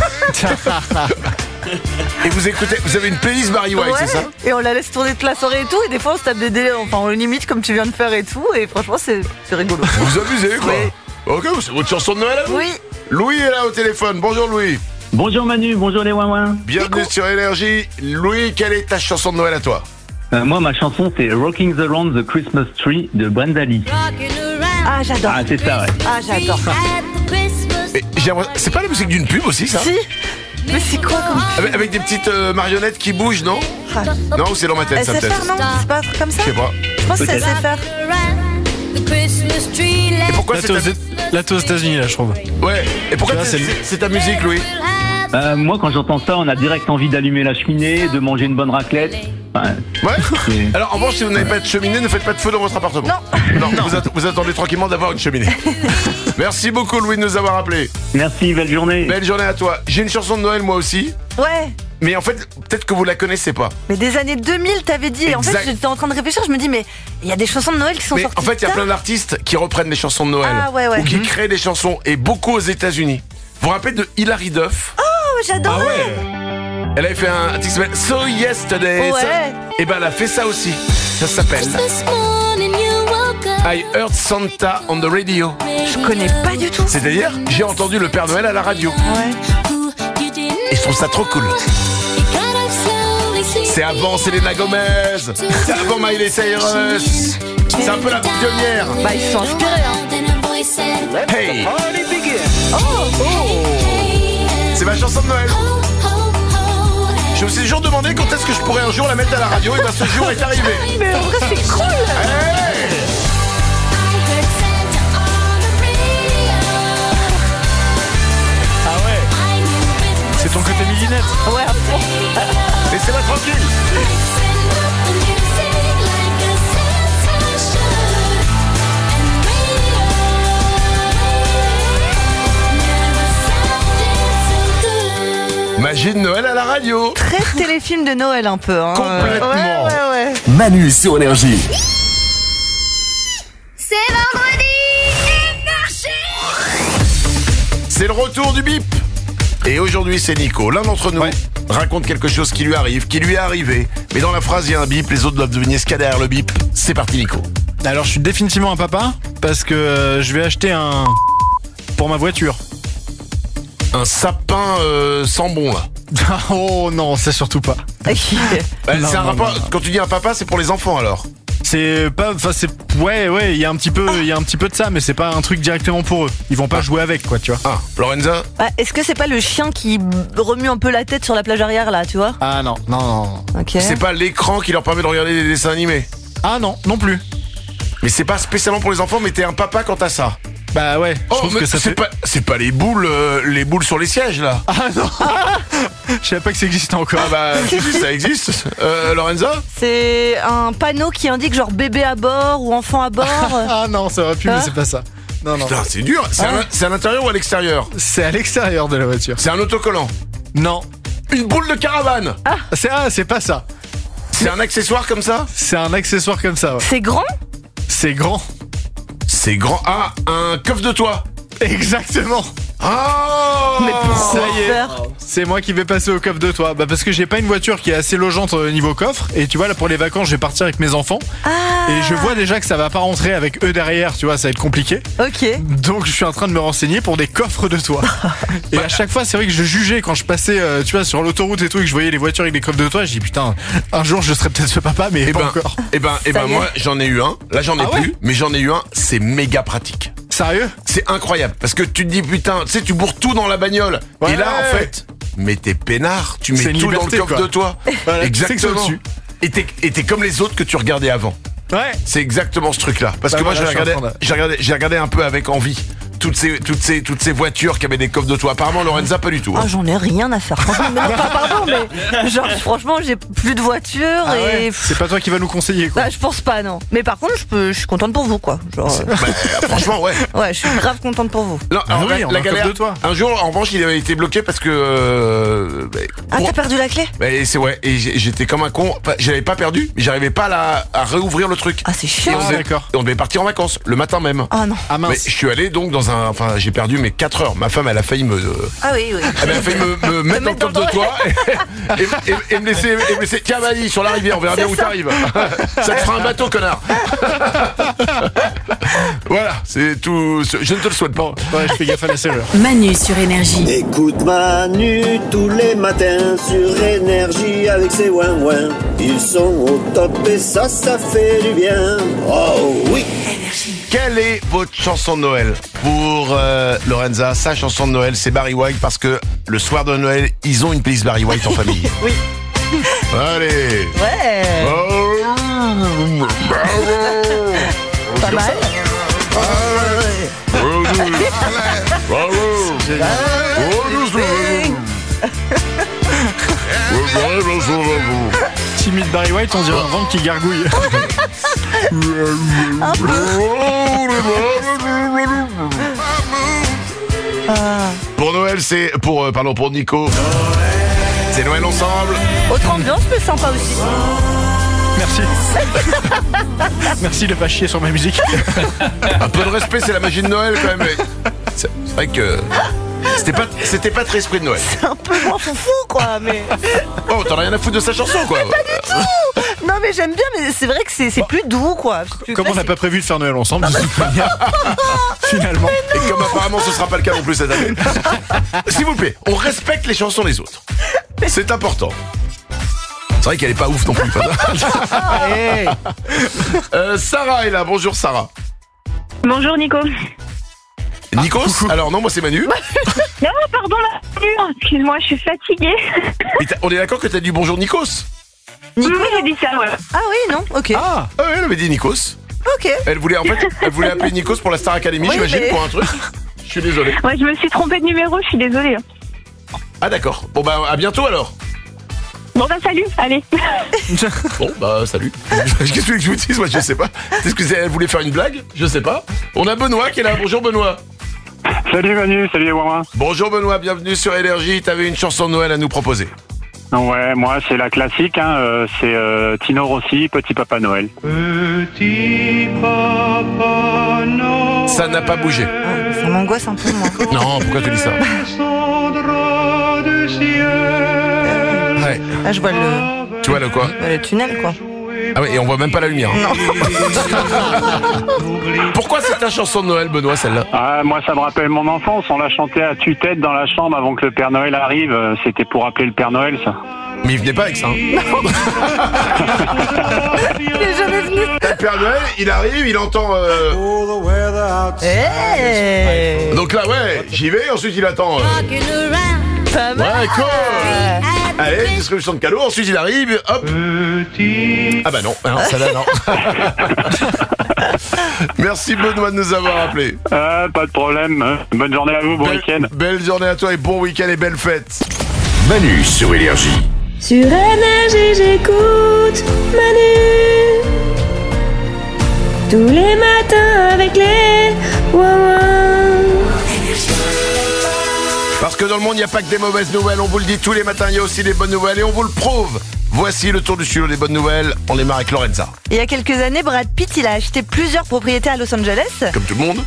Et vous écoutez, vous avez une playlist Barry White, Ouais, c'est ça? et on la laisse tourner toute la soirée et tout, et des fois on se tape des délais, enfin on limite comme tu viens de faire et tout, et franchement c'est c'est rigolo. Vous abusez quoi. Oui. Ok, c'est votre chanson de Noël à vous? Oui. Louis est là au téléphone. Bonjour Louis. Bonjour Manu, bonjour les ouin ouin. Bienvenue sur Énergie. Louis, quelle est ta chanson de Noël à toi? Euh, moi, ma chanson, c'est Rocking Around the Christmas Tree de Brenda Lee. Ah j'adore. Ah, c'est ça, ouais. Ah j'adore. Et j'ai l'impression- C'est pas la musique d'une pub aussi, ça? Si. Mais c'est quoi comme... Avec, avec des petites euh, marionnettes qui bougent, non? Ah. Non, ou c'est dans ma tête, ça S F R peut-être? non? C'est pas un truc comme ça? Je sais pas. Je pense que c'est S F R. Et pourquoi Là, c'est t'es aux, ta... là, t'es aux États-Unis, là, je trouve. Ouais. Et pourquoi Tu vois, c'est, c'est le- c'est ta musique, Louis? Euh, moi, quand j'entends ça, on a direct envie d'allumer la cheminée, de manger une bonne raclette. Enfin, Ouais. c'est- Alors en revanche, si vous n'avez pas de cheminée, ne faites pas de feu dans votre appartement. Non. Non, Vous, att- vous attendez tranquillement d'avoir une cheminée. Merci beaucoup Louis de nous avoir appelés. Merci, belle journée. Belle journée à toi. J'ai une chanson de Noël moi aussi, Ouais. mais en fait, peut-être que vous la connaissez pas. Mais des années deux mille, t'avais dit. Et en fait, Exact. j'étais en train de réfléchir, je me dis, mais il y a des chansons de Noël qui sont Mais sorties. en fait, il y a tard. plein d'artistes qui reprennent les chansons de Noël Ah, ouais, ouais. ou qui Mhm. créent des chansons, et beaucoup aux États-Unis. Vous vous rappelez de Hilary Duff? Oh, j'adorais. Elle avait fait un titre qui s'appelle So Yesterday. Ouais. Ça- Et ben elle a fait ça aussi. Ça s'appelle I Heard Santa on the Radio. Je connais pas du tout. C'est-à-dire, j'ai entendu le Père Noël à la radio. Ouais. Et je trouve ça trop cool. C'est avant Selena Gomez, c'est avant Miley Cyrus. C'est un peu la pionnière. Bah, ils se sont inspirés, hein. Hey, Oh, oh. c'est ma chanson de Noël. Je me suis toujours demandé quand est-ce que je pourrais un jour la mettre à la radio. Et ben ce jour est arrivé. Mais en vrai, c'est cool. Hey. Ah ouais. C'est ton côté millinette. Ouais, à fond. Laissez-la tranquille. Magie de Noël à la radio. Très téléfilm de Noël un peu. Hein. Complètement. Ouais, ouais, ouais. Manu sur Énergie. C'est vendredi. Énergie. C'est le retour du bip. Et aujourd'hui, c'est Nico. L'un d'entre nous raconte quelque chose qui lui arrive, qui lui est arrivé. Mais dans la phrase, il y a un bip. Les autres doivent deviner ce qu'il y a derrière le bip. C'est parti, Nico. Alors, je suis définitivement un papa parce que euh, je vais acheter un pour ma voiture. Un sapin euh, sans bon, là. Oh non, c'est surtout pas. Bah, Non, c'est un non, rapport. non, non. Quand tu dis un papa, c'est pour les enfants alors. C'est pas, enfin c'est, ouais, ouais, il y a un petit peu, il y a un petit peu de ça, mais c'est pas un truc directement pour eux. Ils vont pas jouer avec, quoi, tu vois. Ah, Lorenza. Ah, est-ce que c'est pas le chien qui remue un peu la tête sur la plage arrière là, tu vois? Ah non, non, non. Ok. C'est pas l'écran qui leur permet de regarder des dessins animés. Ah non, non plus. Mais c'est pas spécialement pour les enfants, mais t'es un papa quand t'as ça. Bah ouais. Je Oh, trouve mais que ça c'est fait. pas, c'est pas les boules, euh, les boules sur les sièges là. Ah non. Je savais pas que ça existait encore. Ah bah, si, si, ça existe. Euh, Lorenza. C'est un panneau qui indique genre bébé à bord ou enfant à bord. Ah non, ça aurait pu, mais Hein c'est pas ça. Non, non. Putain, c'est dur. C'est, Ah. à, c'est à l'intérieur ou à l'extérieur? C'est à l'extérieur de la voiture. C'est un autocollant. Non. Une boule de caravane. Ah. C'est ah, c'est pas ça. C'est un accessoire comme ça? C'est un accessoire comme ça. Ouais. C'est grand? C'est grand. C'est grand. Ah, un coffre de toit. Exactement. Oh Mais pourquoi ça y est, faire c'est moi qui vais passer au coffre de toit. Bah parce que j'ai pas une voiture qui est assez logeante au niveau coffre. Et tu vois là pour les vacances je vais partir avec mes enfants. Ah. Et je vois déjà que ça va pas rentrer avec eux derrière, tu vois, ça va être compliqué. Ok. Donc je suis en train de me renseigner pour des coffres de toit. Et à chaque fois c'est vrai que je jugeais quand je passais euh, tu vois sur l'autoroute et tout et que je voyais les voitures avec des coffres de toit. Je dis putain un jour je serai peut-être ce papa mais Eh pas ben, encore. eh ben, eh ben moi j'en ai eu un. Là j'en ai Ah ouais plus, mais j'en ai eu un. C'est méga pratique. Sérieux? C'est incroyable parce que tu te dis putain, tu sais, tu bourres tout dans la bagnole. Ouais. Et là en fait, mais t'es peinard, tu C'est mets une tout liberté, dans le coffre quoi. de toi. Voilà, tu sais que c'est Exactement. au-dessus. Et t'es, et t'es comme les autres que tu regardais avant. Ouais. C'est exactement ce truc-là. Parce Bah que moi voilà, j'ai je suis en regardé, train de- j'ai regardé, j'ai regardé un peu avec envie toutes ces, toutes ces, toutes ces voitures qui avaient des coffres de toit. Apparemment Lorenza pas du tout. hein. Ah, j'en ai rien à faire. Franchement, mais non, enfin, pardon, mais genre, franchement, j'ai plus de voiture Ah et. ouais, c'est pas toi qui va nous conseiller quoi. Bah, je pense pas, non. Mais par contre, je, peux, je suis contente pour vous, quoi. Genre, euh, Bah, franchement ouais. ouais, je suis grave contente pour vous. Non, Ah alors, oui, la, on la a un coffre galère. de toit. Un jour, en revanche, il avait été bloqué parce que. Euh, bah, Ah, pour- t'as perdu la clé? bah, c'est ouais. Et j'ai- j'étais comme un con. Enfin, je l'avais pas perdu, mais j'arrivais pas à, la, à réouvrir le truc. Ah, c'est Et chiant. on, Ah, devait, d'accord. et on devait partir en vacances le matin même. Ah non. Ah Mais mince. je suis allé donc dans un. Enfin, j'ai perdu mes quatre heures. Ma femme, elle a failli me. Ah oui, oui. Elle a failli me, me mettre dans le mettre coffre dans de le- toi et, et- et- et me laisser, et me laisser. Tiens, vas-y, sur la rivière, on verra bien où t'arrives. Ça te fera un bateau, connard. Voilà, c'est tout. Je ne te le souhaite pas. Ouais, je fais gaffe à la serrure. Manu sur Énergie. Écoute Manu tous les matins sur Énergie avec ses ouin-ouin. Ils sont au top et ça, ça fait du bien. Oh oui. Quelle est votre chanson de Noël? Pour euh, Lorenza, sa chanson de Noël, c'est Barry White parce que le soir de Noël, ils ont une playlist Barry White en famille. Oui. Allez. Ouais. Oh. Pas mal. Timide Barry White, on dirait un ventre qui gargouille. Pour Noël, c'est pour euh, pardon pour Nico. C'est Noël ensemble. Autre ambiance, mais sympa aussi. Merci. Merci de pas chier sur ma musique. Un peu de respect, c'est la magie de Noël quand même. mais C'est c'est vrai que c'était pas c'était pas très esprit de Noël. C'est un peu moins foufou, quoi, mais. Oh, t'en as rien à foutre de sa chanson quoi. Non, mais j'aime bien, mais c'est vrai que c'est c'est plus doux, quoi. C'est plus Comme on n'a classique. pas prévu de faire Noël ensemble, de toute manière, finalement. Et comme apparemment ce sera pas le cas non plus cette année. S'il vous plaît, on respecte les chansons des autres. C'est important. C'est vrai qu'elle est pas ouf non plus. Hey. Euh, Sarah est là. Bonjour Sarah. Bonjour Nico. Nikos. Alors non, moi c'est Manu. Non, pardon, Manu. Excuse-moi, je suis fatiguée. Mais t'as- on est d'accord que t'as dit bonjour Nikos. Oui, j'ai dit ça, ouais. Ah oui, non, ok. Ah, ah ouais, elle avait dit Nikos. Ok. Elle voulait en fait, elle voulait appeler Nikos pour la Star Academy, Oui, j'imagine, mais- pour un truc. Je suis désolé. Ouais, je me suis trompée de numéro, je suis désolée. Ah d'accord. Bon bah à bientôt alors. Bon bah salut, allez. Bon bah salut. Qu'est-ce que tu veux que je vous dise? Moi je sais pas. Est-ce que c'est- elle voulait faire une blague? Je sais pas. On a Benoît qui est là. Bonjour Benoît. Salut Manu, salut Wawa. Bonjour Benoît, bienvenue sur Énergie. T'avais une chanson de Noël à nous proposer. Ouais, moi c'est la classique, hein, euh, c'est euh, Tino Rossi, Petit Papa Noël. Petit Papa Noël. Ça n'a pas bougé. Ah, ça m'angoisse un peu, moi. Non, pourquoi tu dis ça? Descendra du ciel. Ouais. Là, je vois le, Tu vois le quoi? le tunnel, quoi. Ah oui, et on voit même pas la lumière. Pourquoi c'est ta chanson de Noël, Benoît, celle-là? Ah, moi ça me rappelle mon enfance, on l'a chanté à tue-tête dans la chambre avant que le Père Noël arrive, euh, c'était pour appeler le Père Noël ça. Mais il venait pas avec ça. Hein. Il est jamais venu. Le Père Noël, il arrive, il entend. Euh... Hey. Donc là, ouais, j'y vais, ensuite il attend. Euh... Pas mal. Ouais, cool. Allez, distribution de cadeaux, ensuite il arrive, hop. Ah bah non, non ça là non. Merci Benoît de nous avoir appelés. Ah, pas de problème, bonne journée à vous, bon Belle, week-end. belle journée à toi et bon week-end et belle fête. Manu sur Énergie. Sur Énergie, j'écoute Manu. Tous les matins avec les Wawa. Parce Parce que dans le monde, il n'y a pas que des mauvaises nouvelles. On vous le dit tous les matins, il y a aussi des bonnes nouvelles et on vous le prouve. Voici le tour du studio des bonnes nouvelles. On démarre avec Lorenza. Il y a quelques années, Brad Pitt, il a acheté plusieurs propriétés à Los Angeles. Comme tout le monde.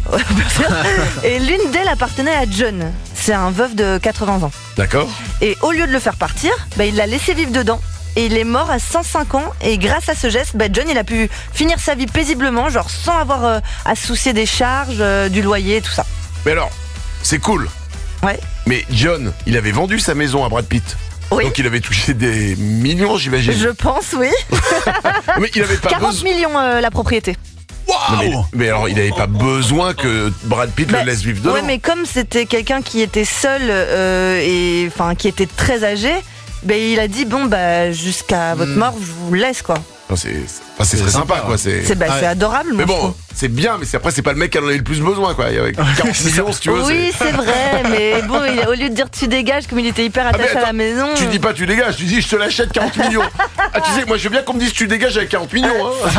Et l'une d'elles appartenait à John. C'est un veuf de quatre-vingts ans. D'accord. Et au lieu de le faire partir, bah, il l'a laissé vivre dedans. Et il est mort à cent cinq ans. Et grâce à ce geste, bah, John, il a pu finir sa vie paisiblement, genre sans avoir euh, à se soucier des charges, euh, du loyer, tout ça. Mais alors, c'est cool. Ouais. Mais John, il avait vendu sa maison à Brad Pitt. Oui. Donc il avait touché des millions, j'imagine. Je pense, oui. Mais il avait pas quarante besoin. millions euh, la propriété. Non, mais, mais alors, il n'avait pas besoin que Brad Pitt Bah, le laisse vivre dedans. Ouais, mais comme c'était quelqu'un qui était seul euh, et enfin qui était très âgé, bah, il a dit bon bah jusqu'à votre mort, je vous laisse quoi. Non, c'est, c'est, enfin, c'est très sympa, quoi. C'est, C'est bah, Ouais. c'est adorable. Mais moi, je bon, trouve. c'est bien, mais c'est, après, c'est pas le mec qui en avait le plus besoin, quoi. Il y avait quarante millions, si tu veux. Oui, c'est vrai, mais bon, il a- au lieu de dire tu dégages, comme il était hyper Ah, mais attaché à la attends, maison. Tu dis pas tu dégages, tu dis je te l'achète quarante millions. Ah, tu sais, moi je veux bien qu'on me dise tu dégages avec quarante millions. Hein.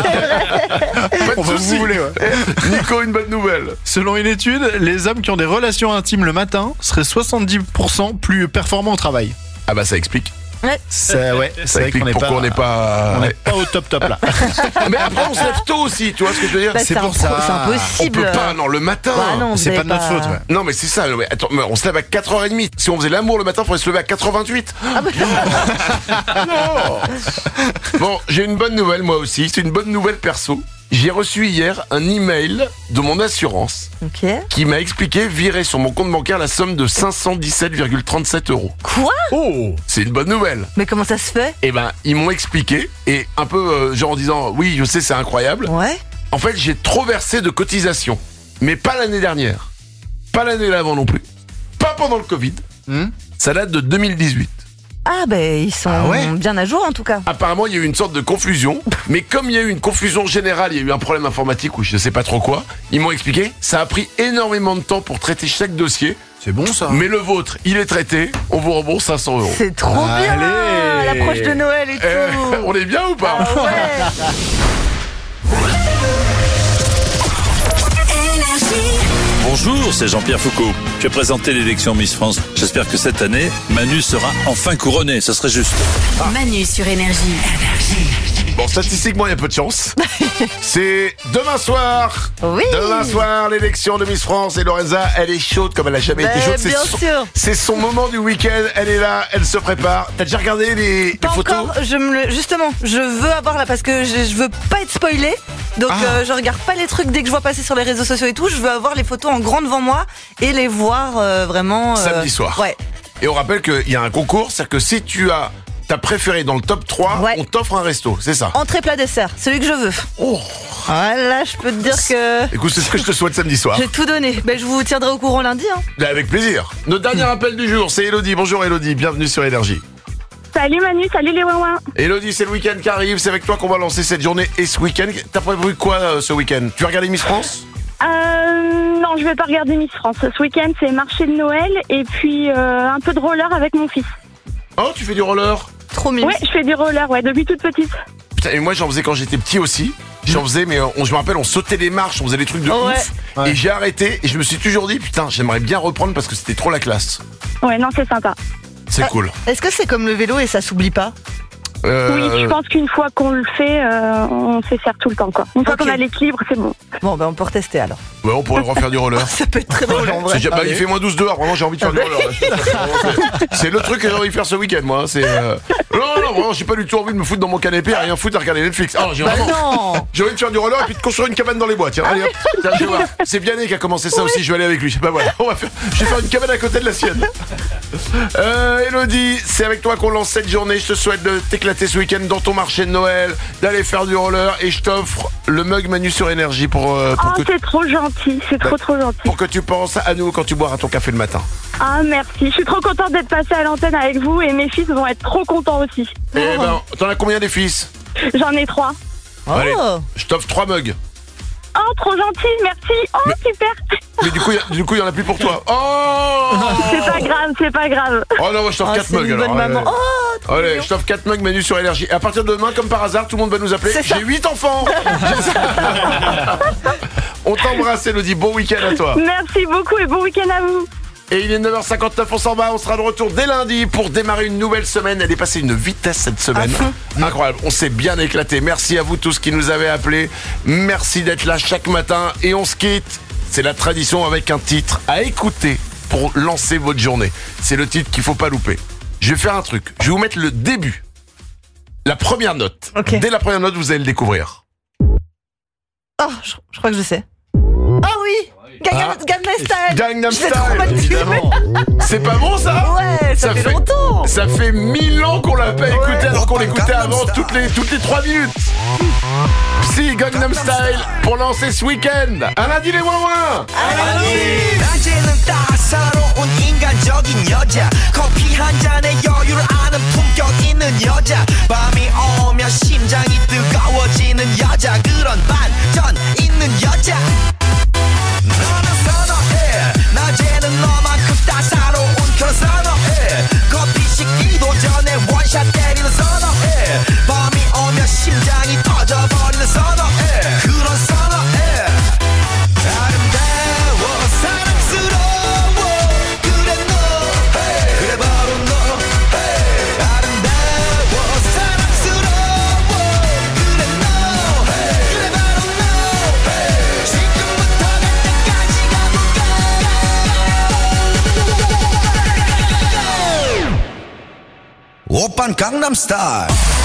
Pas de On va soucis. vous voulez, ouais. Nico, une bonne nouvelle. Selon une étude, les hommes qui ont des relations intimes le matin seraient soixante-dix pour cent plus performants au travail. Ah bah ça explique. Ouais. C'est, ouais, Ça c'est vrai explique qu'on n'est pourquoi pas, on n'est pas. on n'est pas au top top là. Mais après on se lève tôt aussi, tu vois ce que je veux dire. Bah, c'est pour impro- ça. c'est impossible. On peut pas, non, le matin. Bah non, vous C'est avez pas de notre faute, ouais. Non mais c'est ça, mais attends, mais on se lève à quatre heures trente. Si on faisait l'amour le matin, il faudrait se lever à quatre heures vingt-huit. Ah bah, Non. Bon, j'ai une bonne nouvelle moi aussi, c'est une bonne nouvelle perso. J'ai reçu hier un email de mon assurance ok. qui m'a expliqué virer sur mon compte bancaire la somme de cinq cent dix-sept virgule trente-sept euros. Quoi? Oh, c'est une bonne nouvelle. Mais comment ça se fait? Eh ben, ils m'ont expliqué et un peu euh, genre en disant oui, je sais, c'est incroyable. Ouais. En fait, j'ai trop versé de cotisations, mais pas l'année dernière, pas l'année d'avant non plus, pas pendant le Covid. Hmm Ça date de deux mille dix-huit. Ah ben ils sont Ah ouais bien à jour en tout cas. Apparemment, il y a eu une sorte de confusion, mais comme il y a eu une confusion générale, il y a eu un problème informatique ou je sais pas trop quoi, ils m'ont expliqué, ça a pris énormément de temps pour traiter chaque dossier. C'est bon ça. Mais le vôtre, il est traité, on vous rembourse cinq cents euros. C'est trop bien. Allez. L'approche de Noël et tout. Eh, on est bien ou pas? Ah ouais. Bonjour, c'est Jean-Pierre Foucault. Je vais présenter l'élection Miss France. J'espère que cette année, Manu sera enfin couronné. Ça serait juste. Manu sur Énergie. Bon, statistiquement, il y a peu de chance. C'est demain soir. Oui. Demain soir, l'élection de Miss France. Et Lorenza, elle est chaude comme elle a jamais Ben, été chaude. C'est bien son, sûr. c'est son moment du week-end. Elle est là, elle se prépare. T'as déjà regardé les, les Pas photos? encore, je me le, justement, je veux avoir là parce que je, je veux pas être spoilé. Donc Ah. euh, je regarde pas les trucs dès que je vois passer sur les réseaux sociaux et tout. Je veux avoir les photos en grand devant moi et les voir euh, vraiment. euh, Samedi soir. Ouais. Et on rappelle qu'il y a un concours, c'est-à-dire que si tu as ta préférée dans le top trois, Ouais. on t'offre un resto, c'est ça? Entrée plat dessert, celui que je veux. Oh. Voilà, je peux te dire que Écoute, c'est ce que je te souhaite samedi soir. j'ai tout donné. Ben je vous tiendrai au courant lundi. Hein. Avec plaisir. Notre dernier appel du jour, c'est Elodie. Bonjour Elodie, bienvenue sur Énergie. Salut Manu, salut les ouin Elodie, c'est le week-end qui arrive, c'est avec toi qu'on va lancer cette journée et ce week-end. T'as prévu quoi euh, ce week-end? Tu vas regarder Miss France? Euh, non, je vais pas regarder Miss France. Ce week-end, c'est marché de Noël et puis euh, un peu de roller avec mon fils. Oh, tu fais du roller? Trop mignon. Ouais, je fais du roller, ouais, depuis toute petite. Putain, et moi j'en faisais quand j'étais petit aussi. J'en faisais, mais on, je me rappelle, on sautait des marches, on faisait des trucs de Oh ouais. ouf. Ouais. Et j'ai arrêté et je me suis toujours dit, putain, j'aimerais bien reprendre parce que c'était trop la classe. Ouais, non, c'est sympa. C'est Ah. cool. Est-ce que c'est comme le vélo et ça s'oublie pas? Euh, Oui, je pense qu'une fois qu'on le fait, euh, on sait faire tout le temps, quoi. Une fois Ok. qu'on a l'équilibre, c'est bon. Bon ben on peut retester alors. Ouais, on pourrait refaire du roller. Ça peut être très drôle en vrai. C'est déjà- bah, il fait moins douze dehors, vraiment j'ai envie de faire du roller. là. C'est- C'est le truc que j'ai envie de faire ce week-end, moi. C'est euh, non, non, vraiment, j'ai pas du tout envie de me foutre dans mon canapé à rien foutre à regarder Netflix. Ah, j'ai Bah vraiment. non. J'ai envie de faire du roller et puis de construire une cabane dans les bois. Tiens, allez hop. Tiens, je vais voir. C'est Vianney qui a commencé ça aussi. Je vais aller avec lui. Bah voilà, on va faire. Je vais faire une cabane à côté de la sienne. Euh, Elodie, c'est avec toi qu'on lance cette journée. Je te souhaite de t'éclater ce week-end dans ton marché de Noël, d'aller faire du roller et je t'offre le mug Manu sur Énergie pour, euh, pour, Oh, que, c'est trop gentil, c'est trop trop gentil. pour que tu penses à nous quand tu boiras ton café le matin. Ah, merci. Je suis trop contente d'être passée à l'antenne avec vous et mes fils vont être trop contents aussi. Eh ben, t'en as combien des fils? J'en ai trois. Allez, Oh. je t'offre trois mugs. Oh, trop gentil, merci. Oh, super. Mais du coup, y a- du coup, il y en a plus pour toi. Oh C'est pas grave, c'est pas grave. Oh non, moi je t'offre Oh, quatre c'est mugs une alors. bonne maman. Allez, Oh, trop Allez, mignon. je t'offre quatre mugs Manu sur Énergie. Et à partir de demain, comme par hasard, tout le monde va nous appeler. C'est ça. J'ai huit enfants. On t'embrasse, Elodie. Bon week-end à toi. Merci beaucoup et bon week-end à vous. Et il est neuf heures cinquante-neuf, on s'en va, on sera de retour dès lundi pour démarrer une nouvelle semaine. Elle est passée une vitesse cette semaine. Incroyable, on s'est bien éclaté. Merci à vous tous qui nous avez appelés. Merci d'être là chaque matin. Et on se quitte. C'est la tradition avec un titre à écouter pour lancer votre journée. C'est le titre qu'il faut pas louper. Je vais faire un truc. Je vais vous mettre le début. La première note. Okay. Dès la première note, vous allez le découvrir. Oh, je, je crois que je sais. Oh oui, Gangnam, Ah. Gangnam Style. Gangnam Je l'ai trop Style, mal tué. évidemment. C'est pas bon ça? Ouais, ça, fait, longtemps. Ça fait mille ans qu'on l'a pas écouté alors qu'on l'écoutait avant toutes les toutes les trois minutes. Si, Gangnam Style pour lancer ce week-end. Un lundi les ouin-ouin. 낮에는 따사로운 인간적인 여자 커피 한 잔에 여유를 아는 품격 있는 여자 밤이 오면 심장이 뜨거워지는 여자 그런 반전 있는 여자 너는 선호해 낮에는 너만큼 따사로운 그런 선호해 커피 식기도 전에 원샷 때리는 선호해 밤이 오면 심장이 터져버리는 선호해 그런 선호해 아름다워 사랑스러워 그래 너 그래 바로 너 아름다워 사랑스러워 그래 너 그래 바로 너 지금부터 갈 때까지 가볼까 오빤 강남스타일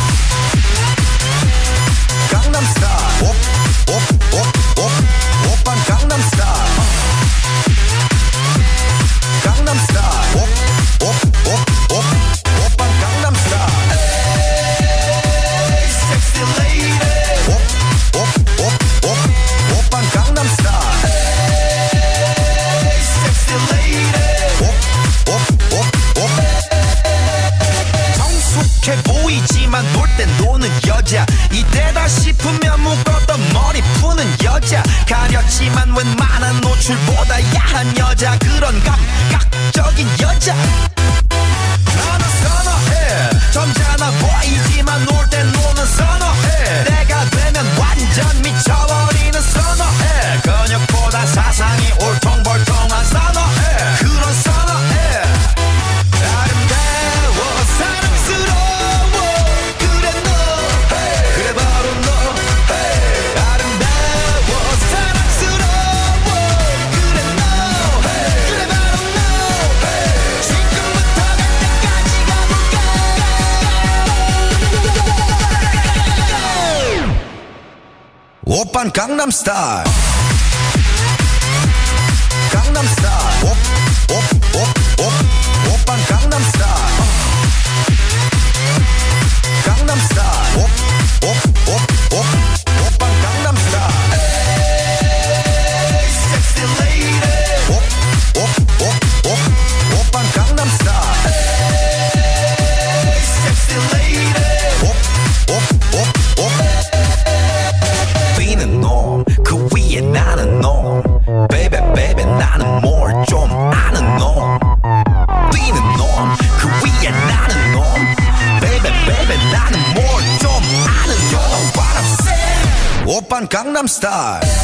강남스타일 옵옵옵옵 오빤 강남스타일 강남스타일 옵옵옵옵 오빤 강남스타일 에이 섹시 레이디 옵옵옵옵 오빤 강남스타일 에이 섹시 레이디 옵옵옵옵 성숙해 보이지만 놀 땐 노는 여자 이때다 싶으면 묶었던 머리 푸는 여자 가렸지만 웬만한 노출보다 야한 여자 그런 감각적인 여자 나는 선호해 점잖아 보이지만 놀 땐 노는 선호해 내가 되면 완전 미쳐버리는 선호해 근육보다 사상이 울퉁불퉁한 선호해 그런 선호해 아름다워 사랑스러워 그래 너 그래 바로 너 아름다워 사랑스러워 그래 너 그래 바로 너 지금부터 갈 때까지 가볼까 오빤 강남스타일 강남스타일 옵옵옵옵 오빤 강남스타일 강남스타일 옵옵옵옵 오빤 강남스타일 에이 섹시 레이디 옵옵옵옵 오빤 강남스타일 에이 섹시 레이디 옵옵옵옵 뛰는 놈그 위에 나는 놈 베이베 베이베 나는 뭘 좀 아는 놈 뛰는 놈그 위에 나는 놈 베이베 베이베 나는 뭘 좀 아는 놈 What I'm saying 오빤 강남스타일